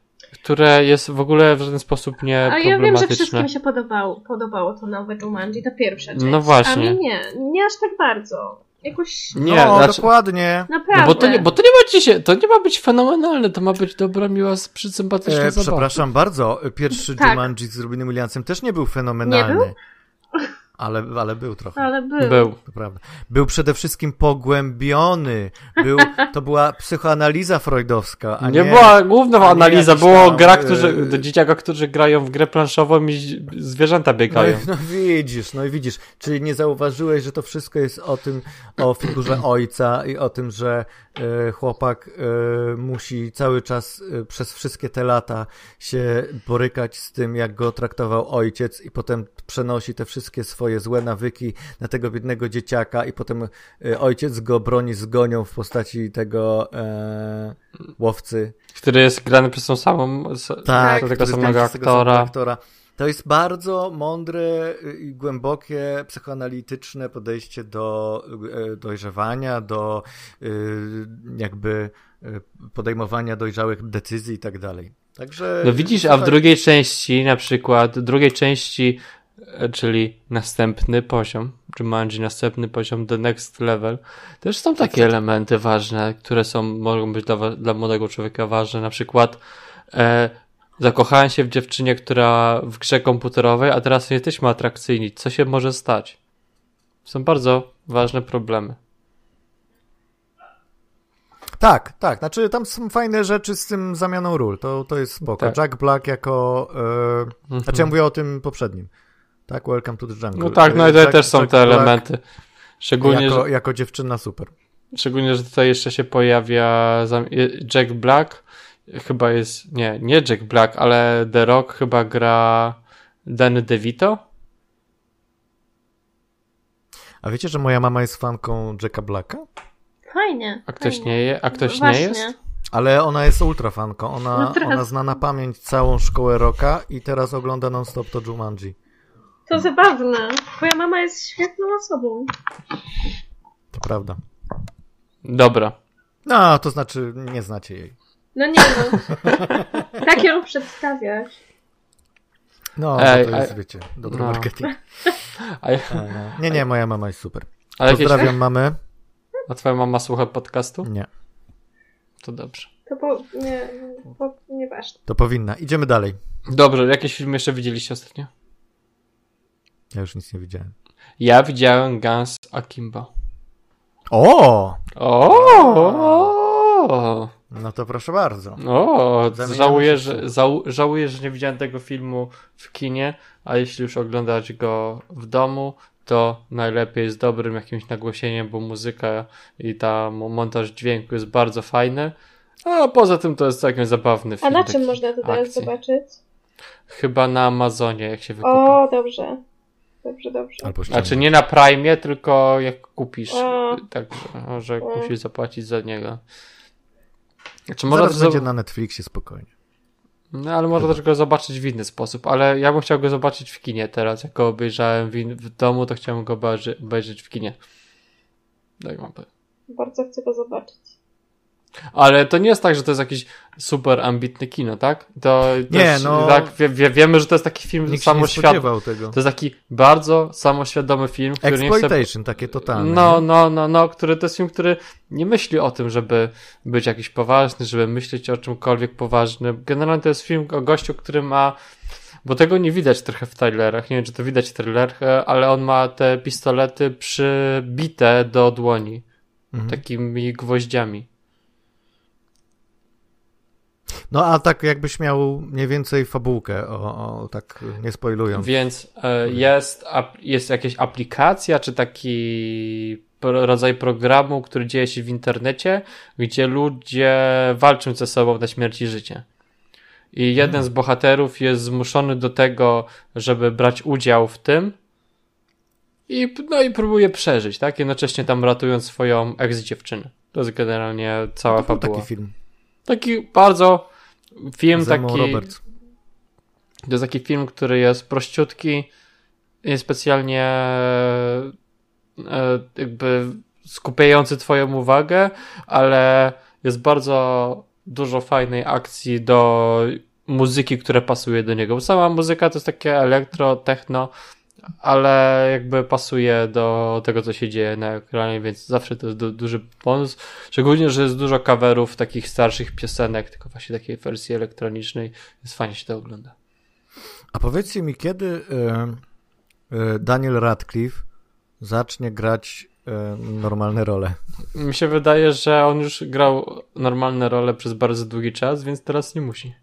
które jest w ogóle w żaden sposób nie A ja wiem, że problematyczne. wszystkim się podobało, podobało to nowe Jumanji, ta pierwsza część. No właśnie. A mi nie, nie aż tak bardzo. Jakoś Nie, no, znaczy- dokładnie. naprawdę. No bo to nie, bo to nie ma dzisiaj, to nie ma być fenomenalne, to ma być dobra, miła, przysympatyczna E, zabawa. przepraszam bardzo, pierwszy Tak. Jumanji z Robinem Williamsem też nie był fenomenalny. Nie był? Ale, ale był trochę. Ale był. Był. To prawda. Był przede wszystkim pogłębiony. Był, to była psychoanaliza freudowska, a nie... Nie była główna a nie analiza, jakiś było tam, gra, e, którzy, do dzieciaka, którzy grają w grę planszową i zwierzęta No, biegają. i- no widzisz, no i widzisz. Czyli nie zauważyłeś, że to wszystko jest o tym, o figurze ojca i o tym, że e, chłopak e, musi cały czas e, przez wszystkie te lata się borykać z tym, jak go traktował ojciec i potem przenosi te wszystkie swoje złe nawyki na tego biednego dzieciaka i potem e, ojciec go broni z gonią w postaci tego e, łowcy. Który jest grany przez tą samą, s- Tak, tego który samego jest tego samego aktora. aktora. To jest bardzo mądre i głębokie, psychoanalityczne podejście do e, dojrzewania, do e, jakby e, podejmowania dojrzałych decyzji i tak dalej. Także... No widzisz, a w słuchaj, drugiej części, na przykład, drugiej części, e, czyli następny poziom, Jumanji, następny poziom, the next level, też są takie elementy ważne, które są, mogą być dla, wa- dla młodego człowieka ważne, na przykład e, zakochałem się w dziewczynie, która w grze komputerowej, a teraz nie jesteśmy atrakcyjni. Co się może stać? Są bardzo ważne problemy. Tak, tak. Znaczy tam są fajne rzeczy z tym zamianą ról. To, to jest spoko. Tak. Jack Black jako... E, Mhm. Znaczy ja mówię o tym poprzednim. Tak? Welcome to the Jungle. No tak, no i E, tutaj Jack- też są Jack te Black elementy. Szczególnie, Jako, że, jako dziewczyna super. szczególnie, że tutaj jeszcze się pojawia zam- Jack Black. Chyba jest, nie, nie Jack Black, ale The Rock chyba gra Danny DeVito. A wiecie, że moja mama jest fanką Jacka Blacka? Fajnie. A ktoś fajnie. nie je, a ktoś Właśnie. nie jest? Ale ona jest ultra fanką. Ona, No teraz- ona zna na pamięć całą szkołę rocka i teraz ogląda non-stop to Jumanji. To zabawne. Twoja mama jest świetną osobą. To prawda. Dobra. No, to znaczy nie znacie jej. No nie no. Tak ją przedstawiasz. No, Ej, bo to jest, a- wiecie, dobry no. marketing. A, ja- E, Nie, nie, moja mama jest super. ale jakieś, Pozdrawiam mamę. a twoja mama słucha podcastu? Nie, To dobrze. To po... nie... po... nieważne. to powinna. Idziemy dalej. Dobrze, jakieś filmy jeszcze widzieliście ostatnio? Ja już nic nie widziałem. Ja widziałem Guns Akimbo. O! O! No to proszę bardzo. O, Zamieniamy żałuję, się w że, słów. żał, żałuję, że nie widziałem tego filmu w kinie, a jeśli już oglądać go w domu, to najlepiej z dobrym jakimś nagłośnieniem, bo muzyka i ta mo- montaż dźwięku jest bardzo fajny, a poza tym to jest całkiem zabawny A film. na czym taki można to teraz akcji. zobaczyć? Chyba na Amazonie, jak się wykupi. O, dobrze. Dobrze, dobrze. Albo Znaczy nie na Prime, tylko jak kupisz, A. tak, że, że A. musisz zapłacić za niego. Znaczy, Zaraz można to będzie zo- na Netflixie spokojnie. No, ale można też go zobaczyć w inny sposób, ale ja bym chciał go zobaczyć w kinie teraz. Jak go obejrzałem w, in- w domu, to chciałem go obejrzy- obejrzeć w kinie. Tak mam powiedzieć. Bardzo chcę go zobaczyć. Ale to nie jest tak, że to jest jakiś super ambitny kino, tak? To Nie, też, no- tak, wie, wie, wiemy, że to jest taki film Nikt się nie samoświadomy. spodziewał tego. To jest taki bardzo samoświadomy film, który nie chce... Exploitation, takie totalne. No, nie? no, no, no, który to jest film, który nie myśli o tym, żeby być jakiś poważny, żeby myśleć o czymkolwiek poważnym. Generalnie to jest film o gościu, który ma, bo tego nie widać trochę w trailerach, nie wiem, czy to widać w trailerach, ale on ma te pistolety przybite do dłoni, Mhm. takimi gwoździami. No a tak jakbyś miał mniej więcej fabułkę, o, o tak nie spoilując. Więc e, jest, ap, jest jakaś aplikacja, czy taki pro- rodzaj programu, który dzieje się w internecie, gdzie ludzie walczą ze sobą na śmierć i życie. I jeden z bohaterów jest zmuszony do tego, żeby brać udział w tym i, no i próbuje przeżyć, tak? Jednocześnie tam ratując swoją ex-dziewczynę. To jest generalnie cała To był fabuła. taki film. Taki bardzo film Z Emmą taki... Roberts. To jest taki film, który jest prościutki, niespecjalnie e, jakby skupiający twoją uwagę, ale jest bardzo dużo fajnej akcji do muzyki, które pasuje do niego. Bo sama muzyka to jest takie elektro, techno, ale jakby pasuje do tego, co się dzieje na ekranie, więc zawsze to jest du- duży bonus. Szczególnie, że jest dużo coverów takich starszych piosenek, tylko właśnie takiej wersji elektronicznej, więc fajnie się to ogląda. A powiedzcie mi, kiedy y, y, Daniel Radcliffe zacznie grać y, normalne role? Mi się wydaje, że on już grał normalne role przez bardzo długi czas, więc teraz nie musi.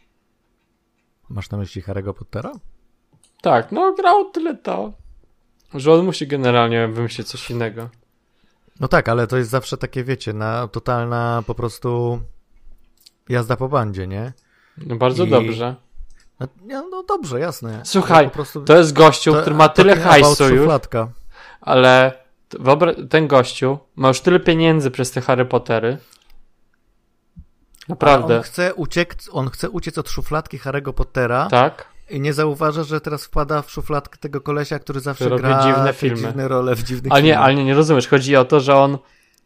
Masz na myśli Harry'ego Pottera? Tak, no grał tyle to, że on musi generalnie wymyślić coś innego. No tak, ale to jest zawsze takie, wiecie, na totalna po prostu jazda po bandzie, nie? No bardzo I... dobrze. No, nie, no dobrze, jasne. Słuchaj, po prostu... to jest gościu, to, który ma tyle hajsu już, szufladka. ale wyobra- ten gościu ma już tyle pieniędzy przez te Harry Pottery. Naprawdę. Ale on chce uciec, on chce uciec od szufladki Harry'ego Pottera. Tak. I nie zauważa, że teraz wpada w szufladkę tego kolesia, który zawsze Robi gra dziwne te filmy. dziwne role w dziwnych Ale nie, filmach. ale nie, nie rozumiesz. Chodzi o to, że on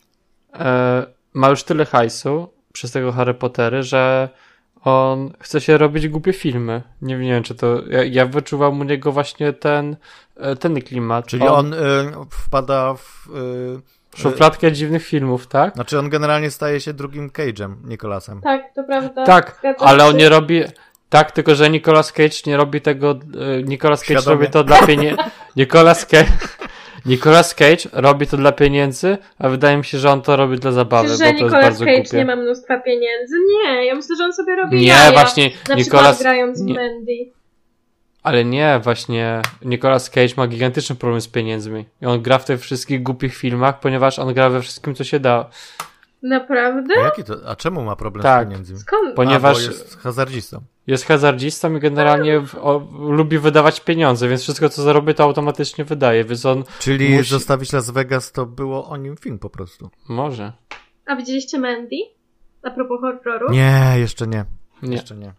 e, ma już tyle hajsu przez tego Harry Pottery, że on chce się robić głupie filmy. Nie wiem, czy to... Ja, ja wyczuwam u niego właśnie ten, e, ten klimat. Czyli on, y, wpada w... Y, Szufladkę dziwnych filmów, tak? Znaczy on generalnie staje się drugim Cage'em, Nicolasem. Tak, to prawda. Tak, Zgadza ale się. on nie robi... Tak, tylko że Nicolas Cage nie robi tego... e, Nicolas Cage Świadomie. robi to dla pieniędzy... Nicolas Cage... Nicolas Cage robi to dla pieniędzy, a wydaje mi się, że on to robi dla zabawy, Myślisz, bo że to jest Nicolas bardzo Cage głupie. nie ma mnóstwa pieniędzy? Nie, ja myślę, że on sobie robi Nie, jaja. właśnie Na Nicolas- przykład grając w nie. Mandy. Ale nie, właśnie Nicolas Cage ma gigantyczny problem z pieniędzmi. I on gra w tych wszystkich głupich filmach, ponieważ on gra we wszystkim, co się da. Naprawdę? A, jaki to, a czemu ma problem Tak. z pieniędzmi? Skąd? Ponieważ A, bo jest hazardzistą. jest hazardzistą i generalnie w, o, lubi wydawać pieniądze, więc wszystko, co zarobi, to automatycznie wydaje, więc on Czyli musi... zostawić Las Vegas to było o nim film po prostu. Może. A widzieliście Mandy? A propos horroru? Nie, jeszcze nie. Nie. Jeszcze nie.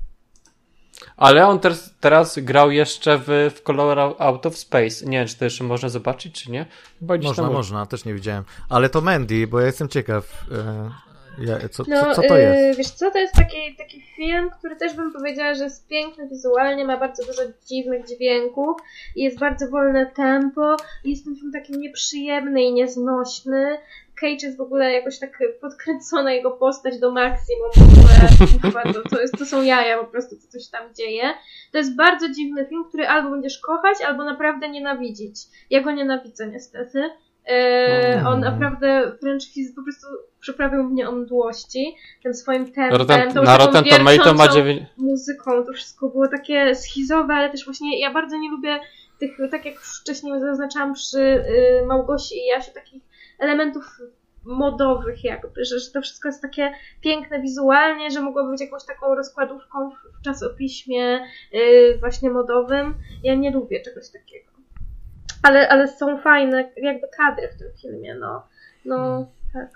Ale on teraz, teraz grał jeszcze w, w Color Out of Space. Nie wiem, czy to jeszcze można zobaczyć, czy nie? Chyba gdzieś Można, tam... można, też nie widziałem. Ale to Mandy, bo ja jestem ciekaw. E, ja, co, No, co, co to yy, jest? Wiesz co, to jest taki, taki film, który też bym powiedziała, że jest piękny wizualnie, ma bardzo dużo dziwnych dźwięków i jest bardzo wolne tempo i jest ten film taki nieprzyjemny i nieznośny. Cage jest w ogóle jakoś tak podkręcona, jego postać do maksimum. W ogóle, chyba to, to, jest, to są jaja po prostu, co coś tam dzieje. To jest bardzo dziwny film, który albo będziesz kochać, albo naprawdę nienawidzić. Ja go nienawidzę niestety. Yy, on naprawdę wręcz fiz- po prostu przyprawił mnie o mdłości tym swoim tempem, Rotten, tą na taką Rotten Tomato ma wiercącą dziewięć... muzyką, to wszystko było takie schizowe, ale też właśnie ja bardzo nie lubię tych, tak jak wcześniej zaznaczałam przy y, Małgosi i Jasiu, takich elementów modowych jakby, że, że to wszystko jest takie piękne wizualnie, że mogłoby być jakąś taką rozkładówką w, w czasopiśmie y, właśnie modowym. Ja nie lubię czegoś takiego. Ale, ale są fajne jakby kadry w tym filmie, no. No, tak.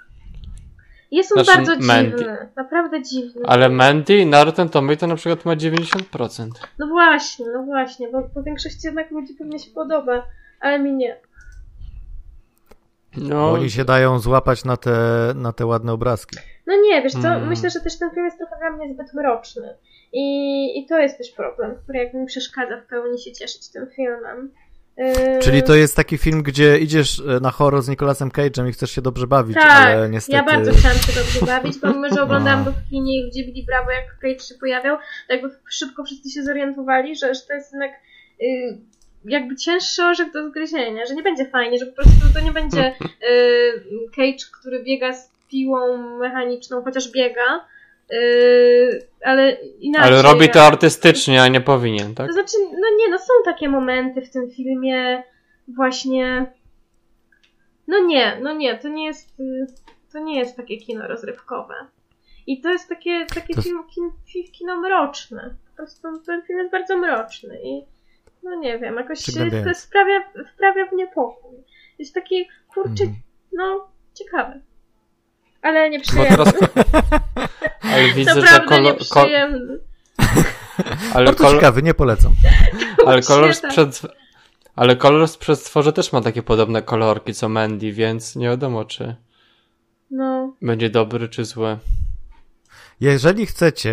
Jest on Znaczy, bardzo Mandy. dziwny, naprawdę dziwny. Ale Mandy na Rotten Tomato na przykład ma dziewięćdziesiąt procent. No właśnie, no właśnie, bo, bo większości jednak ludzi pewnie się podoba, ale mi nie. No, Oni się dają złapać na te, na te ładne obrazki. No nie, wiesz co, Mm. myślę, że też ten film jest trochę dla mnie zbyt mroczny. I, i to jest też problem, który jakby mi przeszkadza w pełni się cieszyć tym filmem. Yy... Czyli to jest taki film, gdzie idziesz na horror z Nicolasem Cage'em i chcesz się dobrze bawić, Tak, ale niestety... ja bardzo chciałam się dobrze bawić, pomimo, że oglądałam No. go w kinie i ludzie bili brawo, jak Cage się pojawiał, to jakby szybko wszyscy się zorientowali, że, że to jest jednak yy, jakby cięższy orzech do zgryzienia, że nie będzie fajnie, że po prostu to nie będzie yy, Cage, który biega z piłą mechaniczną, chociaż biega, yy, ale inaczej. ale robi to artystycznie, a nie powinien, tak? To znaczy, no nie, no są takie momenty w tym filmie właśnie, no nie, no nie, to nie jest, y, to nie jest takie kino rozrywkowe. I to jest takie, takie To- film, kin, fi- kino mroczne. Po prostu ten film jest bardzo mroczny i no nie wiem, jakoś Przygnębiający. to sprawia, wprawia w niepokój. Jest taki, kurczę, Mhm. no ciekawy. Ale nie Bo przyjemny. teraz... Ale widzę, że Naprawdę kolor... Ko... nieprzyjemny. Ale, Bardzo kolor... ciekawy, nie polecam. ale kolor tak. sprzed... Ale kolor z przestworze też ma takie podobne kolorki co Mandy, więc nie wiadomo, czy No. będzie dobry, czy zły. Jeżeli chcecie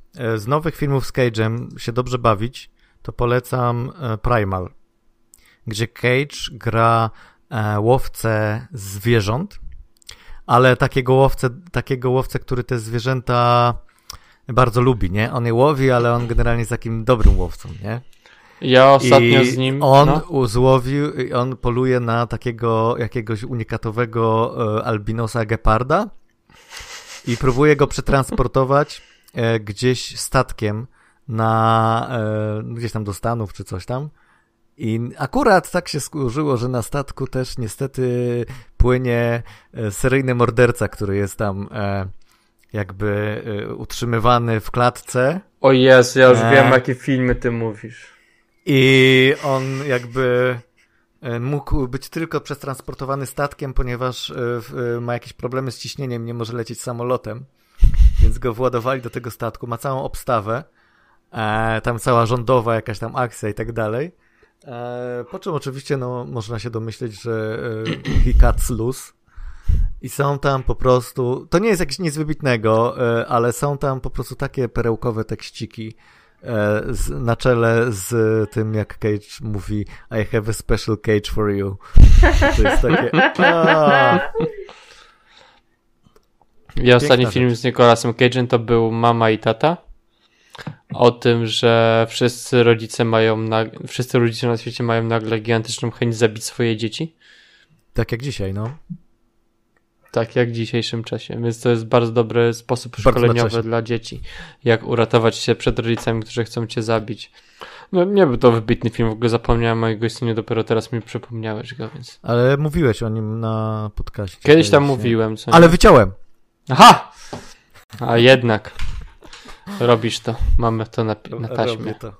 z nowych filmów z Cage'em się dobrze bawić, to polecam Primal, gdzie Cage gra łowcę zwierząt, ale takiego łowcę, takiego łowcę, który te zwierzęta bardzo lubi, nie? On je łowi, ale on generalnie jest takim dobrym łowcą, nie? Ja ostatnio I z nim... on no. złowił, on poluje na takiego jakiegoś unikatowego e, albinosa geparda i próbuje go przetransportować e, gdzieś statkiem na e, gdzieś tam do Stanów czy coś tam. I akurat tak się skurzyło, że na statku też niestety płynie e, seryjny morderca, który jest tam e, jakby e, utrzymywany w klatce. O Jezu, ja już e... wiem, jakie filmy ty mówisz. I on jakby mógł być tylko przetransportowany statkiem, ponieważ ma jakieś problemy z ciśnieniem, nie może lecieć samolotem, więc go władowali do tego statku, ma całą obstawę, tam cała rządowa jakaś tam akcja i tak dalej, po czym oczywiście no, można się domyśleć, że he cuts loose i są tam po prostu, to nie jest jakieś nic wybitnego, ale są tam po prostu takie perełkowe tekściki, Z, na czele z tym, jak Cage mówi I have a special cage for you. To jest takie... Aaa. Ja ostatni film z Nicolasem Cage'em to był Mama i Tata. O tym, że wszyscy rodzice mają nag... wszyscy rodzice na świecie mają nagle gigantyczną chęć zabić swoje dzieci. Tak jak dzisiaj, no. Tak, jak w dzisiejszym czasie. Więc to jest bardzo dobry sposób szkoleniowy dla dzieci. Jak uratować się przed rodzicami, którzy chcą cię zabić. No nie był to wybitny film, w ogóle zapomniałem mojego istnienia, dopiero teraz mi przypomniałeś go, więc... Ale mówiłeś o nim na podcaście. Kiedyś tam mówiłem. Co Ale nie? wyciąłem. Aha! A jednak. Robisz to. Mamy to na, na taśmie. Robię to.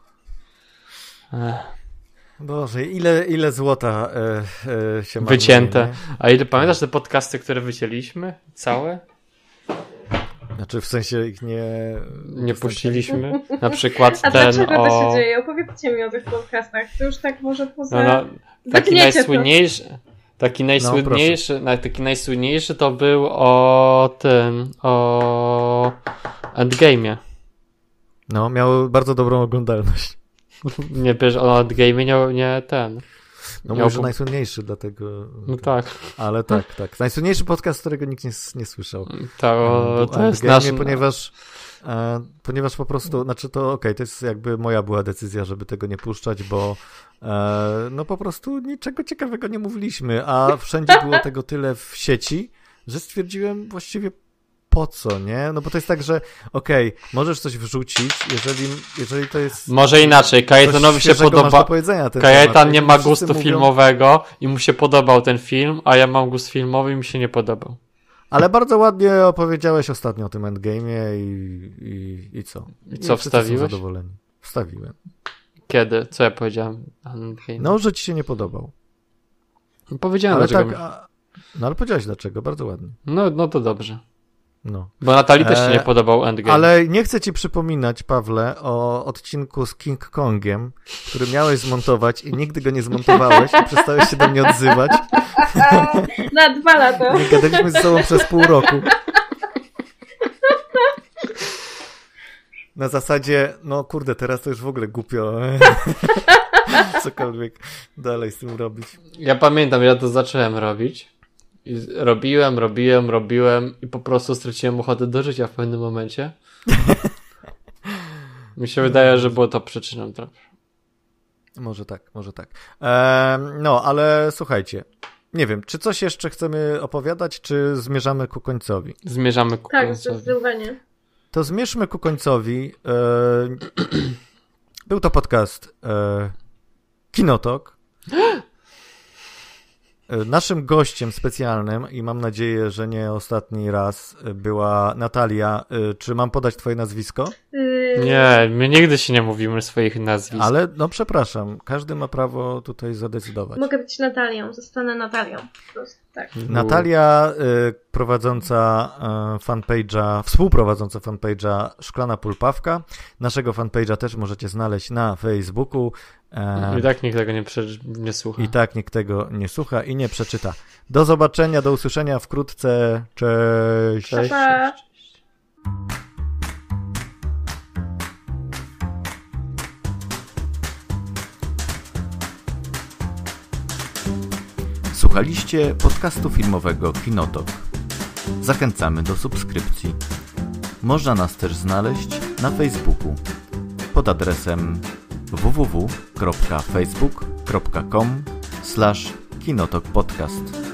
Ech. Boże, ile, ile złota e, e, się ma. Wycięte. Nie? A ile pamiętasz te podcasty, które wycięliśmy? Całe? Znaczy w sensie ich nie... Nie puściliśmy? Na przykład A ten dlaczego o... to się dzieje? Opowiedzcie mi o tych podcastach. To już tak może poza... No, no, taki najsłynniejszy... To. Taki najsłynniejszy, no, taki najsłynniejszy to był o tym, o Endgame'ie. No, miał bardzo dobrą oglądalność. Nie, wiesz, o Endgame'ie nie, nie ten. No może po... najsłynniejszy, dlatego... No tak. Ale tak, tak. Najsłynniejszy podcast, którego nikt nie, nie słyszał. To, to jest nasz... Ponieważ, e, ponieważ po prostu, znaczy to okej, okay, to jest jakby moja była decyzja, żeby tego nie puszczać, bo e, no po prostu niczego ciekawego nie mówiliśmy, a wszędzie było tego tyle w sieci, że stwierdziłem właściwie po co, nie? No bo to jest tak, że okej, okay, możesz coś wrzucić, jeżeli, jeżeli to jest... Może inaczej, Kajetanowi się podoba... Kajetan nie ma gustu mówią... filmowego i mu się podobał ten film, a ja mam gust filmowy i mi się nie podobał. Ale bardzo ładnie opowiedziałeś ostatnio o tym Endgame'ie i, i, i co? I co, I wstawiłeś? Są zadowoleni. Wstawiłem. Kiedy? Co ja powiedziałem? Endgame. No, że ci się nie podobał. No, powiedziałem ale dlaczego. Tak, a... No ale powiedziałeś dlaczego, bardzo ładnie. No, no to dobrze. No. Bo Natalii też się nie podobał Endgame. Ale nie chcę ci przypominać, Pawle, o odcinku z King Kongiem, który miałeś zmontować i nigdy go nie zmontowałeś i przestałeś się do mnie odzywać. Na dwa lata. Nie gadaliśmy ze sobą przez pół roku. Na zasadzie, no kurde, teraz to już w ogóle głupio. Cokolwiek dalej z tym robić. Ja pamiętam, ja to zacząłem robić. I robiłem, robiłem, robiłem i po prostu straciłem ochotę do życia w pewnym momencie. Mi się wydaje, że było to przyczyną trochę. Może tak, może tak. Eee, no, ale słuchajcie. Nie wiem, czy coś jeszcze chcemy opowiadać, czy zmierzamy ku końcowi? Zmierzamy ku tak, końcowi. Tak, zdecydowanie. To zmierzmy ku końcowi. Eee, był to podcast eee, Kinotok. Naszym gościem specjalnym, i mam nadzieję, że nie ostatni raz, była Natalia. Czy mam podać twoje nazwisko? Nie, my nigdy się nie mówimy swoich nazwisk. Ale, no przepraszam, każdy ma prawo tutaj zadecydować. Mogę być Natalią, zostanę Natalią. Po prostu, tak. Natalia, y, prowadząca y, fanpage'a, współprowadząca fanpage'a Szklana Pulpawka. Naszego fanpage'a też możecie znaleźć na Facebooku. I tak nikt tego nie, prze- nie słucha. I tak nikt tego nie słucha i nie przeczyta. Do zobaczenia, do usłyszenia wkrótce. Cześć. Pa, pa. Cześć. Słuchaliście podcastu filmowego Kinotok. Zachęcamy do subskrypcji. Można nas też znaleźć na Facebooku pod adresem w w w kropka facebook kropka com slash kinotokpodcast.